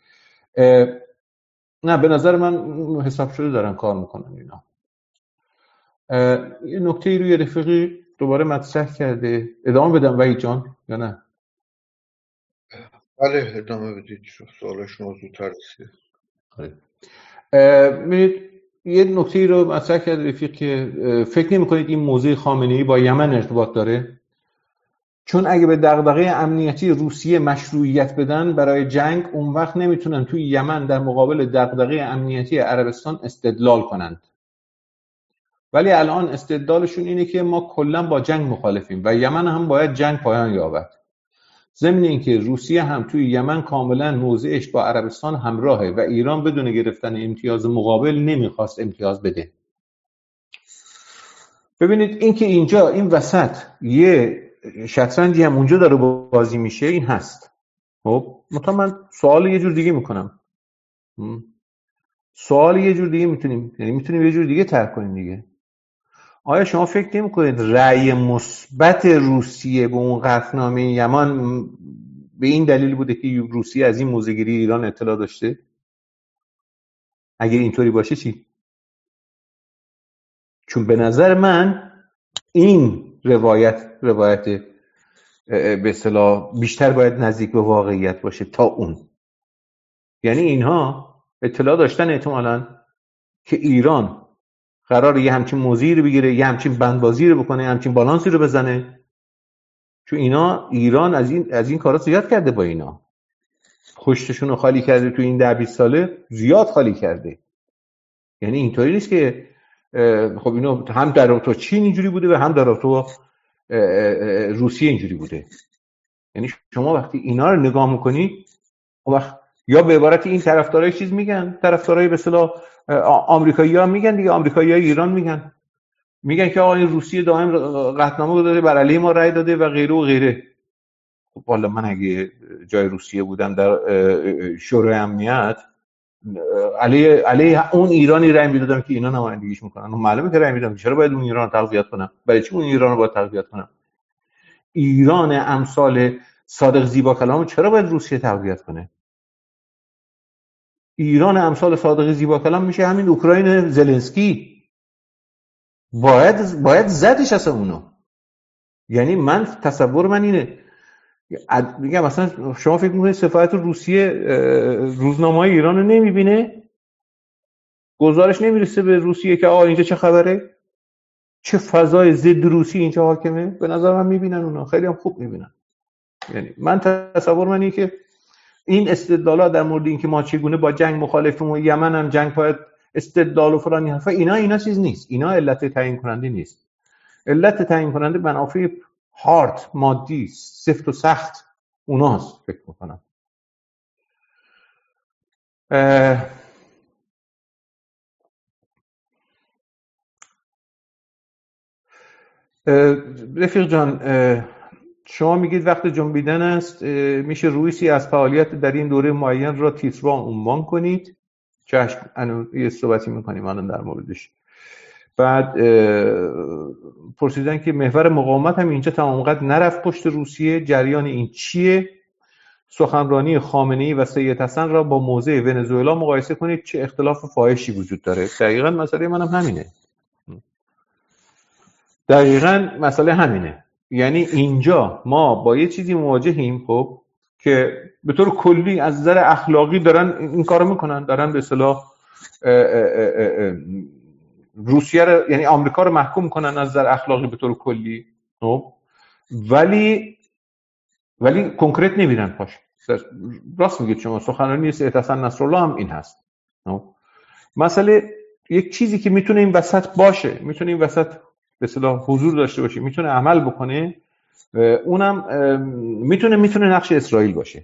نه به نظر من حساب شده دارن کار میکنن اینا. یه نکته روی رفیقی دوباره مطرح کرده، ادامه بدم وحید جان یا نه؟ بله ادامه بدید، سوالش موضوع‌تر رسید. ببینید یه نکته رو مطرح کرده رفیق که فکر نمی‌کنید این موضوع خامنه‌ای با یمن ارتباط داره؟ چون اگه به دغدغه امنیتی روسیه مشروعیت بدن برای جنگ، اون وقت نمیتونن توی یمن در مقابل دغدغه امنیتی عربستان استدلال کنند. ولی الان استدلالشون اینه که ما کلا با جنگ مخالفیم و یمن هم باید جنگ پایان یابد. ضمن اینکه روسیه هم توی یمن کاملا موضعش با عربستان همراهه و ایران بدون گرفتن امتیاز مقابل نمیخواست امتیاز بده. ببینید اینکه اینجا این وسط یه شطرنجی هم اونجا داره بازی میشه، این هست. خب من سوال یه جور دیگه میکنم. سوال یه جور دیگه میتونیم یه جور دیگه طرح کنیم دیگه. آیا شما فکر نمی‌کنید رأی مثبت روسیه به اون قطعنامه یمن به این دلیل بوده که روسیه از این موضع‌گیری ایران اطلاع داشته؟ اگر اینطوری باشه چی؟ چون به نظر من این روایت به اصطلاح بیشتر باید نزدیک به واقعیت باشه تا اون. یعنی اینها اطلاع داشتن احتمالاً که ایران قراره یه همچین موضوعی رو بگیره، یه همچین بندبازی رو بکنه، یه همچین بالانسی رو بزنه. چون ایران از این کارا زیاد کرده، با اینا پشتشون رو خالی کرده، تو این 10-20 ساله زیاد خالی کرده. یعنی اینطوری نیست که خب اینو هم در رابطه با چین اینجوری بوده و هم در رابطه با روسیه اینجوری بوده. یعنی شما وقتی اینا رو نگاه میکنی وقت یا به عبارت این طرفدارای چیز میگن، طرفدارای به اصطلاح آمریکایی‌ها میگن دیگه، آمریکایی‌های ایران میگن که آقا این روسیه دائم قطعنامه داده، بر علیه ما رأی داده و غیره و غیره. خب والا من اگه جای روسیه بودم در شورای امنیت علیه اون ایرانی رأی میدادم که اینا نمایندگیش میکنن. معلومه که رأی میدم. چرا باید اون ایران رو تقویت کنم؟ برای چی اون ایران رو باید تقویت کنم؟ ایران امثال صادق زیبا کلامو چرا باید روسیه تقویت کنه؟ ایران امثال صادق زیبا کلام میشه همین اوکراین زلنسکی. باید زدش اصلا اونو. یعنی تصور من اینه، میگم مثلا شما فکر میکنید سفارت روسیه روزنامه‌های ایران رو نمیبینه؟ گزارش نمیرسه به روسیه که آقا اینجا چه خبره؟ چه فضای ضد روسی اینجا حاکمه؟ به نظر من میبینن اونا، خیلی هم خوب میبینن. یعنی تصور من اینه که این استدلالا در مورد اینکه ما چگونه با جنگ مخالفیم و یمن هم جنگ باید استدلال و فلان حرفا، اینا چیز نیست. اینا علت تعیین کننده نیست. علت تعیین کننده منافع هارد، مادی، سفت و سخت اوناست فکر میکنم. رفیق جان، شما میگید وقت جنبیدن است، میشه رویسی از فعالیت در این دوره معین را تیتروان عنوان کنید. چشم، یه صحبتی میکنیم الان در موردش. بعد پرسیدن که محور مقاومت هم اینجا تمام قد نرفت پشت روسیه، جریان این چیه؟ سخنرانی خامنه‌ای و سید حسن را با موضع ونزوئلا مقایسه کنید، چه اختلاف فاحشی وجود داره. دقیقاً مسئله منم همینه. یعنی اینجا ما با یه چیزی مواجهیم خب که به طور کلی از نظر اخلاقی دارن این کارو میکنن، دارن به اصطلاح روسیه رو، یعنی آمریکا رو محکوم کنن از نظر اخلاقی به طور کلی، خب ولی کنکرت نمیرن پاش. راست میگید شما، سخنرانی سید حسن نصرالله هم این هست. مسئله یک چیزی که میتونه این وسط باشه، میتونه این وسط به اصطلاح حضور داشته باشه، میتونه عمل بکنه، اونم میتونه نقش اسرائیل باشه.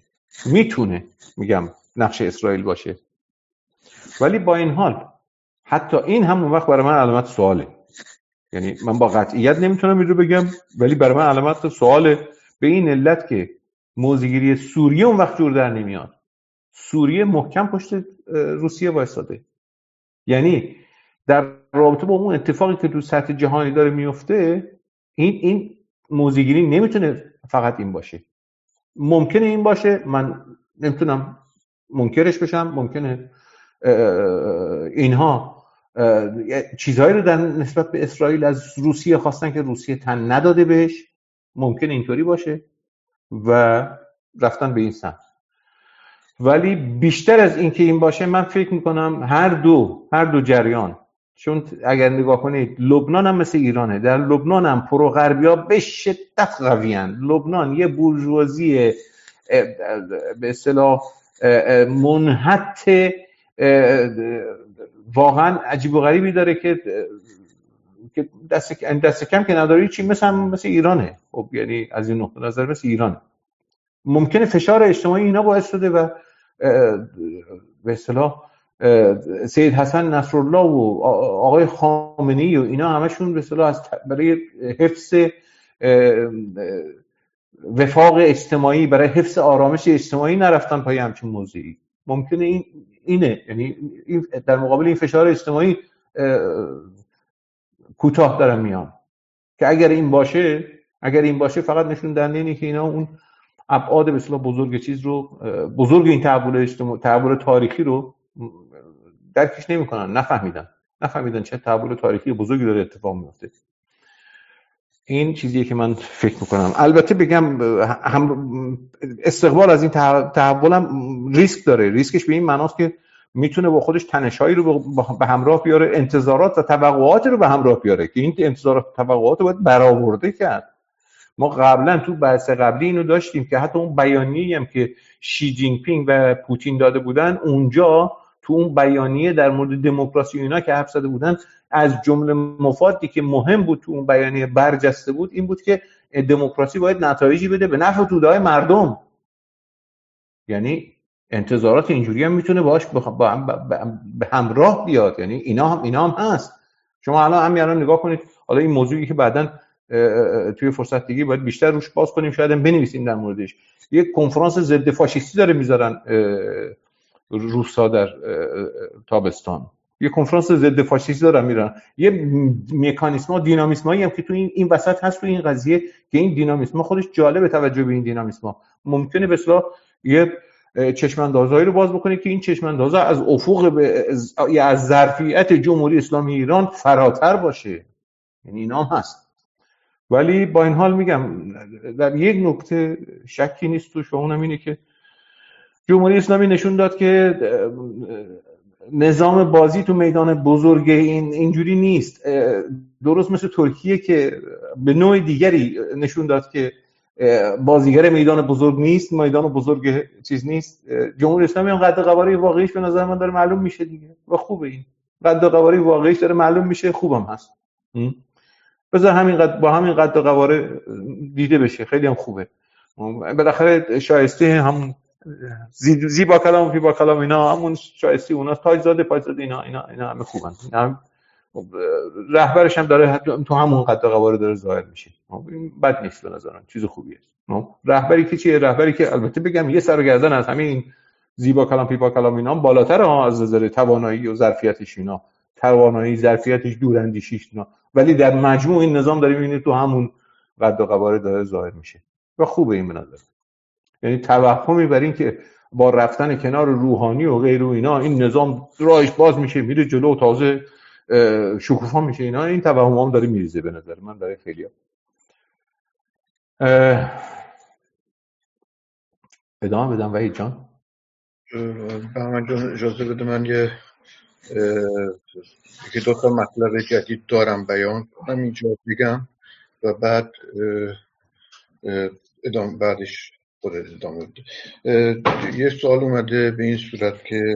نقش اسرائیل باشه. ولی با این حال حتی این همون وقت برای من علامت سواله. یعنی من با قطعیت نمیتونم این رو بگم، ولی برای من علامت سواله، به این علت که موضع‌گیری سوریه اون وقت جور در نمیاد. سوریه محکم پشت روسیه وایساده. یعنی در رابطه با اون اتفاقی که تو سطح جهانی داره میفته، این موضع‌گیری نمیتونه فقط این باشه. ممکنه این باشه، من نمیتونم منکرش بشم، ممکنه اینها چیزهایی رو در نسبت به اسرائیل از روسیه خواستن که روسیه تن نداده بهش، ممکنه اینطوری باشه و رفتن به این سمت. ولی بیشتر از این که این باشه، من فکر میکنم هر دو جریان، چون اگر نگاه کنید لبنان هم مثل ایرانه، در لبنان هم پرو غربی‌ها به شدت قوی‌اند. لبنان یه بورژوازی به اصطلاح منحط واقعا عجیب و غریبی داره که دست کم که نداره، چی مثل ایرانه. خب یعنی از این نقطه نظر مثل ایرانه. ممکنه فشار اجتماعی اینا باعث شده و به اصطلاح سید حسن نصرالله و آقای خامنه‌ای و اینا همشون به اصطلاح برای حفظ وفاق اجتماعی، برای حفظ آرامش اجتماعی نرفتن پای همچین موضوعی. ممکنه اینه، یعنی این در مقابل این فشار اجتماعی کوتاه دارن میان که اگر این باشه فقط نشون دهنده اینه که اینا اون ابعاد به اصطلاح بزرگ این تحول تاریخی رو درکش نمی‌کنن، نفهمیدن چه تحول تاریخی بزرگی داره اتفاق میفته. این چیزیه که من فکر میکنم. البته بگم استقبال از این تحول هم ریسک داره. ریسکش به این معناست که میتونه با خودش تنش‌هایی رو به همراه بیاره، انتظارات و توقعات رو به همراه بیاره که این انتظارات و توقعات رو باید برآورده کرد. ما قبلا تو بحث قبلی اینو داشتیم که حتی اون بیانیه‌ای هم که شی جین پینگ و پوتین داده بودن، اونجا تو اون بیانیه در مورد دموکراسی اینا که حرف زده بودن، از جمله مفادی که مهم بود تو اون بیانیه برجسته بود این بود که دموکراسی باید نتایجی بده به نفع توده‌های مردم. یعنی انتظارات اینجوری هم میتونه باش به همراه بیاد. یعنی اینا هم هست. شما الان نگاه کنید، حالا این موضوعی که بعداً توی فرصت دیگه باید بیشتر روش باز کنیم، شاید هم بنویسیم در موردش. یک کنفرانس ضد فاشیستی داره میذارن روسا در تابستان، یه کنفرانس ضد فاشیستی دارن میرن. یه مکانیسم‌ها دینامیسمایی هم که تو این وسط هست تو این قضیه، که این دینامیسم‌ها خودش جالبه. توجه به این دینامیسم‌ها ممکنه به اصطلاح یه چشماندازهایی رو باز بکنه که این چشماندازها از افق یا از ظرفیت جمهوری اسلامی ایران فراتر باشه. یعنی اینا هم هست. ولی با این حال میگم در یک نکته شکی نیست توش، و اونم اینه که جمهوری اسلامی نشون داد که نظام بازی تو میدان بزرگ اینجوری نیست. درست مثل ترکیه که به نوع دیگری نشون داد که بازیگر میدان بزرگ نیست، میدان بزرگ چیز نیست. جمهوری اسلامی هم قد قواره واقعیش به نظر من داره معلوم میشه دیگه، و خوبه. این قد قواره واقعیش داره معلوم میشه، خوبم هست. بذار با همین قد قواره دیده بشه، خیلی هم خوبه. بالاخره شایسته هم زیبا کلام و فیبا کلام اینا همون شایسته اونا، تاجزاده پاجزاده اینا همه خوبن. رهبرش هم داره تو همون قد قواره داره ظاهر میشه. بد نیست به نظرم، چیز خوبیه. رهبری که چیه؟ رهبری که البته بگم یه سر و گردن از همین زیبا کلام فیبا کلام اینا بالاتره از نظر توانایی و ظرفیتش، اینا توانایی ظرفیتش دوراندیشیش اینا، ولی در مجموع این نظام داره میبینید تو همون قد و قواره داره ظاهر میشه و خوبه این به نظر. یعنی توهمی بر این که با رفتن کنار روحانی و غیر و اینا این نظام راهش باز میشه میره جلو و تازه شکوفا میشه، اینا این توهم هم داره میریزه به نظر من برای خیلی‌ها. ادامه بدم وحید جان؟ بهمن جان اجازه بده من یکی دو تا مطلب جدید دارم بیان کنم اینجا بگم و بعد بعدش خودت ادامه بده. یه سوال اومده به این صورت که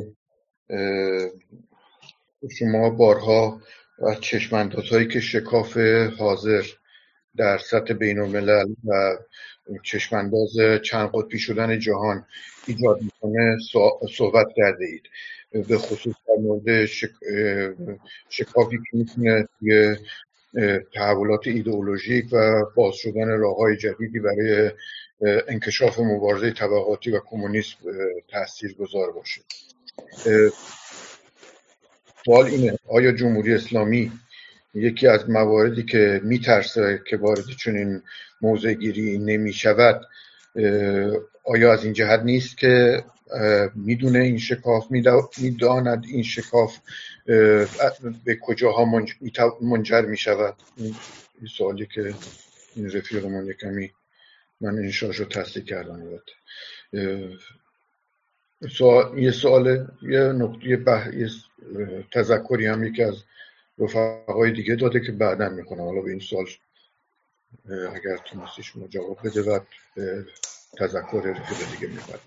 شما بارها از چشماندازهایی که شکاف حاضر در سطح بین الملل و چشمانداز چند قطبی شدن جهان ایجاد میکنه صحبت کرده اید، به خصوص در مورد شکافی که میتونه توی تحولات ایدئولوژیک و باز شدن راه‌های جدیدی برای انکشاف مبارزه طبقاتی و کمونیسم تاثیرگذار باشه. سوال اینه آیا جمهوری اسلامی یکی از مواردی که میترسه که وارد چنین موضع گیری نمیشود، آیا از این جهت نیست که میدونه این شکاف، میداند این شکاف به کجاها منجر میشود؟ این سوالی که این رفیقمون یکمی من انشاش رو تصدیق کردم. یه سوال، یه تذکری هم یکی از رفقای دیگه داده که بعداً میکنم. حالا به این سوال اگر تونستی شما جواب بده و تذکر رفیق دیگه میبرد.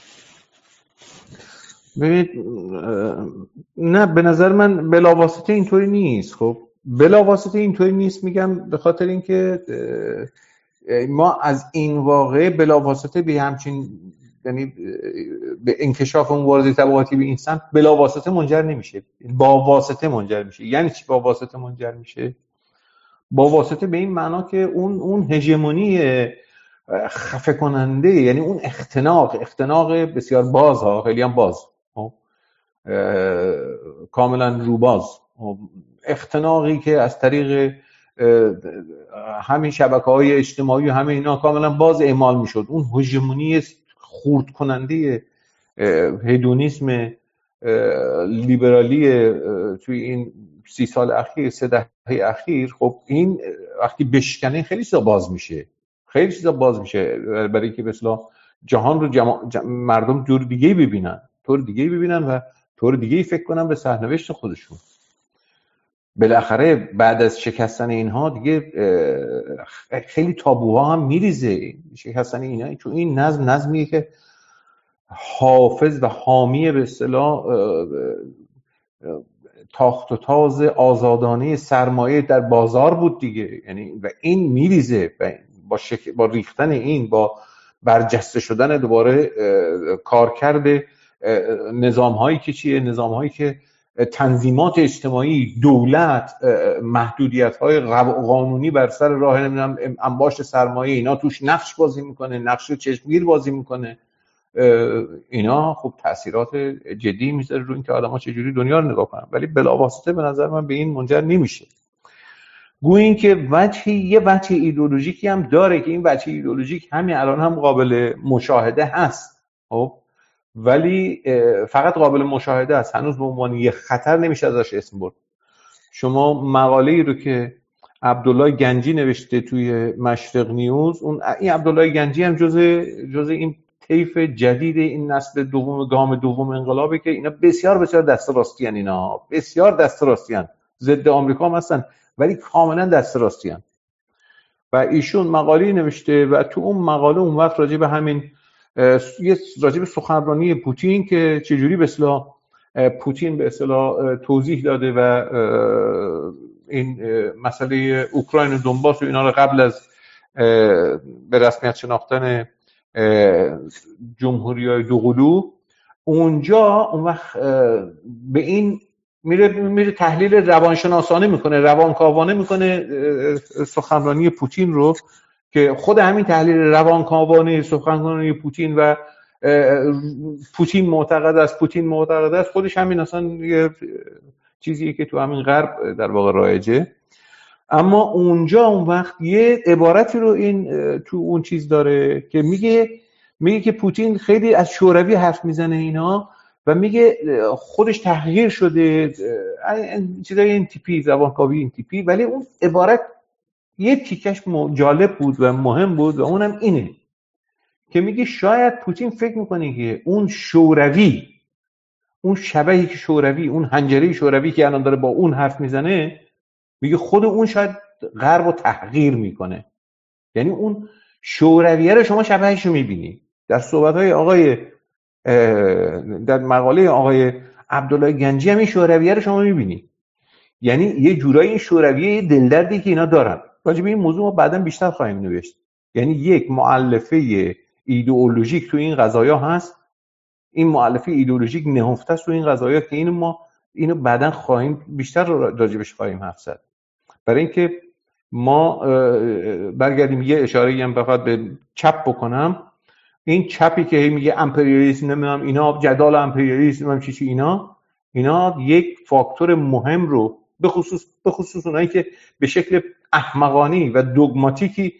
ببینید، نه به نظر من بلاواسطه اینطوری نیست. خب بلاواسطه اینطوری نیست میگم به خاطر اینکه ما از این واقعه بلاواسطه به همچین، یعنی به انکشاف مبارزه طبقاتی به این سمت بلاواسطه منجر نمیشه، با واسطه منجر میشه. یعنی چی با واسطه منجر میشه؟ با واسطه به این معنا که اون هژمونی خفه کننده، یعنی اون اختناق بسیار باز ها، خیلی هم باز، کاملا روباز، اختناقی که از طریق همین شبکه‌های اجتماعی و همه اینا کاملا باز اعمال میشد. اون هژمونی خورد کننده هدونیسم لیبرالی توی این 30 سال اخیر، 3 دهه اخیر، خب این وقتی بشکنه خیلی چیزا باز میشه، برای اینکه به اصطلاح جهان رو مردم جور دیگه ببینن و طور دیگه فکر کنن به سرنوشت خودشون. بالاخره بعد از شکستن اینها دیگه خیلی تابوها هم میریزه. شکستن اینا، چون این نظمیه که حافظ و حامی به اصطلاح تاخت و تاز آزادانه سرمایه در بازار بود دیگه. یعنی و این میریزه با ریختن این، با برجسته شدن دوباره کارکرد نظام هایی که چیه، نظام هایی که تنظیمات اجتماعی، دولت، محدودیت های قانونی بر سر راه نمیدونم انباشت سرمایه، اینا توش نقش بازی میکنه، نقش چشمگیر بازی میکنه. اینا خب تاثیرات جدی میذاره روی اینکه آدم‌ها چجوری دنیا رو نگاه کنن، ولی بلاواسطه به نظر من به این منجر نمیشه. گویا اینکه یه وجه ایدئولوژیکی هم داره که این وجه ایدئولوژیک همین الان هم قابل مشاهده هست، خب ولی فقط قابل مشاهده است، هنوز به عنوان یه خطر نمیشه ازش اسم برد. شما مقاله‌ای رو که عبدالله گنجی نوشته توی مشرق نیوز، این عبدالله گنجی هم جزء این طیف جدید این نسل دوم، گام دوم انقلابه که اینا بسیار بسیار دست راستیان، اینا بسیار دست راستیان، ضد آمریکا هم هستن ولی کاملا دست راستیان. و ایشون مقاله نوشته و تو اون مقاله اون وقت راجع به همین راجع به سخنرانی پوتین که چجوری به اصطلاح پوتین به اصطلاح توضیح داده و این مسئله اوکراین و دونباس و اینا رو قبل از به رسمیت شناختن جمهوری‌های دوقلو، اونجا اون وقت به این میره تحلیل روانشناسانه میکنه، روانکاوانه میکنه سخنرانی پوتین رو، که خود همین تحلیل روانکاوانه سخنرانی پوتین و پوتین معتقد است خودش همین اصلا یه چیزیه که تو همین غرب در واقع رایجه. اما اونجا اون وقت یه عبارتی رو این تو اون چیز داره که میگه که پوتین خیلی از شوروی حرف میزنه اینا و میگه خودش تحقیر شده، چیزای این تیپی، زبانکاوی این تیپی، ولی اون عبارت یه تیکش جالب بود و مهم بود و اونم اینه که میگه شاید پوتین فکر میکنه که اون شوروی، اون شبحی که شوروی، اون حنجره شوروی که الان داره با اون حرف میزنه، میگه خود اون شاید غرب رو تحقیر میکنه. یعنی اون شورویه رو شما شبحش رو میبینی در صحبت‌های در مقاله آقای عبدالله گنجی هم این شورویه رو شما میبینی. یعنی یه جورایی این شورویه دلدردی که اینا دارن. راجع به این موضوع ما بعداً بیشتر خواهیم نوشت. یعنی یک مؤلفه ایدئولوژیک تو این قضایا هست، این مؤلفه ایدئولوژیک نهفته است تو این قضایا که اینو بعداً خواهیم بیشتر راجبش خواهیم حرف زد. برای اینکه ما برگردیم یه اشاره‌ای هم فقط به چپ بکنم. این چپی که میگه امپریالیسم، نمیدونم اینا جدال امپریالیسم هم چی اینا یک فاکتور مهم رو به خصوص اونایی که به شکل احمقانه و دوگماتیکی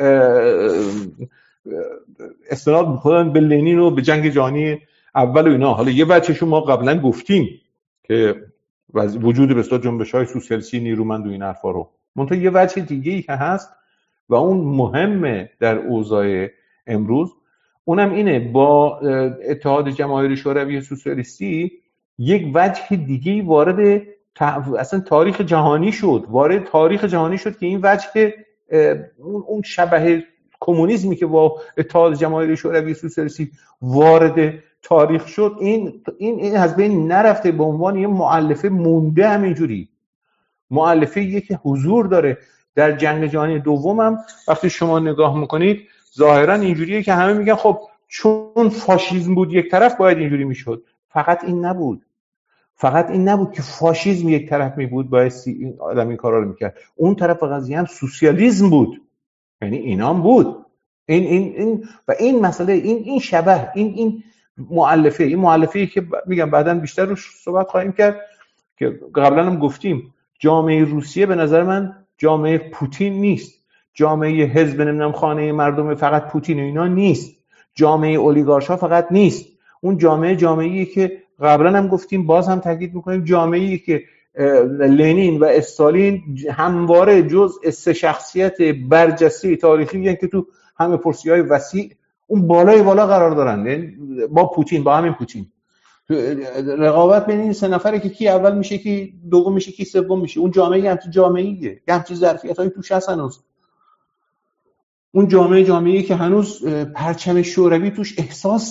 استناد می‌کنن به لنین و به جنگ جهانی اول و اینا. حالا یه بچه‌شو ما قبلا گفتیم که وجود به اصطلاح جنبش‌های سوسیالیستی نیرومند و این حرفا رو، منتها یه وجه دیگه‌ای که هست و اون مهمه در اوضاع امروز، اونم اینه با اتحاد جماهیر شوروی سوسیالیستی یک وجه دیگه‌ای وارد اصلا تاریخ جهانی شد که این وجه اون شبح کمونیسمی که با اتحاد جماهیر شوروی سوسیالیستی وارد تاریخ شد، این از بین نرفته، به عنوان یه مؤلفه مونده. همینجوری مؤلفه‌ای که حضور داره در جنگ جهانی دوم هم وقتی شما نگاه میکنید ظاهرا اینجوریه که همه میگن خب چون فاشیسم بود یک طرف باید اینجوری میشد. فقط این نبود که فاشیسم یک طرف می بود باید این آدم این کارا رو میکرد، اون طرف قضیه هم سوسیالیسم بود. یعنی اینا هم بود. این و این مسئله این شبح این مؤلفه‌ای که میگم بعداً بیشتر روش صحبت خواهیم کرد، که قبلا هم گفتیم جامعه روسیه به نظر من جامعه پوتین نیست، جامعه حزب نمیدونم خانه مردم فقط پوتین و اینا نیست، جامعه اولیگارشا فقط نیست. اون جامعه‌ای که قبلا هم گفتیم، باز هم تاکید میکنیم، جامعه‌ای که لنین و استالین همواره جزء سه شخصیت برجسته تاریخی میگن که تو همه پرسی‌های وسیع اون بالای بالا قرار دارن با همین پوتین رقابت بین این سه نفره که کی اول میشه، کی دوم میشه، کی سوم میشه. اون جامعه همچین جامعه‌ایه، همچین ظرفیت‌هایی توش هست هنوز. اون جامعه‌ای که هنوز پرچم شوروی توش احساس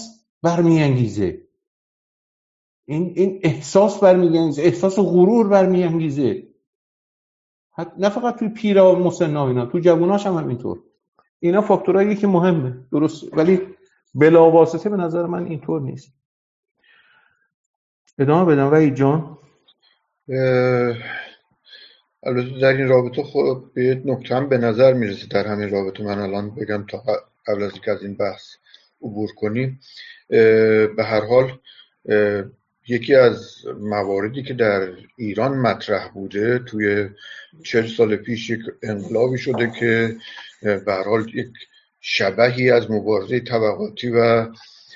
برمیانگیزه، این احساس برمیانگیزه، احساس غرور برمیانگیزه، نه فقط توی پیرا و مسنا، اینا تو جووناش هم اینطور. اینا فاکتورایی که مهمه، درست، ولی بلاواسطه به نظر من اینطور نیست. ادامه بدم وحید جان. البته در این رابطه خب به یک نکته هم به نظر میرسه در همین رابطه من الان بگم تا قبل از اینکه از این بحث عبور کنیم. به هر حال یکی از مواردی که در ایران مطرح بوده توی 40 سال پیش یک انقلابی شده که به هر حال یک شبحی از مبارزه طبقاتی و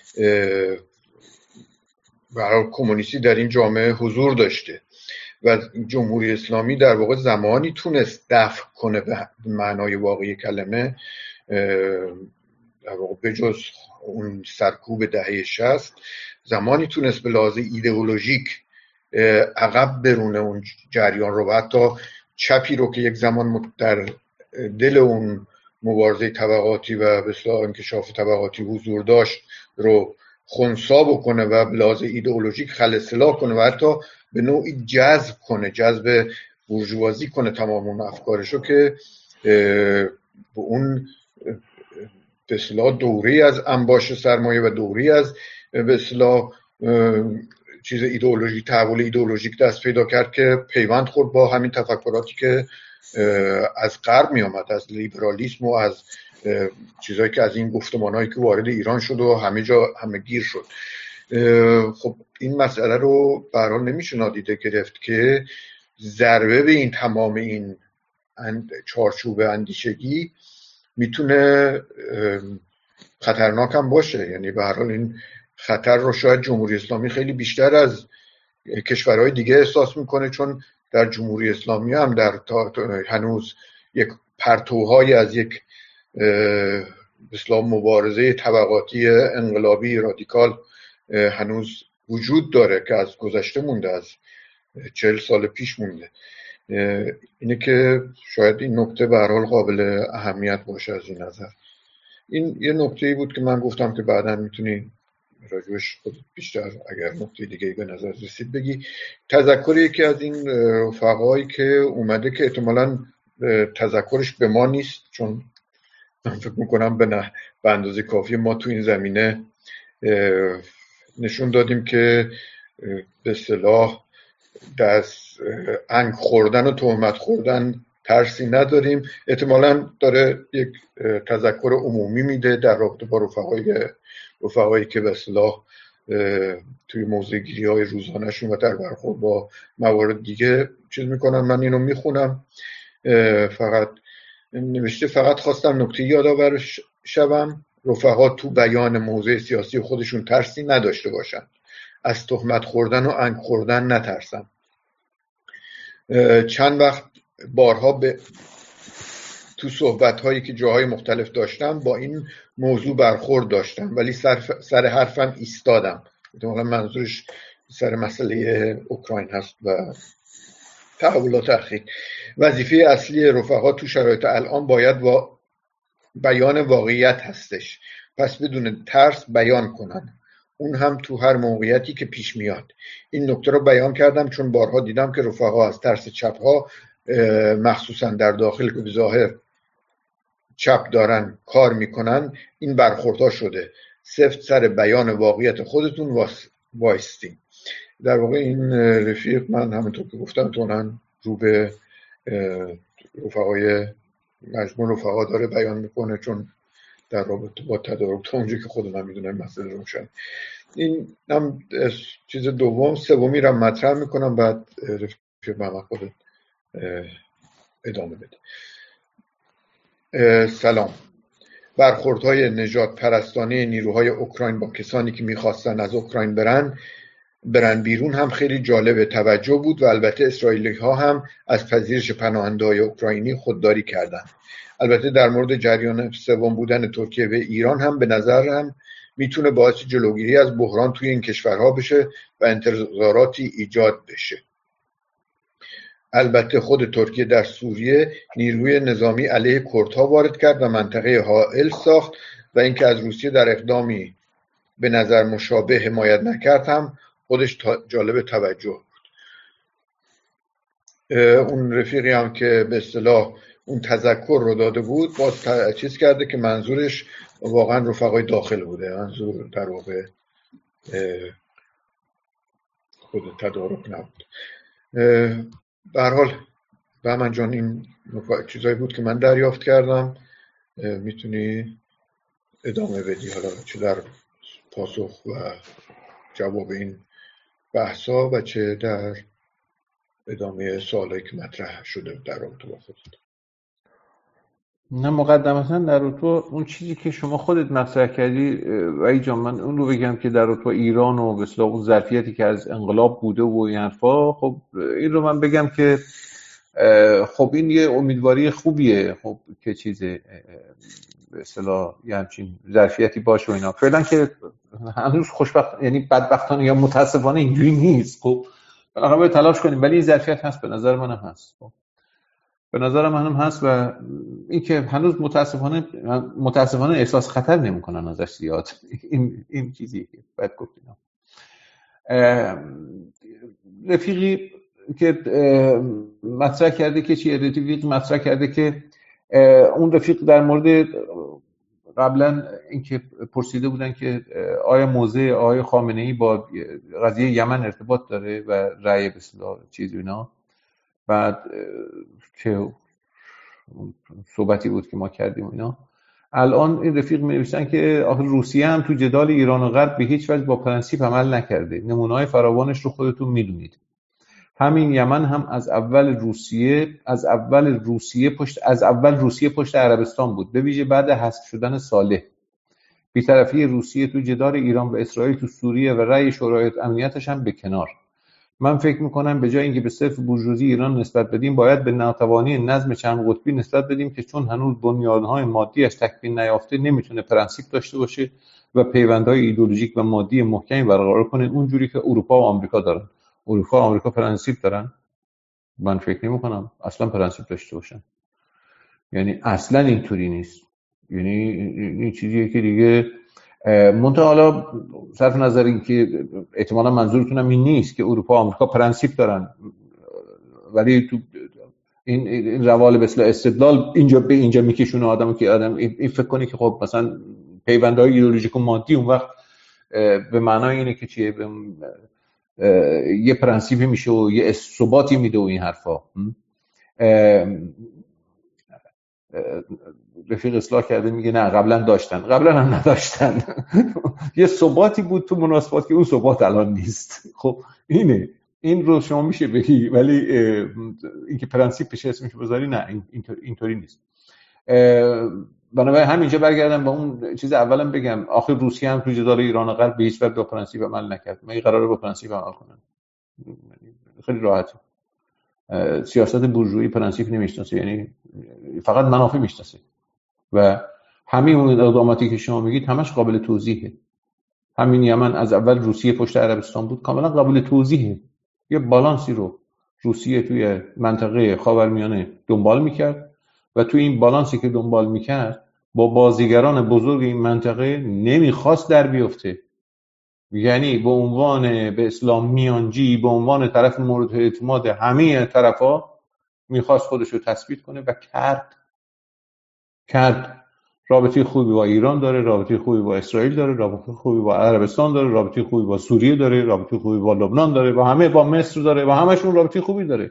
به هر حال کمونیستی در این جامعه حضور داشته و جمهوری اسلامی در واقع زمانی تونست دفع کنه به معنای واقعی کلمه، در واقع بجز اون سرکوب دهه 60 زمانی تونست به لحاظ ایدئولوژیک عقب برونه اون جریان رو و حتی چپی رو که یک زمان در دل اون مبارزه طبقاتی و به اصطلاح انکشاف طبقاتی حضور داشت رو خنثی بکنه و به لحاظ ایدئولوژیک خلأصلاح کنه و حتی به نوعی جذب بورژوازی کنه تمام اون افکارشو که به اون به اصطلاح دوری از انباش سرمایه و دوری از به اصطلاح چیز ایدئولوژی، تحول ایدئولوژیک دست پیدا کرد که پیوند خورد با همین تفکراتی که از غرب می آمد، از لیبرالیسم و از چیزایی که از این گفتمانایی که وارد ایران شد و همه جا همه گیر شد. خب این مسئله رو به هر حال نمیشه نادیده گرفت که ضربه به این تمام این چارچوب اندیشگی میتونه خطرناک هم باشه. یعنی به هر حال این خطر رو شاید جمهوری اسلامی خیلی بیشتر از کشورهای دیگه احساس میکنه، چون در جمهوری اسلامی هم در هنوز یک پرتوهای از یک اسلام مبارزه طبقاتی انقلابی رادیکال هنوز وجود داره که از گذشته مونده، از 40 سال پیش مونده. اینه که شاید این نکته به هر حال قابل اهمیت باشه از این نظر. این یه نکته‌ای بود که من گفتم که بعداً میتونی راجبش خودت بیشتر اگر نکته دیگه‌ای به نظر رسید بگی. تذکر یکی از این رفقایی که اومده که احتمالاً تذکرش به ما نیست، چون من فکر میکنم به اندازه کافی ما تو این زمینه نشون دادیم که به اصطلاح دست انگ خوردن و تهمت خوردن ترسی نداریم. احتمالاً داره یک تذکر عمومی میده در رابطه با رفقایی که به اصطلاح توی موضع گیری های روزانه‌شون و در برخورد با موارد دیگه چیز میکنن. من اینو میخونم. فقط نوشته فقط خواستم نکته یادآور شوم رفقا تو بیان موضع سیاسی خودشون ترسی نداشته باشن، از تهمت خوردن و انگ خوردن نترسن. چند وقت بارها تو صحبت‌هایی که جاهای مختلف داشتم با این موضوع برخورد داشتم ولی سر حرفم ایستادم. احتمالاً منظورش سر مسئله اوکراین هست و تحولات اخیر. وظیفه اصلی رفقا تو شرایط الان باید بیان واقعیت هستش، پس بدون ترس بیان کنن، اون هم تو هر موقعیتی که پیش میاد. این نکته رو بیان کردم چون بارها دیدم که رفقا از ترس چپ‌ها مخصوصا در داخل که به ظاهر چپ دارن کار میکنن این برخوردها شده. سفت سر بیان واقعیت خودتون وایستین. در واقع این رفیق من همونطور که گفتم تونن رو به رفقای مجموع رفقا داره بیان میکنه، چون در رابطه با تدارک تا اونجا که خودم میدونم مسئله روشن. این هم چیز دوم. سومی رو مطرح میکنم بعد رفیق محمد خودت ادامه بده. سلام. برخوردهای نجات پرستانه نیروهای اوکراین با کسانی که میخواستن از اوکراین برن بیرون هم خیلی جالب توجه بود و البته اسرائیلی ها هم از پذیرش پناهنده‌های اوکراینی خودداری کردند. البته در مورد جریان سوم بودن ترکیه و ایران هم به نظرم میتونه باعث جلوگیری از بحران توی این کشورها بشه و انتظاراتی ایجاد بشه. البته خود ترکیه در سوریه نیروی نظامی علیه کردها وارد کرد و منطقه حائل ساخت و اینکه از روسیه در اقدامی به نظر مشابه حمایت نکرد هم خودش جالب توجه. اون رفیقی هم که به اصطلاح اون تذکر رو داده بود باز چیز کرده که منظورش واقعا رفقای داخل بوده، منظور در واقع خود تدارک نبود. به هر حال بهمن جان این چیزایی بود که من دریافت کردم. میتونی ادامه بدی حالا چه در پاسخ و جواب این بحثا و چه در ادامه سوالایی که مطرح شده در رابطه با خودت. نه مقدمتا در رابطه اون چیزی که شما خودت مطرح کردی وحید جان، من اون رو بگم که در رابطه ایران و به اصطلاح اون ظرفیتی که از انقلاب بوده و این حرفا، خب این رو من بگم که خب این یه امیدواری خوبیه، خب که چیزه به اصطلاح یه همچین ظرفیتی باشه و اینا. فعلا که هنوز خوشبخت یعنی بدبختانه یا متاسفانه اینجوری نیست. خب بنابراین باید تلاش کنیم، ولی این ظرفیت هست، به نظر منم هست. خب به نظر منم هست و این که هنوز متاسفانه احساس خطر نمی‌کنن ازش زیاد. این چیزیه که باید گفت. رفیقی که مطرح کرده که رفیق مطرح کرده که اون رفیق در مورد قبلا اینکه پرسیده بودن که آیا موضع آقای خامنه‌ای با قضیه یمن ارتباط داره و رأی به اصطلاح چیز اینا، بعد که صحبتی بود که ما کردیم اینا، الان این رفیق می‌نویسن که آخه روسیه هم تو جدال ایران و غرب به هیچ وجه با پرنسیپ عمل نکرده، نمونه‌های فراوانش رو خودتون میدونید. همین یمن هم از اول روسیه پشت عربستان بود، به ویژه بعد حذف شدن صالح. بی‌طرفی روسیه تو جدال ایران و اسرائیل تو سوریه و رأی شورای امنیتش هم به کنار. من فکر میکنم به جای اینکه به صرف بورژوازی ایران نسبت بدیم، باید به ناتوانی نظم چند قطبی نسبت بدیم که چون هنوز بنیادهای مادیش تکمیل نیافته نمیتونه پرنسیپ داشته باشه و پیوندهای ایدئولوژیک و مادی محکمی برقرار کنه، اونجوری که اروپا و آمریکا دارن. اروپا و آمریکا پرنسیپ دارن؟ من فکر نمیکنم اصلا پرنسیپ داشته باشن. یعنی اصلا اینطوری نیست. یعنی این چیزیه که دیگه منتها حالا صرف نظر این که احتمالا منظورتونم این نیست که اروپا و آمریکا پرنسیپ دارن، ولی تو این روال به اصطلاح استدلال اینجا به اینجا میکشونه آدمو که آدم این فکر کنه که خب مثلا پیوندهای ایدئولوژیک و مادی اون وقت به معنای اینه که چیه یه پرنسیپی میشه و یه ثباتی میده و این حرفا. رفیق اصلاح کرده میگه نه قبلا داشتن، قبلا هم نداشتن. یه ثباتی بود تو مناسبات که اون ثبات الان نیست. خب این رو شما میشه بگی، ولی اینکه پرنسیپ بشه اسمش بذاری نه، اینطوری نیست. بنابراین همینجا برگردم با اون چیز اولم بگم، آخر روسیه هم تو جدال ایران و غرب به هیچ وجه با پرنسیپ عمل نکرد. من قراره با پرنسیپ عمل کنم. خیلی راحته. سیاست بورژوایی پرنسیپ نمیشناسه، یعنی فقط منافع میشناسه و همین اون اقداماتی که شما میگید همش قابل توضیحه. همین یمن از اول روسیه پشت عربستان بود، کاملا قابل توضیحه. یه بالانسی رو روسیه توی منطقه خاورمیانه دنبال میکرد و توی این بالانسی که دنبال میکرد با بازیگران بزرگ این منطقه نمیخواست در بیفته. یعنی به عنوان به اسلام میانجی، به عنوان طرف مورد اعتماد همه طرفا میخواست خودش رو تثبیت کنه و کرد. رابطه خوبی با ایران داره، رابطه خوبی با اسرائیل داره، رابطه خوبی با عربستان داره، رابطه خوبی با سوریه داره، رابطه خوبی با لبنان داره، با مصر داره، با همشون رابطه خوبی داره.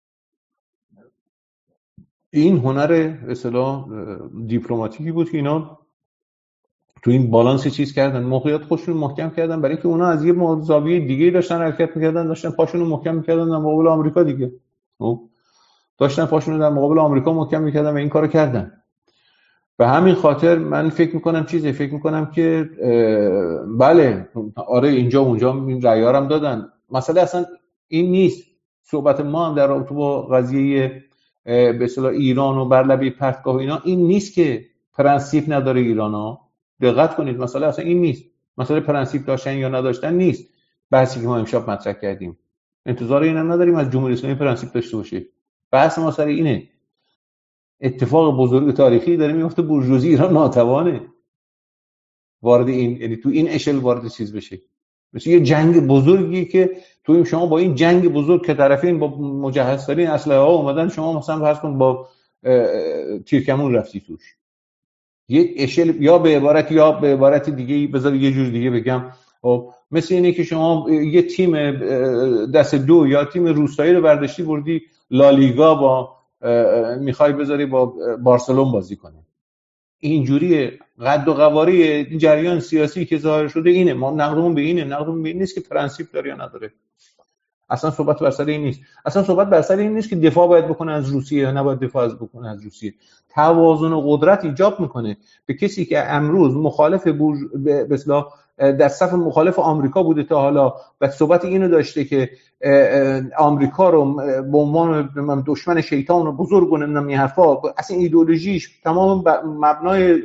این هنر به اصطلاح دیپلماتیکی بود که اینا تو این بالانس چیز کردن، موقعیت خودشون محکم کردن، برای اینکه اونا از یه زاویه دیگه داشتن حرکت می‌کردن، داشتن پاشون رو محکم می‌کردن در مقابل آمریکا دیگه. داشتن پاشون رو در مقابل آمریکا محکم می‌کردن و این کارو کردن. به همین خاطر من فکر می‌کنم که بله آره اینجا اونجا این رأی‌ها هم دادن. مسئله اصلا این نیست. صحبت ما هم در رابطه با قضیه به اصطلاح ایران و برلبی پرتگاه اینا این نیست که پرنسیپ نداره ایران‌ها. دقت کنید، مسئله اصلا این نیست. مسئله پرنسیپ داشتن یا نداشتن نیست. بحثی که ما امشب مطرح کردیم، انتظار این هم نداریم از جمهوری اسلامی پرنسیپ داشته باشه. بحث ما سر اینه. اتفاق بزرگ تاریخی داره میفته، بورژوازی ایران ناتوانه. وارد این، یعنی تو این اشل وارد چیز بشه، مثل یه جنگ بزرگی که تو شما با این جنگ بزرگ که طرفین با مجهزترین اسلحه ها اومدن، شما مثلا فرض کن با تیرکمون رفتی توش. یک اشل یا به عبارت دیگه، بذار یه جور دیگه بگم، مثل اینه که شما یه تیم دست دو یا تیم روستایی رو برداشتی بردی لالیگا با میخوای بذاری با بارسلون بازی کنه. اینجوریه قد و قواره این جریان سیاسی که ظاهر شده اینه. ما نقدمون به اینه نیست که پرنسیپ داره یا نداره. اصلا صحبت بر سر این نیست. اصلا صحبت بر سر این نیست که دفاع باید بکنه از روسیه یا نباید دفاع بکنه از روسیه. توازن و قدرت ایجاب میکنه. به کسی که امروز مخالف به اصطلاح در صف مخالف آمریکا بوده تا حالا و صحبت اینو داشته که آمریکا رو به عنوان دشمن شیطان و بزرگ و نمیدونم این حرفا، اصلا ایدئولوژیش تمام مبنای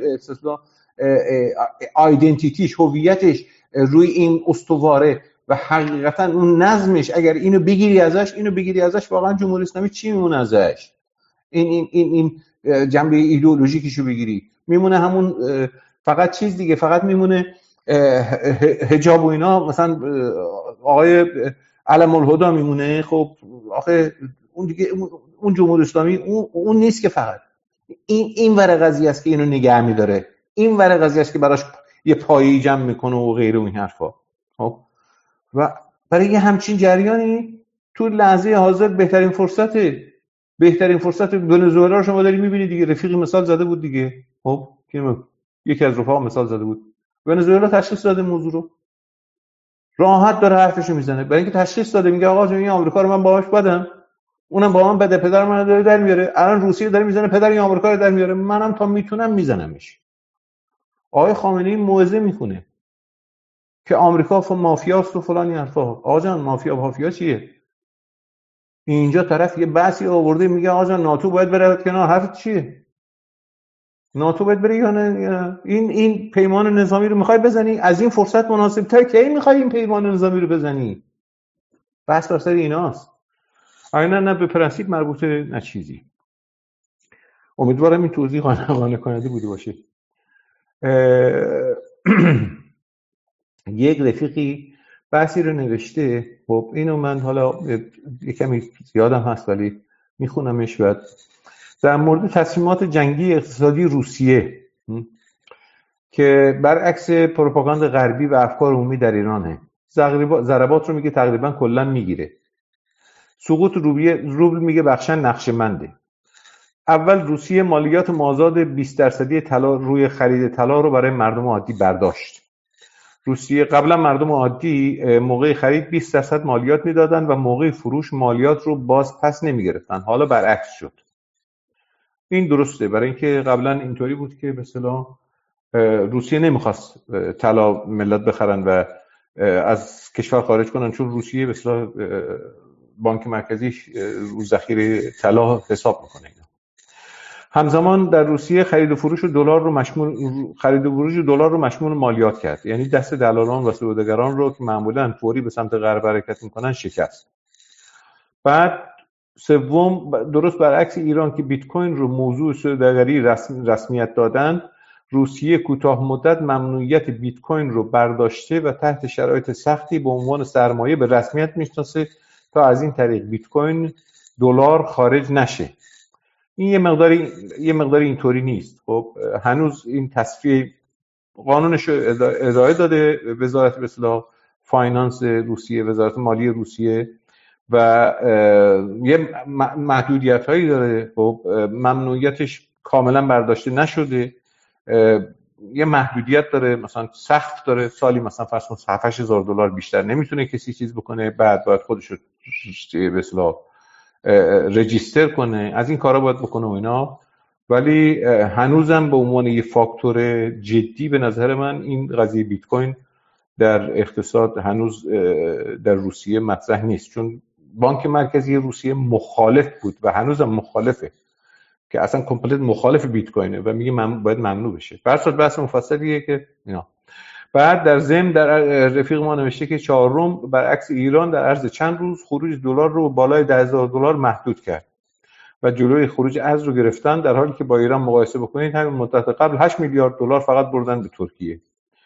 آیدنتیتیش، هویتش روی این استواره و حقیقتا اون نظمش، اگر اینو بگیری ازش واقعا جمهوری اسلامی چی میمونه ازش؟ این جنبه ایدئولوژیکشو بگیری میمونه همون فقط چیز دیگه، فقط میمونه حجاب و اینا، مثلا آقای علم الهدا میمونه. خب آخه اون دیگه اون جمهوری اسلامی اون نیست که فقط این ور قضیه است که اینو نگه می‌داره، این ور قضیه است که براش یه پایه‌ای جمع میکنه و غیره و این حرفا. خب و برای یه همچین جریانی تو لحظه حاضر بهترین فرصت ونزوئلا رو شما داری میبینی دیگه. رفیقی مثال زده بود دیگه. خب یکی از رفقا مثال زده بود، ونزوئلا تشخیص داده موضوع رو، راحت داره حرفشو میزنه، برای اینکه تشخیص داده، میگه آقا جون این آمریکا رو من باهاش بدم، اونم با من بده، پدر من داره در میاره، الان روسیه داره میزنه پدر این آمریکا رو در میاره، منم تا میتونم میزنمش. آقای خامنه‌ای موعظه میکنه که آمریکا مافیاست و فلان حرفا. آقا جان مافیا چیه؟ اینجا طرف یه بحثی آورده میگه آقا جان ناتو باید بره کنار. حرف چیه؟ ناتو باید بره یا نه؟ این پیمان نظامی رو میخوای بزنی؟ از این فرصت مناسب تر کی میخوای این پیمان نظامی رو بزنی؟ بحث بر سر ایناست. نه به پرنسیپ مربوطه نه چیزی. امیدوارم این توضیح قانع کننده بوده باشه. یک رفیقی بحثی رو نوشته، خب اینو من حالا یکمی یادم هست ولی میخونمش بعد، در مورد تصمیمات جنگی اقتصادی روسیه که برعکس پروپاگاند غربی و افکار عمومی در ایرانه. ضربات رو میگه تقریبا کلا میگیره. سقوط روبل میگه بخشن نقشه‌منده. اول روسیه مالیات مازاد 20% طلا روی خرید طلا رو برای مردم عادی برداشت. روسیه قبلا مردم عادی موقع خرید 20% مالیات میدادن و موقع فروش مالیات رو باز پس نمیگرفتن. حالا برعکس شد. این درسته، برای اینکه قبلا اینطوری بود که به اصطلاح روسیه نمیخواست طلا ملت بخرن و از کشور خارج کنن، چون روسیه به اصطلاح بانک مرکزیش رو ذخیره طلا حساب میکنه. همزمان در روسیه خرید و فروش دلار رو مشمول مالیات کرد، یعنی دست دلالان و سوداگران رو که معمولاً فوری به سمت غرب حرکت میکنن شکست. بعد سوم، درست برعکس ایران که بیت کوین رو موضوع سوداگری رسمیت دادن، روسیه کوتاه مدت ممنوعیت بیت کوین رو برداشته و تحت شرایط سختی به عنوان سرمایه به رسمیت میشناسه تا از این طریق بیت کوین دلار خارج نشه. این یه مقداری اینطوری نیست. خب هنوز این تصفیه قانونش رو ارائه داده وزارت به اصطلاح فاینانس روسیه، وزارت مالی روسیه، و یه محدودیت‌هایی داره. خب ممنوعیتش کاملا برداشته نشده، یه محدودیت داره، مثلا سقف داره، سالی مثلا فرض کن $7,000 بیشتر نمیتونه کسی چیز بکنه، بعد باید خودش رو به اصطلاح رجیستر کنه، از این کارا باید بکنه و اینا. ولی هنوزم به عنوان یه فاکتور جدی به نظر من این قضیه بیت کوین در اقتصاد هنوز در روسیه مطرح نیست، چون بانک مرکزی روسیه مخالف بود و هنوزم مخالفه، که اصلا کامپلیت مخالف بیت کوینه و میگه باید ممنوع بشه. بحث مفصلیه که اینا. بعد در ضمن در رفیق ما نوشته که چهارم، برعکس ایران در عرض چند روز خروج دلار رو بالای $10,000 محدود کرد و جلوی خروج ارز رو گرفتن، در حالی که با ایران مقایسه بکنید همین مدت قبل $8 میلیارد فقط بردن به ترکیه.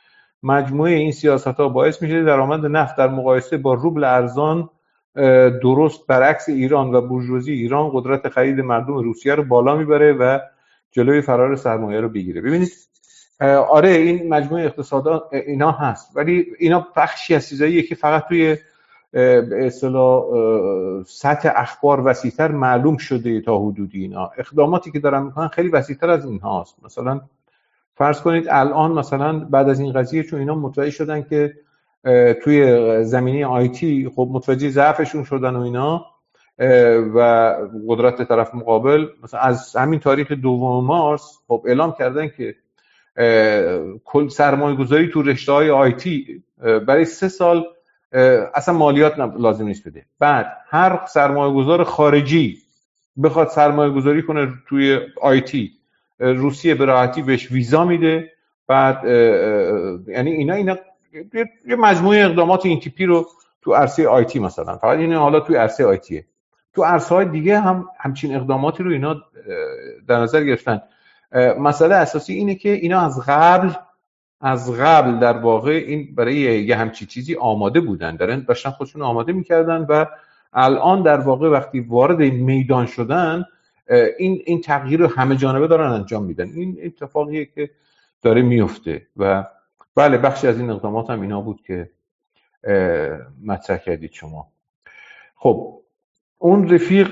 مجموعه این سیاست‌ها باعث میشه درآمد نفت در مقایسه با روبل ارزان درست برعکس ایران و بورژوازی ایران قدرت خرید مردم روسیه رو بالا میبره و جلوی فرار سرمایه رو بگیره. ببینید آره این مجموعه اقتصادا اینا هست، ولی اینا بخشی از چیزاییه که فقط توی به اصطلاح سطح اخبار وسیع‌تر معلوم شده تا حدودی. اینا اقداماتی که دارن میکنن خیلی وسیع‌تر از این هاست. مثلا فرض کنید الان مثلا بعد از این قضیه چون اینا متوجه شدن که توی زمینه آیتی خب متوجه ضعفشون شدن و اینا و قدرت طرف مقابل مثلا از همین تاریخ 2 مارس خب اعلام کردن که کل سرمایه گذاری تو رشته های آیتی برای 3 سال اصلا مالیات لازم نیست بده. بعد هر سرمایه گذار خارجی بخواد سرمایه گذاری کنه توی آیتی روسیه به راحتی بهش ویزا میده. بعد یعنی اینا یه مجموعه اقدامات این تیپی رو تو عرصه آیتی مثلا، فقط این حالا تو عرصه آیتیه، تو عرصه‌های دیگه هم همچین اقداماتی رو اینا در نظر گرفتن. مسئله اساسی اینه که اینا از قبل در واقع این برای یه همچین چیزی آماده بودن، داشتن خودشون آماده میکردن و الان در واقع وقتی وارد این میدان شدن این تغییر رو همه جانبه دارن انجام میدن. این اتفاقیه که داره میفته و بله بخشی از این اقدامات هم اینا بود که مطرح کردید شما. خب اون رفیق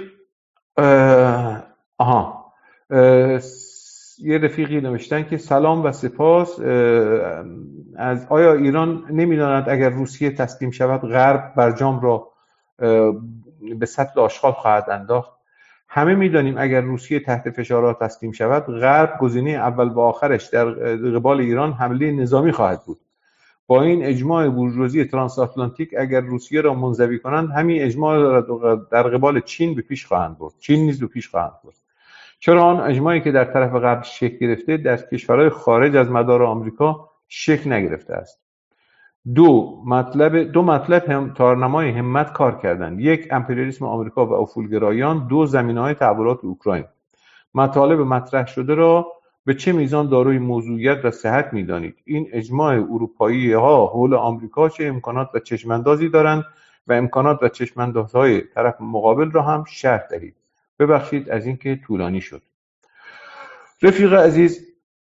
یه رفیقی نوشتن که سلام و سپاس، از آیا ایران نمی‌داند اگر روسیه تسلیم شود غرب برجام را به سطل آشغال خواهد انداخت؟ همه می‌دانیم اگر روسیه تحت فشارات تسلیم شود غرب گزینه اول و آخرش در قبال ایران حمله نظامی خواهد بود. با این اجماع بورژوازی ترانس آتلانتیک اگر روسیه را منزوی کنند همین اجماع در قبال چین به پیش خواهند برد. چین نیز به پیش خواهند برد. چرا آن اجماعی که در طرف غرب شکل گرفته در کشورهای خارج از مدار آمریکا شکل نگرفته است. دو مطلب هم تارنمای همت کار کردند. 1 امپریالیسم آمریکا و افولگرایان. 2 زمینه‌های تحولات اوکراین. مطالب مطرح شده را به چه میزان داروی موضوعیت و صحت می‌دانید؟ این اجماع اروپایی‌ها حول آمریکا چه امکانات و چشم‌اندازی دارند و امکانات و چشم‌اندازهای طرف مقابل را هم شرح دهید. ببخشید از اینکه طولانی شد. رفیق عزیز،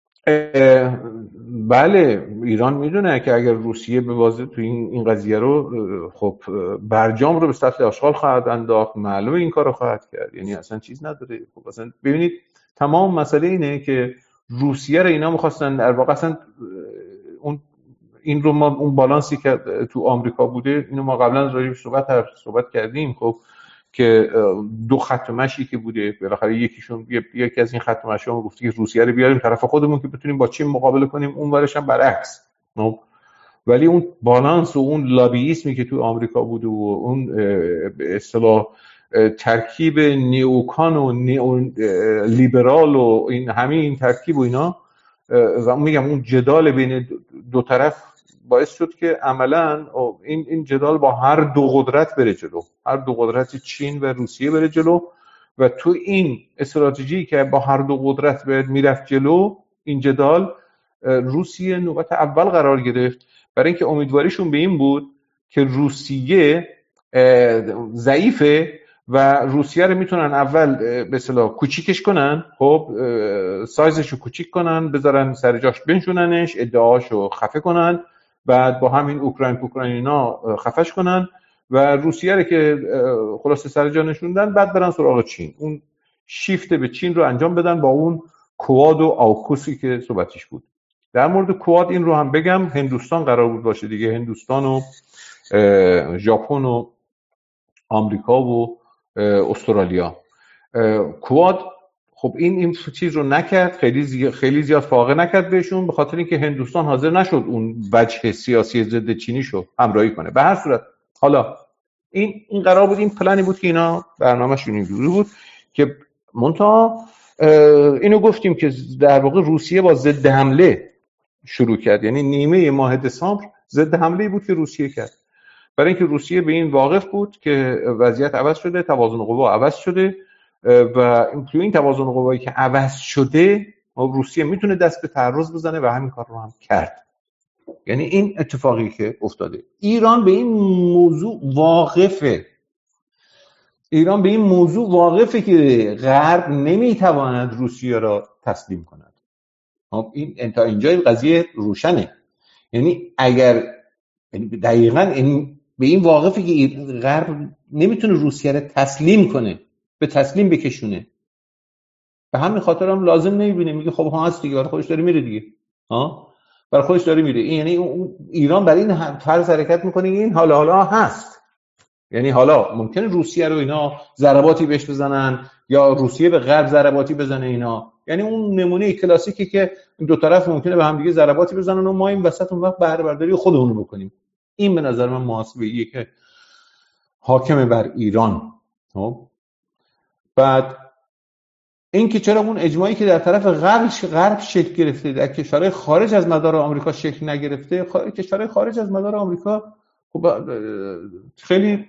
بله ایران میدونه که اگر روسیه به واسطه تو این قضیه رو خب برجام رو به سطل آشغال خواهد انداخت، معلومه این کارو خواهد کرد، یعنی اصلا چیز نداره. خب اصلا ببینید تمام مسئله اینه که روسیه رو اینا می‌خواستن در واقع اصلا این رو ما اون بالانسی که تو آمریکا بوده اینو ما قبلا راجعش صحبت کردیم. خب که 2 خط مشی که بوده بالاخره یکی از این خط مشی‌ها گفت که روسیه رو بیاریم طرف خودمون که بتونیم با چین مقابله کنیم، اون ورش هم برعکس. ولی اون بالانس و اون لابیismi که تو آمریکا بوده و اون به اصطلاح ترکیب نیوکان و لیبرال و این همین ترکیب و اینا و میگم اون جدال بین 2 طرف باعث شد که عملاً این جدال با هر 2 قدرت بره جلو، هر 2 قدرت چین و روسیه بره جلو و تو این استراتژی که با هر 2 قدرت باید میرفت جلو این جدال روسیه نوبت اول قرار گرفت، برای اینکه امیدواریشون به این بود که روسیه ضعیفه و روسیه رو میتونن اول به اصطلاح کوچیکش کنن، خب سایزشو کوچیک کنن، بذارن سر جاش بنشوننش، ادعاشو خفه کنن، بعد با همین اوکراینینا خفش کنن و روسیه رو که خلاصه سر جا نشوندن بعد برن سراغ چین، اون شیفت به چین رو انجام بدن با اون کواد و آوکوسی که صحبتش بود. در مورد کواد این رو هم بگم، هندوستان قرار بود باشه دیگه، هندوستان و ژاپن و آمریکا و استرالیا. کواد خب این چیز رو نکرد، خیلی زیاد فاقه نکرد بهشون، به خاطر اینکه هندوستان حاضر نشد اون وجه سیاسی ضد چینی شو همراهی کنه. به هر صورت حالا این قرار بود، این پلنی بود که اینا برنامه‌شون اینجوری بود که منتها اینو گفتیم که در واقع روسیه با ضد حمله شروع کرد، یعنی نیمه ماه دسامبر ضد حمله بود که روسیه کرد، برای اینکه روسیه به این واقف بود که وضعیت عوض شده، توازن قوا عوض شده و این توازن قوایی که عوض شده روسیه میتونه دست به تعرض بزنه و همین کار رو هم کرد. یعنی این اتفاقی که افتاده، ایران به این موضوع واقفه. ایران به این موضوع واقفه که غرب نمیتواند روسیه را تسلیم کند. این تا اینجای قضیه روشنه. یعنی اگر دقیقاً به این واقفه که غرب نمیتونه روسیه را تسلیم کنه، به تسلیم بکشونه. به همین خاطر هم لازم نمیبینه، میگه خب ها هست دیگه، برای خودش داره میره دیگه، برای خودش داره میره. یعنی ایران برای این طرز حرکت میکنه، این حالا هست. یعنی حالا ممکنه روسیه رو اینا ضرباتی بهش بزنن یا روسیه به غرب ضرباتی بزنه اینا، یعنی اون نمونه کلاسیکی که دو طرف ممکنه به هم دیگه ضرباتی بزنن و ما این وسط اون وقت بهره برداری خودمون رو بکنیم. این به نظر من محاسبه‌ایه که حاکم بر ایران. بعد اینکه چرا اون اجماعی که در طرف غرب شکل گرفته در کشورهای خارج از مدار آمریکا شکل نگرفته، کشورهای خارج از مدار آمریکا خب خیلی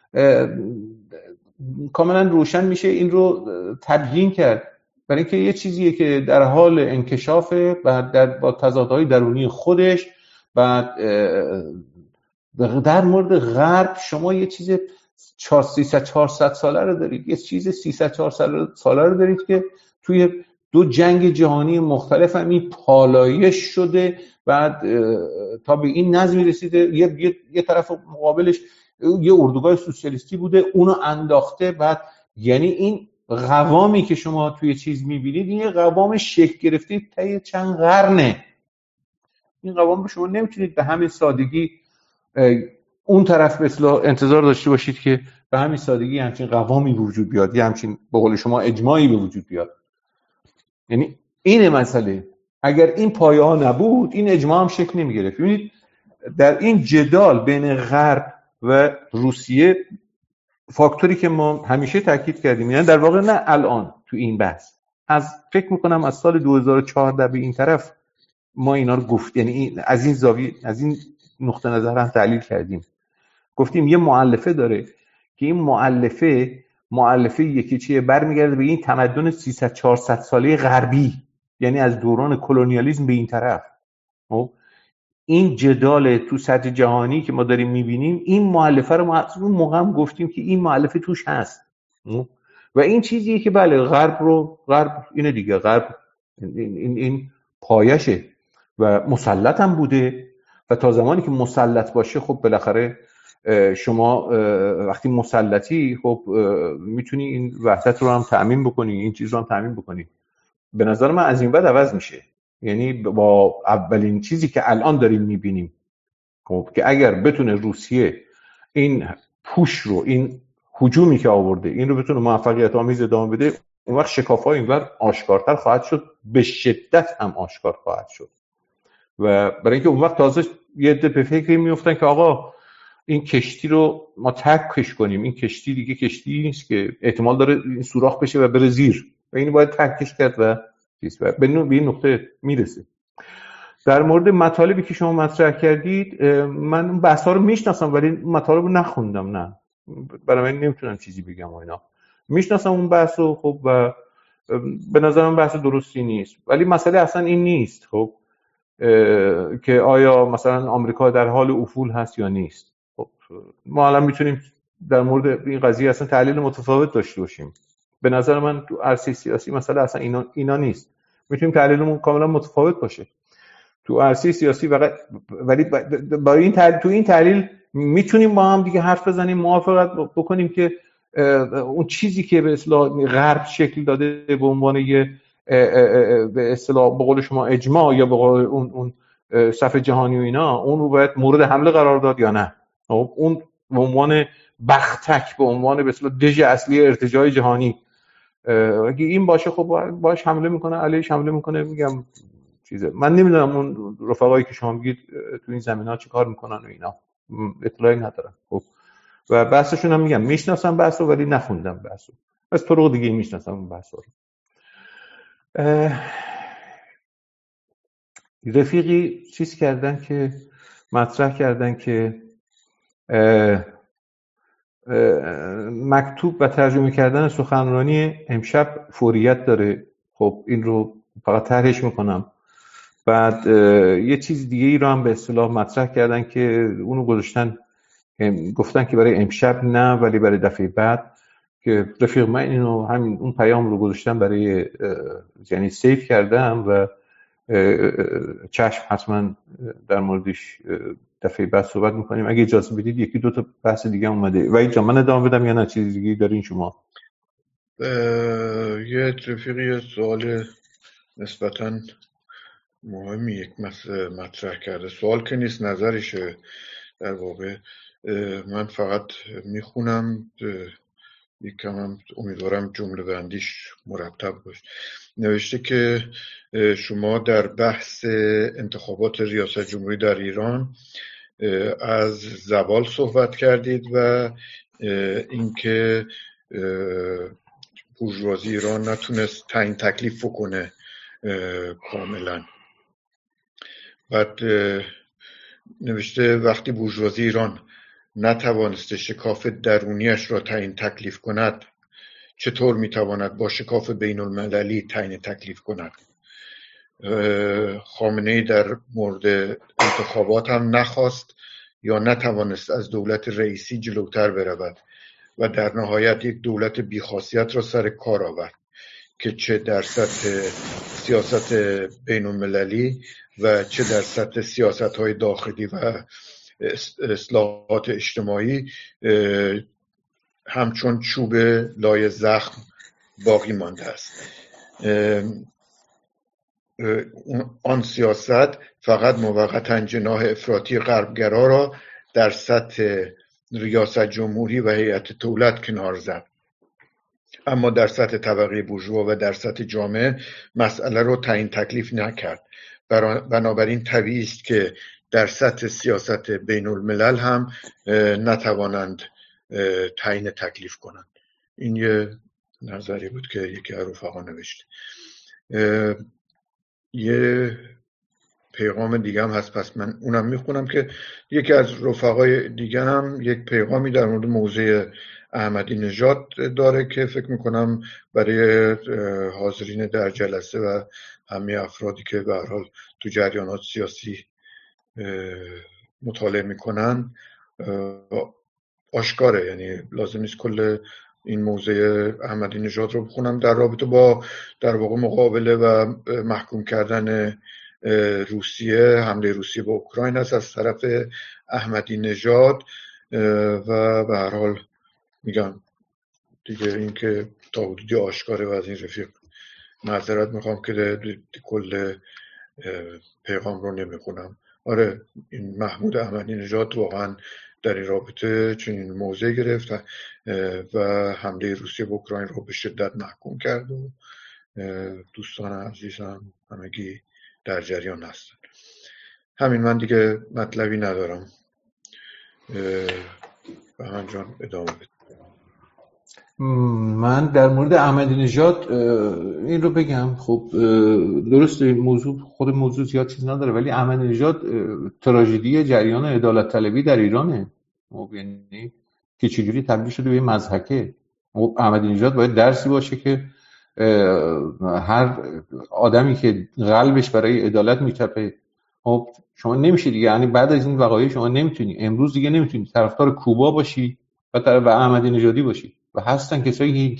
کاملا روشن میشه این رو تبیین کرد، برای اینکه یه چیزیه که در حال انکشافه، بعد با تضادهای درونی خودش. بعد در مورد غرب شما یه چیز 300-400 ساله رو دارید، یه چیز 300-400 ساله رو دارید که توی دو جنگ جهانی مختلف هم این پالایش شده. بعد تا به این نظمی رسیده یه طرف مقابلش یه اردوگاه سوسیالیستی بوده، اونو انداخته. بعد یعنی این قوامی که شما توی چیز میبینید، این یه قوام شکل گرفته طی چند قرنه. این قوام رو شما نمیتونید به همین سادگی اون طرف مثلا انتظار داشته باشید که به همین سادگی همچین قوامی وجود بیاد، یا همچین به قول شما اجماعی به وجود بیاد. یعنی این مسئله اگر این پایه ها نبود، این اجماع هم شکل نمی گرفت. ببینید در این جدال بین غرب و روسیه، فاکتوری که ما همیشه تاکید کردیم، یعنی در واقع نه الان تو این بحث، از فکر میکنم از سال 2014 به این طرف ما اینا رو گفت، یعنی از این زاویه، از این نقطه نظر هم تحلیل کردیم. گفتیم یه مؤلفه داره که این مؤلفه یکی چیه، برمیگرده به این تمدن 300-400 ساله غربی، یعنی از دوران کلونیالیسم به این طرف. این جدال تو سطح جهانی که ما داریم میبینیم، این مؤلفه رو ما از اون موقع هم گفتیم که این مؤلفه توش هست و این چیزیه که بله غرب اینه دیگه، غرب این پایشه و مسلط هم بوده و تا زمانی که مسلط باشه خب بالاخره شما وقتی مسلطی خب میتونی این وحدت رو هم تأمین بکنی، این چیز رو هم تأمین بکنی. به نظر من از این بعد عوض میشه، یعنی با اولین چیزی که الان داریم میبینیم خب که اگر بتونه روسیه این پوش رو، این هجومی که آورده، این رو بتونه موفقیت آمیز ادامه بده، اون وقت شکاف‌ها اینور آشکارتر خواهد شد، به شدت هم آشکار خواهد شد. و برای اینکه اون وقت تازه یه عده به فکری میافتن که آقا این کشتی رو ما تکش کنیم، این کشتی دیگه کشتی نیست که احتمال داره این سوراخ بشه و بره زیر و این باید تکش کرد و به این نقطه میرسه. در مورد مطالبی که شما مطرح کردید، من اون بحث‌ها رو میشناسم ولی مطالب رو نخوندم، نه برای من نمیتونم چیزی بگم و اینا. میشناسم اون بحث رو خب و به نظرم بحث درستی نیست، ولی مسئله اصلا این نیست خب که آیا مثلا آمریکا در حال افول هست یا نیست. خب ما الان میتونیم در مورد این قضیه اصلا تحلیل متفاوت داشته باشیم. به نظر من تو عرصه سیاسی مسئله اصلا اینا نیست، میتونیم تحلیلمون کاملا متفاوت باشه تو عرصه سیاسی، ولی برای این تحلیل میتونیم با هم دیگه حرف بزنیم، موافقت بکنیم که اون چیزی که به اصطلاح غرب شکل داده به عنوان یه به اصطلاح به قول شما اجماع یا به قول اون صف جهانی و اینا، اون رو باید مورد حمله قرار داد یا نه. اون به عنوان بختک، به عنوان به اصطلاح دژ اصلی ارتجاع جهانی اگه این باشه خب باش حمله میکنه، علیش حمله میکنه. میگم چیزه، من نمیدونم اون رفقایی که شما میگید تو این زمینه‌ها چی کار میکنن و اینا، اطلاعی ندارم. خب و بحثشون هم میگم میشناسم بحثو ولی نخوندم بحثو، از طرق دیگه میشناسم اون بحثو. رفیقی چیز کردن که مطرح کردن که مکتوب و ترجمه کردن سخنرانی امشب فوریت داره. خب این رو فقط طرحش میکنم بعد یه چیز دیگه ای رو هم به اصطلاح مطرح کردن که اونو گذاشتن، گفتن که برای امشب نه ولی برای دفعه بعد، که رفیق من اینو همین اون پیام رو گذاشتم برای یعنی سیو کردم و چشم حتما در موردش دفعه بعد صحبت میکنیم. اگه اجازه بدید یکی دو تا بحث دیگه اومده و اینجا من ادامه بدم یا نه چیز دیگه دارین شما؟ یه رفیقی سوال نسبتاً مهمی یک مطرح کرده، سوال که نیست نظرشه در واقع. من فقط میخونم، یکم هم امیدوارم جمله بندیش مرتب باشه. نوشته که شما در بحث انتخابات ریاست جمهوری در ایران از زوال صحبت کردید و اینکه بورژوازی ایران نتونست تعیین تکلیف بکنه کاملا. بعد نوشته وقتی بورژوازی ایران نتوانسته شکاف درونیش را تعیین تکلیف کند، چطور میتواند با شکاف بین المللی تعیین تکلیف کند؟ خامنه‌ای در مورد انتخابات هم نخواست یا نتوانست از دولت رئیسی جلوتر برود و در نهایت یک دولت بیخاصیت را سر کار آورد که چه در سطح سیاست بین المللی و چه در سطح سیاست‌های داخلی و اصلاحات اجتماعی همچون چوب لای زخم باقی مانده است. آن سیاست فقط موقتاً جناح افراطی غربگرا را در سطح ریاست جمهوری و هیئت دولت کنار زد، اما در سطح طبقه بورژوا و در سطح جامعه مسئله را تعیین تکلیف نکرد. بنابراین طبیعی است که در سطح سیاست بین الملل هم نتوانند تعیین تکلیف کنند. این یه نظری بود که یکی از رفقا نوشته. یه پیغام دیگه هم هست، پس من اونم میخونم که یکی از رفقای دیگه هم یک پیغامی در مورد موضوع احمدی نژاد داره که فکر میکنم برای حاضرین در جلسه و همه افرادی که به هر حال تو جریانات سیاسی مطالعه میکنن آشکاره. یعنی لازم نیست کل این موضوع احمدی نژاد رو بخونم در رابطه با در واقع مقابله و محکوم کردن روسیه، حمله روسیه به اوکراین است از طرف احمدی نژاد و به هر حال میگم دیگه این که تا حدودی آشکاره و از این رفیق معذرت میخوام که کل پیغام رو نمیخونم. آره، این محمود احمدی نژاد واقعا در این رابطه چنین موضع گرفت و حمله روسیه به اوکراین رو به شدت محکوم کرد و دوستان عزیزم همگی در جریان هستن. همین، من دیگه مطلبی ندارم. بهمن جان ادامه بده. من در مورد احمدی نژاد این رو بگم. خب درسته این موضوع خود موضوع زیاد چیز نداره، ولی احمدی نژاد تراژدی جریان عدالت طلبی در ایرانه. یعنی که چجوری تبدیل شده به مضحکه. احمدی نژاد باید درسی باشه که هر آدمی که قلبش برای عدالت میتپه، خب شما نمیشه دیگه، یعنی بعد از این وقایع شما نمیتونی امروز دیگه نمیتونی طرفدار کوبا باشی و احمدی نژادی باشی. و هستن کسایی که این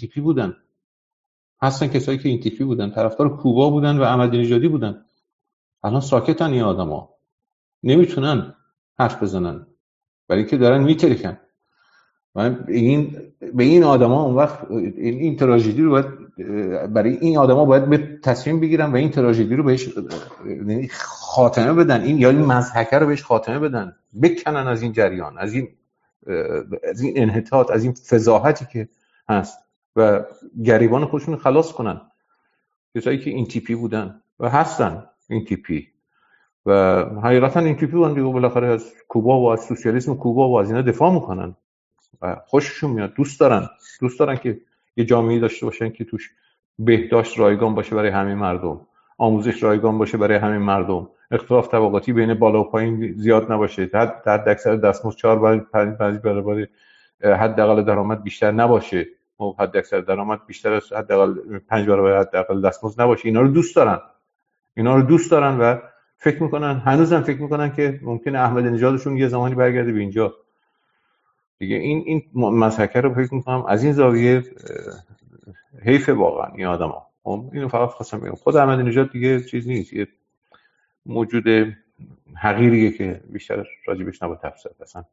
تیپی بودن، طرفدار کوبا بودن و احمدی نژادی بودن. الان ساکتن این آدما، نمیتونن حرف بزنن ولی که دارن میترکن. من به این آدما اون وقت این تراژدی رو باید برای این آدما باید به تصمیم بگیرن و این تراژدی رو بهش خاتمه بدن، این یا این مضحکه رو بهش خاتمه بدن، بکنن از این جریان، از این انحطاط، از این فضاحتی که هست و گریبان خودشون خلاص کنن. کسایی که این تیپی بودن و هستن این تیپی و حقیقتا این تیپی بودن دیگه، بالاخره از کوبا و از سوسیالیسم کوبا و از اینا دفاع میکنن و خوششون میاد، دوست دارن که یه جامعه‌ای داشته باشن که توش بهداشت رایگان باشه برای همه مردم، آموزش رایگان باشه برای همه مردم، اختلاف طبقاتی بین بالا و پایین زیاد نباشه، حد اکثر دستمزد 4 برابر حداقل درآمد بیشتر نباشه و حد اکثر درآمد بیشتر از حداقل 5 برابر حداقل دستمزد نباشه. اینا رو دوست دارن و فکر میکنن، هنوزم فکر میکنن که ممکنه احمدی نژادشون یه زمانی برگرده به اینجا دیگه. این مسحکه رو فکر میکنم از این زاویه حیف واقعا این آدما. اینو فقط خواستم بگم. خود احمدی نژاد دیگه چیز نیست، یه موجود حقیریه که بیشتر راجبش نباید حرف زد. اصلا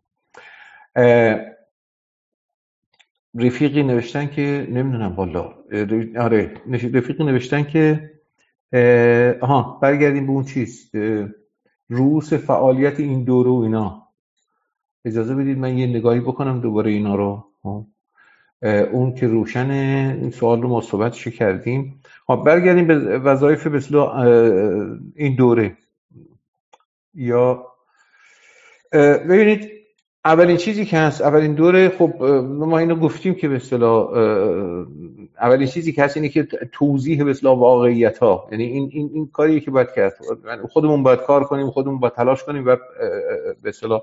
رفیقی نوشتن که نمیدونم والا، آره رفیقی نوشتن که برگردیم به اون چیز، رؤوس فعالیت این دوره و اینا. اجازه بدید من یه نگاهی بکنم دوباره اینا رو. اون که روشنه، این سوال رو ما صحبتشو کردیم. برگردیم به وظایف به اصطلاح این دوره. یا ببینید اولین چیزی که هست، اولین دوره، خب ما اینو گفتیم که به اصطلاح اولین چیزی که هست اینه که توضیح به اصطلاح واقعیت‌ها، یعنی این کاریه که باید کرد. خودمون باید کار کنیم، خودمون باید تلاش کنیم و به اصطلاح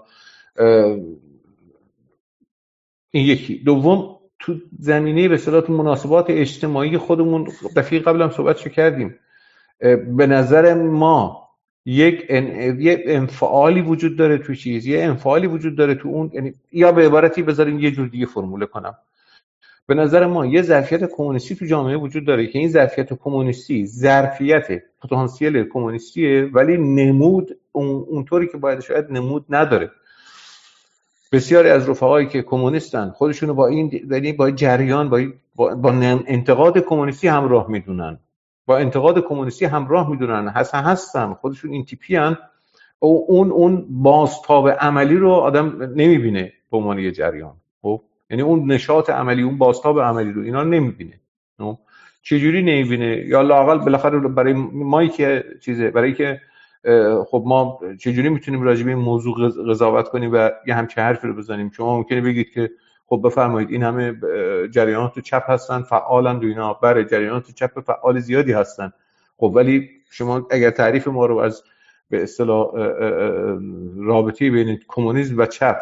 این یکی. دوم، تو زمینه به اصطلاح تو مناسبات اجتماعی خودمون دفعه قبل هم صحبتشو کردیم. به نظر ما یک انفعالی وجود داره تو چیز، یه انفعالی وجود داره تو اون، یعنی یا به عبارتی بذاریم یه جور دیگه فرموله کنم، به نظر ما یه ظرفیت کمونیستی تو جامعه وجود داره که این ظرفیت کمونیستی ظرفیت پتانسیل کمونیستیه، ولی نمود اونطوری که باید شاید نمود نداره. بسیاری از رفقایی که کمونیستن خودشونو با این، یعنی با جریان، با انتقاد کمونیستی همراه میدونن، با انتقاد کمونیستی همراه میدونن، هستن خودشون این تیپی هن. اون بازتاب عملی رو آدم نمیبینه به عنوان یه جریان. خب یعنی اون نشاط عملی، اون بازتاب عملی رو اینا نمیبینه. چجوری نمیبینه؟ یا لااقل بالاخره برای ما که چیزه، برای که خب ما چجوری میتونیم راجع به این موضوع قضاوت کنیم و یه همچین حرفی رو بزنیم؟ شما ممکنه بگید که خب بفرمایید این همه جریانات چپ هستن، فعالن و اینا. برای جریانات چپ فعال زیادی هستن. خب ولی شما اگر تعریف ما رو از به اصطلاح رابطه بین کمونیسم و چپ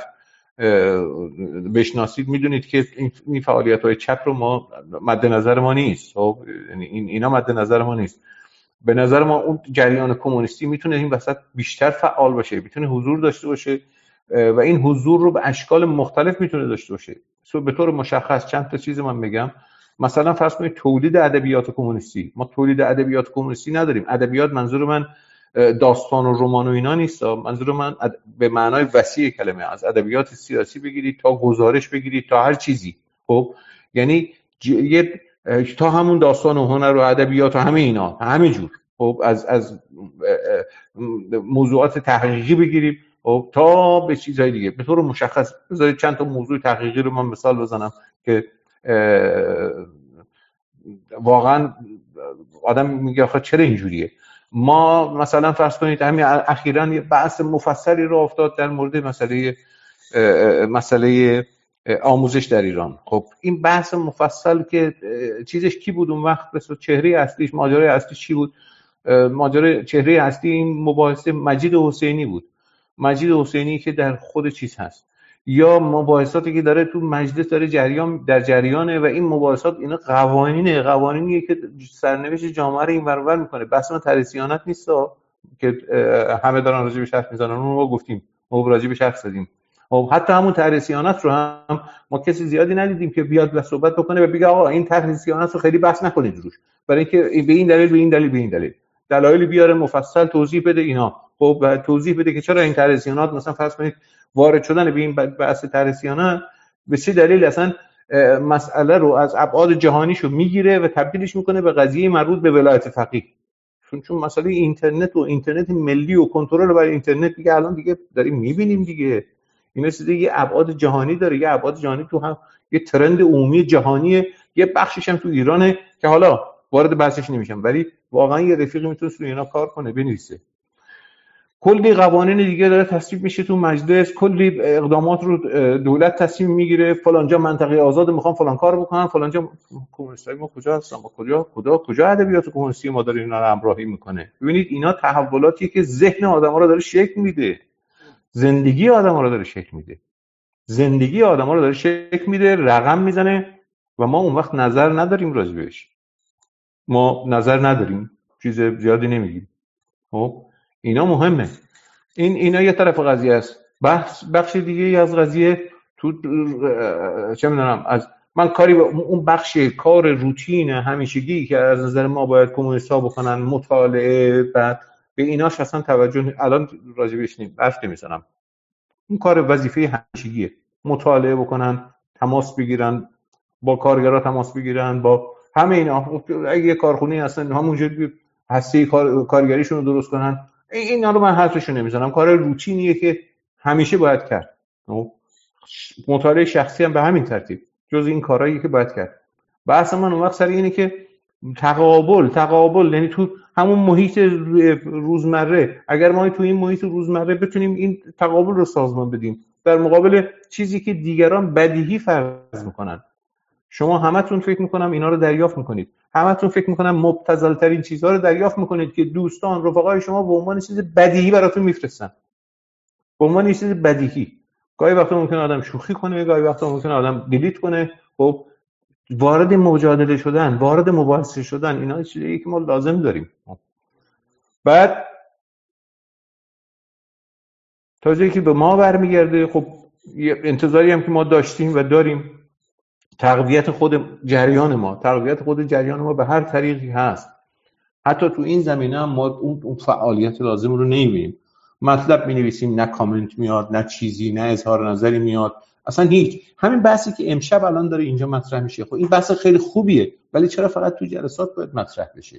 بشناسید، میدونید که این فعالیت‌های چپ رو ما مد نظر ما نیست. خب یعنی اینا مد نظر ما نیست. به نظر ما اون جریان کمونیستی میتونه این وسط بیشتر فعال باشه، میتونه حضور داشته باشه و این حضور رو به اشکال مختلف میتونه داشته باشه. به طور مشخص چند تا چیز من بگم. مثلا فرض کنید تولید ادبیات کمونیستی. ما تولید ادبیات کمونیستی نداریم. ادبیات منظور من داستان و رمان و اینا نیست، منظور من به معنای وسیع کلمه، از ادبیات سیاسی بگیرید تا گزارش بگیرید تا هر چیزی. خب یعنی تا همون داستان و هنر و ادبیات و همه اینا، همه جور. خب از موضوعات تحقیقی بگیریم خب تا به چیزهای دیگه. به طور مشخص بذارید چند تا موضوع تحقیقی رو من مثال بزنم که واقعا آدم میگه آخه چرا اینجوریه. ما مثلا فرض کنید همین اخیراً یه بحث مفصلی رو افتاد در مورد مسئله آموزش در ایران. خب این بحث مفصل که چیزش کی بود اون وقت؟ مثلا چهره اصلیش، ماجرای اصلی چی بود؟ ماجرای چهره اصلی این مباحثه مجید حسینی بود. مجید حسینی که در خود چیز هست، یا مباحثاتی که داره تو مجلس داره در جریانه و این مباحثات اینا قوانینیه که سرنوشت جامعه رو این ور میکنه. بحث ما طرح صیانت نیست که همه دارن راجع بهش حرف میزنن، اون رو گفتیم، ما راجع بهش حرف زدیم. خب حتی همون طرح صیانت رو هم ما کسی زیادی ندیدیم که بیاد و صحبت بکنه و بگه آقا این طرح صیانت رو خیلی بحث نکنید روش، برای اینکه به این دلیل دلایلی بیاره، مفصل توضیح بده اینا. خب توضیح بده که چرا این طرح صیانت مثلا فرض کنید وارد شدن به این بحث طرح صیانت به چه دلیل اصلا مسئله رو از ابعاد جهانیشو میگیره و تبدیلش میکنه به قضیه مربوط به ولایت فقیه. چون مسئله اینترنت ملی و کنترل بر اینترنت دیگه الان دیگه داریم میبینیم دیگه، این چیزی یه ابعاد جهانی داره. یه ابعاد جهانی تو هم یه ترند عمومی جهانیه، یه بخشش هم تو ایرانه که حالا وارد بحثش نمیشم، ولی واقعا یه رفیقی میتونه روی اینا کار کنه، بنویسه. کلی قوانین دیگه داره تصویب میشه تو مجلس، کلی اقدامات رو دولت تصمیم میگیره، فلانجا منطقه آزاد میخوام فلان کار بکنن، فلانجا کمونیستای ما کجا هستن، ما کجا ادبیات کمونیستی ما داره اینا رو همراهی میکنه. ببینید اینا تحولاتیه که ذهن آدما رو داره شکل میده، زندگی آدما رو داره شکل میده، رقم میزنه و ما اون وقت نظر نداریم راجبش. ما نظر نداریم، چیز زیادی نمیگیم. خب اینا مهمه. اینا یه طرف قضیه است. بخش دیگه از قضیه تو چه میدونم، از من کاری به اون بخش کار روتین همیشگی که از نظر ما باید کمونیست‌ها بکنن، مطالعه، بعد به ایناش اصلا توجه الان راجبش حرف نمیزنم. این کار وظیفه همیشگیه، مطالعه بکنن، تماس بگیرن با کارگرا، تماس بگیرن با همه اینا. اگه یه کارخونه هستن همونجوری هسته کارگریشون رو درست کنن. اینا رو من حرفشو نمیزنم، کار روتینیه که همیشه باید کرد. مطالعه شخصی هم به همین ترتیب جز این کارهایی که باید کرد. بحث من اون وقت سر اینه که تقابل یعنی تو همون محیط روزمره، اگر ما تو این محیط روزمره بتونیم این تقابل رو سازمان بدیم در مقابل چیزی که دیگران بدیهی فرض میکنن. شما همتون فکر میکنم اینا رو دریافت میکنید، همتون فکر میکنم مبتذل ترین چیزها رو دریافت میکنید که دوستان رفقای شما به عنوان چیز بدیهی براتون میفرستن، به عنوان چیز بدیهی. گاهی وقتا ممکنه آدم شوخی کنه، گاهی وقتا ممکنه آدم دیلیت کنه. خب وارد مجادله شدن، وارد مباحثه شدن، اینا چیزیه که ما لازم داریم. بعد تا جایی که به ما برمیگرده، خب انتظاری هم که ما داشتیم و داریم، تقویت خود جریان ما به هر طریقی هست. حتی تو این زمینه هم ما اون فعالیت لازم رو نمی‌بینیم. مطلب می‌نویسیم، نه کامنت میاد، نه چیزی، نه اظهار نظری میاد، اصلا هیچ. همین بحثی که امشب الان داره اینجا مطرح میشه، خب این بحث خیلی خوبیه، ولی چرا فقط تو جلسات باید مطرح بشه؟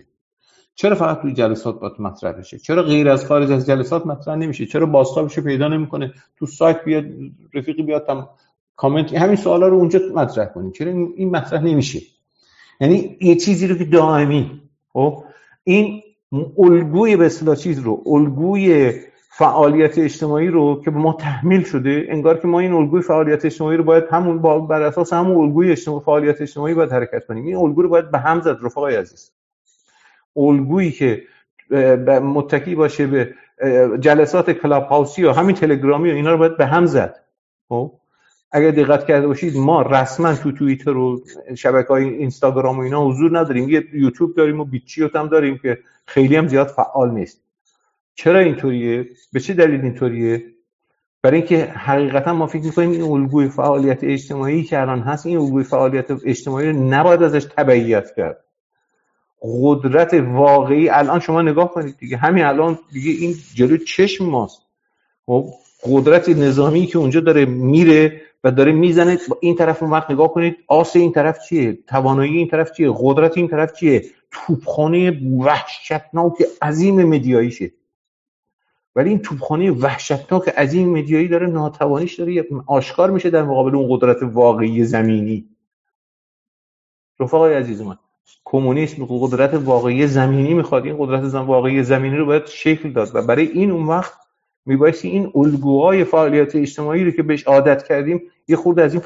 چرا غیر از خارج از جلسات مطرح نمیشه؟ چرا بازتابش پیدا نمیکنه؟ تو سایت بیاد رفیقی بیاد کامنت همین سوالا رو اونجا مطرح کنیم. چرا این مطرح نمیشه؟ یعنی یه چیزی رو که دائمی، خب این الگوی به اصطلاح چیز رو، الگوی فعالیت اجتماعی رو که به ما تحمیل شده، انگار که ما این الگوی فعالیت اجتماعی رو باید همون بر اساس همون الگوی فعالیت اجتماعی باید حرکت کنیم. این الگو رو باید به هم زد رفقای عزیز. الگویی که متکی باشه به جلسات کلاب هاوسی و همین تلگرامی و اینا رو باید به هم زد. خب اگر دقت کرده باشید ما رسما تو توییتر و شبکه‌های اینستاگرام و اینا حضور نداریم، یه یوتیوب داریم و بیتچیوت هم داریم که خیلی هم زیاد فعال نیست. چرا اینطوریه؟ به چه دلیل اینطوریه؟ برای اینکه حقیقتا ما فکر می‌کنیم این الگوی فعالیت اجتماعی که الان هست، این الگوی فعالیت اجتماعی رو نباید ازش تبعیت کرد. قدرت واقعی الان شما نگاه کنید دیگه، همین الان دیگه این جلوی چشم ماست. خب قدرت نظامی که اونجا داره میره و داره میزنه، این طرف اون وقت نگاه کنید آس این طرف چیه، توانایی این طرف چیه، قدرت این طرف چیه، توپخانه وحشتناک عظیم مدیاییشه. ولی این توپخانه وحشتناک عظیم مدیایی داره ناتوانیش داره آشکار میشه در مقابل اون قدرت واقعی زمینی. رفقای عزیز من، کمونیسم قدرت واقعی زمینی میخواد. این قدرت واقعی زمینی رو باید شکل داد و برای این اون وقت میبایستی این الگوهای فعالیت اجتماعی رو که بهش عادت کردیم یه خورده از این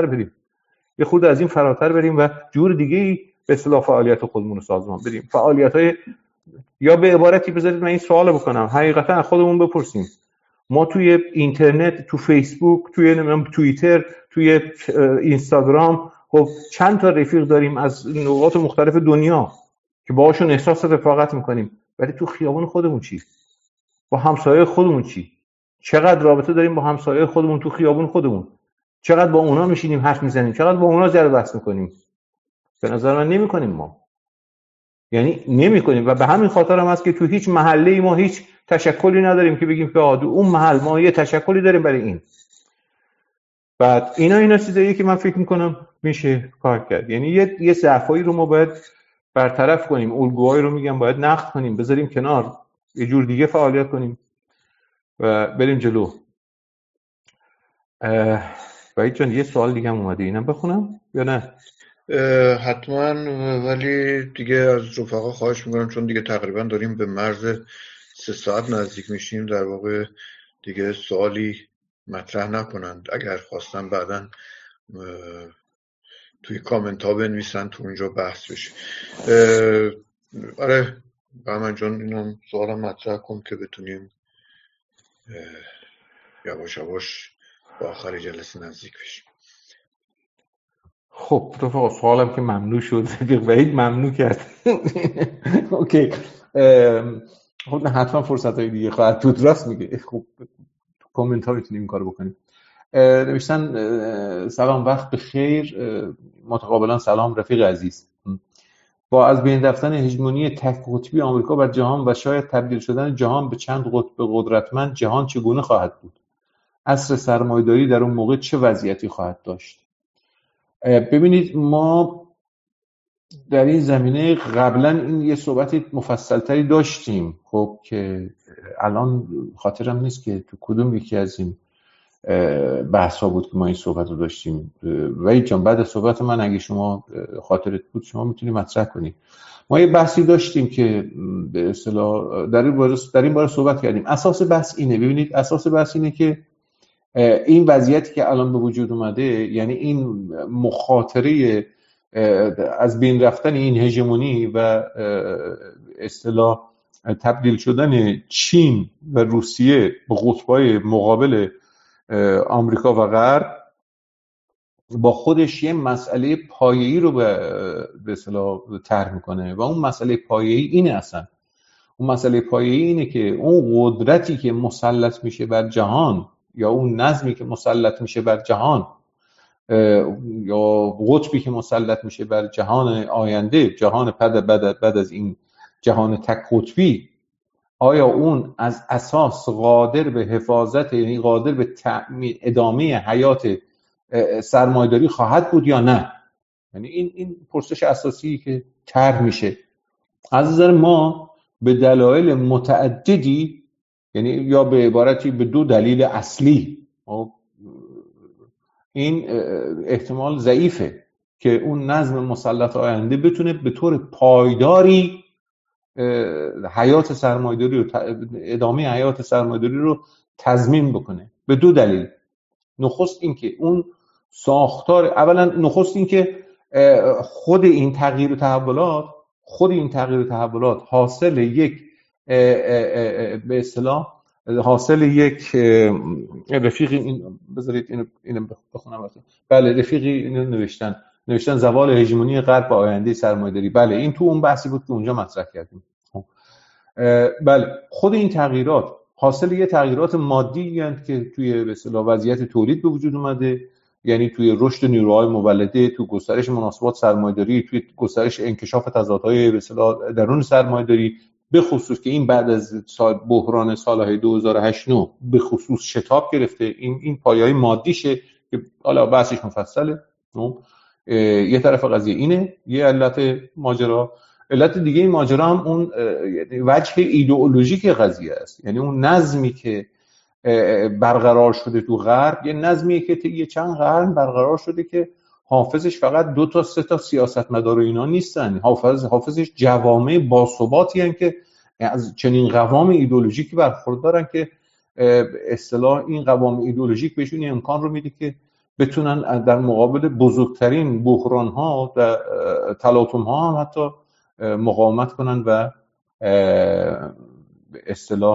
فراتر بریم و جور دیگه به اصطلاح فعالیت خودمون رو سازمان بدیم. فعالیت‌های، یا به عبارتی بذارید من این سوال بکنم، حقیقتا خودمون بپرسیم، ما توی اینترنت، تو فیسبوک، توی توییتر، توی اینستاگرام، خب چند تا رفیق داریم از نقاط مختلف دنیا که باهاشون احساس رفاقت میکنیم، ولی تو خیابون خودمون چی؟ با همسایه خودمون چی؟ چقدر رابطه داریم با همسایه خودمون تو خیابون خودمون؟ چقدر با اونا میشینیم حرف میزنیم؟ چقدر با اونا جر بحث میکنیم؟ به نظر من نمیکنیم ما. یعنی نمیکنیم و به همین خاطر هم هست که تو هیچ محله ما هیچ تشکلی نداریم که بگیم که اون محل ما یه تشکلی داریم برای این. بعد اینا چیزایی که من فکر میکنم میشه کار کرد. یعنی یه ضعفایی رو ما باید برطرف کنیم، الگوهایی رو میگم باید نقد کنیم، بذاریم کنار، یه جور دیگه فعالیت کنیم و بریم جلو. وحید جان یه سوال دیگه هم اومده، اینم بخونم یا نه؟ حتما، ولی دیگه از رفقا خواهش میکنم چون دیگه تقریبا داریم به مرز 3 ساعت نزدیک میشیم، در واقع دیگه سوالی مطرح نکنند. اگر خواستن بعداً توی کامنت ها بنویسن، تو اونجا بحث بشه. آره بهمن جان اینم سوالم مطرح کن که بتونیم یواش یواش با آخر جلسه نزدیک بشیم. خب رفقا سوالم که ممنوع شد، وحید ممنوع کرد. اوکی، خب نه حتما فرصت‌های دیگه خواهد بود. راست میگه. خب تو کامنت ها میتونیم این کارو بکنیم. نوشتن سلام وقت بخیر، متقابلا سلام رفیق عزیز. با از بین رفتن هژمونی تک قطبی آمریکا بر جهان و شاید تبدیل شدن جهان به چند قطب قدرتمند، جهان چگونه خواهد بود؟ عصر سرمایه‌داری در اون موقع چه وضعیتی خواهد داشت؟ ببینید ما در این زمینه قبلا این یه صحبت مفصلتری داشتیم، خب که الان خاطرم نیست که تو کدوم یکی از این بحث ها بود که ما این صحبت رو داشتیم. وحید جان بعد از صحبت من اگه شما خاطرت بود شما میتونی مطرح کنی. ما یه بحثی داشتیم که به اصطلاح در این باره صحبت کردیم. اساس بحث اینه، ببینید اساس بحث اینه که این وضعیتی که الان به وجود اومده، یعنی این مخاطره از بین رفتن این هژمونی و اصطلاح تبدیل شدن چین و روسیه به قطب‌های مقابل آمریکا و غرب با خودش یه مسئله پایه‌ای رو به اصطلاح طرح میکنه و اون مسئله پایه‌ای اینه، اصلا اون مسئله پایه‌ای اینه که اون قدرتی که مسلط میشه بر جهان یا اون نظمی که مسلط میشه بر جهان یا قطبی که مسلط میشه بر جهان آینده، جهان بعد از این جهان تک قطبی، آیا اون از اساس قادر به حفاظت، یعنی قادر به ادامه حیات سرمایه‌داری خواهد بود یا نه؟ یعنی این پرسش اساسی که طرح میشه. از نظر ما به دلایل متعددی، یعنی یا به عبارتی به دو دلیل اصلی، این احتمال ضعیفه که اون نظم مسلط آینده بتونه به طور پایداری حیات سرمایه‌داری رو، ادامه حیات سرمایه‌داری رو تضمین بکنه. به دو دلیل. نخست این که اون ساختار، اولا نخست این که خود این تغییر و تحولات حاصل یک به اصطلاح حاصل یک رفیقی، این بذارید اینو بخونم. بله رفیقی اینو نوشتن زوال هژمونی غرب به آینده سرمایه‌داری. بله این تو اون بحثی بود که اونجا مطرح کردیم. بله خود این تغییرات حاصل یه تغییرات مادی هستند که توی به اصطلاح وضعیت تولید به وجود اومده، یعنی توی رشد نیروهای مولده، توی گسترش مناسبات سرمایه‌داری، توی گسترش انکشاف تضادهای به اصطلاح درون سرمایه‌داری، به خصوص که این بعد از بحران سالهای 2008 به خصوص شتاب گرفته. این پایه‌های مادیشه که حالا بحثش مفصله. یه طرف قضیه اینه، یه علت ماجرا. علت دیگه این ماجرا هم اون وجه ایدئولوژیک قضیه است، یعنی اون نظمی که برقرار شده تو غرب، یه نظمیه که طی چند قرن برقرار شده که حافظش فقط 2 تا 3 تا سیاستمدار و اینا نیستن، حافظش جوامع باثباتی هستن که از چنین قوام ایدئولوژیکی برخوردارن که اصطلاح این قوام ایدئولوژیک بهشون امکان رو میده که بتونن در مقابل بزرگترین بحران‌ها و تلاطم‌ها هم حتی مقاومت کنن و به اصطلاح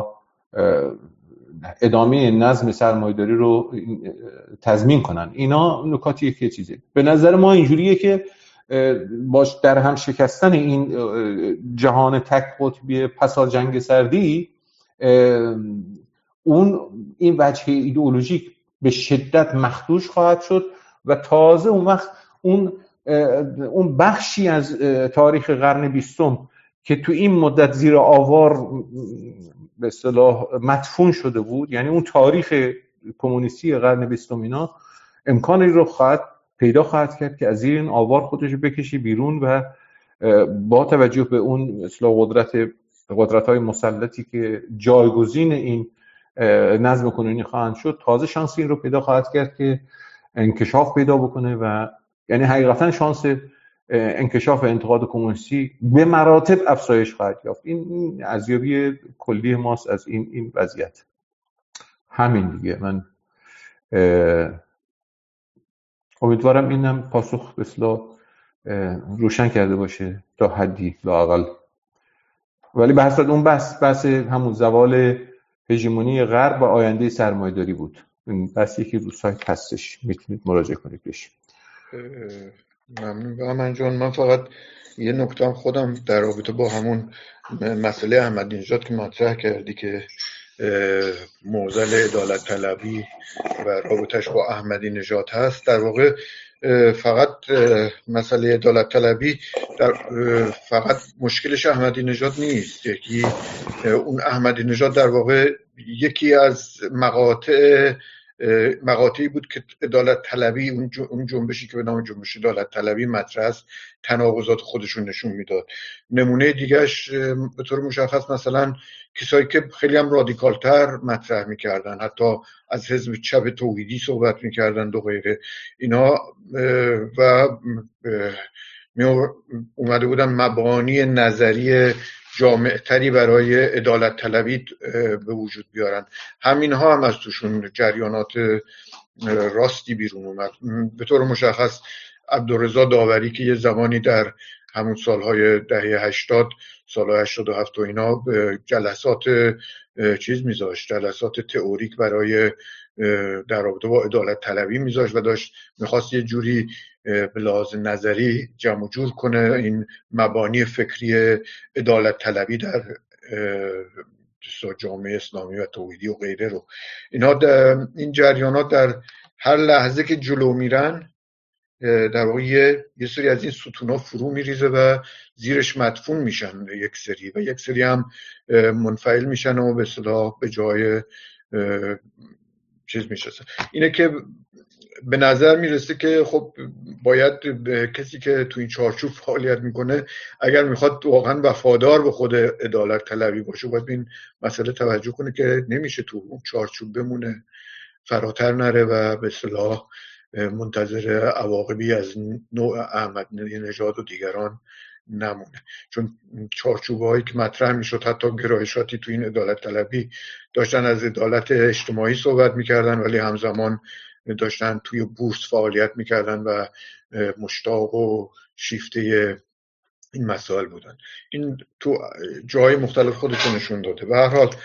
ادامه نظم سرمایه‌داری رو تضمین کنن. اینا نکاتیه که چیزه به نظر ما اینجوریه که باش در هم شکستن این جهان تک قطبی پس از جنگ سردی، این وجه ایدئولوژیک به شدت مخدوش خواهد شد و تازه اون وقت اون بخشی از تاریخ قرن 20 که تو این مدت زیر آوار به اصطلاح مدفون شده بود، یعنی اون تاریخ کمونیستی قرن 20 اینا امکانی رو پیدا خواهد کرد که از زیر این آوار خودش بکشی بیرون و با توجه به اون اصطلاح قدرت‌های مسلطی که جایگزین این نظم کنونی خواهند شد، تازه شانس این رو پیدا خواهد کرد که انکشاف پیدا بکنه و یعنی حقیقتا شانس انکشاف انتقاد کمونیستی به مراتب افزایش خواهد یافت. این ارزیابی کلی ماست از این وضعیت. همین دیگه. من امیدوارم اینم پاسخ به اصطلاح روشن کرده باشه تا حدی لااقل. ولی بحث اون بحث همون زوال هژمونی غرب و آینده سرمایه‌داری بود. این بحثی که رو سایت هستش، میتونید مراجعه کنید بهش. ممنون بهمن جان. من فقط یه نکته خودم در رابطه با همون مسئله احمدی نژاد که مطرح کردی که معضل عدالت طلبی و رابطش با احمدی نژاد هست، در واقع فقط مسئله عدالت طلبی فقط مشکلش احمدی نژاد نیست. یکی اون احمدی نژاد در واقع یکی از مقاطعی بود که عدالت طلبی، اون جنبشی که به نام جنبش عدالت طلبی مطرح است، تناقضات خودشون نشون میداد. نمونه دیگهش به طور مشخص مثلا کسایی که خیلی هم رادیکالتر مطرح میکردن، حتی از حزب چپ توحیدی صحبت میکردن و غیره، اینا و اومده بودن مبانی نظری جامعتری برای عدالت طلبی به وجود بیارن. همینها هم از توشون جریانات راستی بیرون اومد. به طور مشخص عبدالرضا داوری که یه زمانی در همون سالهای دهه 80 سالهای 87 و اینا جلسات جلسات تئوریک برای در رابطه با عدالت طلبی میذاشت و میخواست یه جوری به لحاظ نظری جمع جور کنه این مبانی فکری عدالت طلبی در جامعه اسلامی و توحیدی و غیره رو. این جریانات در هر لحظه که جلو میرن در واقع یه سری از این ستونا فرو میریزه و زیرش مدفون میشن یک سری هم منفعل میشن و به اصطلاح به جای چیز میشن. اینه که به نظر میرسه که خب باید کسی که تو این چارچوب فعالیت میکنه اگر میخواد واقعا وفادار به خود عدالت طلبی باشه باید به این مسئله توجه کنه که نمیشه تو اون چارچوب بمونه، فراتر نره و به اصطلاح منتظر عواقبی از نوع احمدی نژاد و دیگران نمونه. چون چارچوب‌هایی که مطرح میشد، حتی گرایشاتی تو این عدالت طلبی داشتن از عدالت اجتماعی صحبت میکردن ولی همزمان داشتن توی بورس فعالیت میکردن و مشتاق و شیفته این مسائل بودن. این تو جای مختلف خودشون نشون داده. به هر حال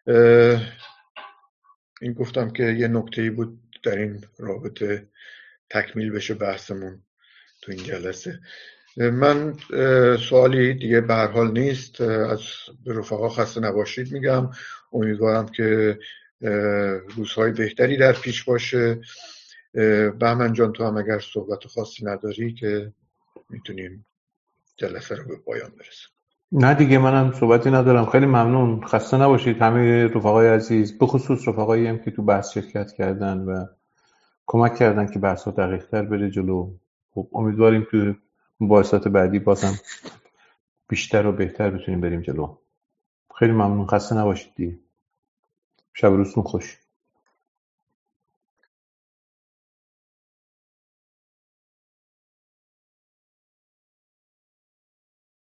این گفتم که یه نکته‌ای بود در این رابطه تکمیل بشه بحثمون تو این جلسه. من سوالی دیگه به هر حال نیست. از رفقا خسته نباشید میگم. امیدوارم که روزهای بهتری در پیش باشه. بهمن جان تو هم اگر صحبت خاصی نداری که میتونیم جلسه رو به پایان برسیم. نه دیگه منم صحبتی ندارم. خیلی ممنون. خسته نباشید همه رفقای عزیز، به خصوص رفقایی هم که تو بحث شرکت کردن و کمک کردن که بحث ها دقیق تر بره جلو. خب امیدواریم که مباحثات بعدی بازم بیشتر و بهتر بتونیم بریم جلو. خیلی ممنون. خسته نباشید دیگه. شب و روزتون خوش.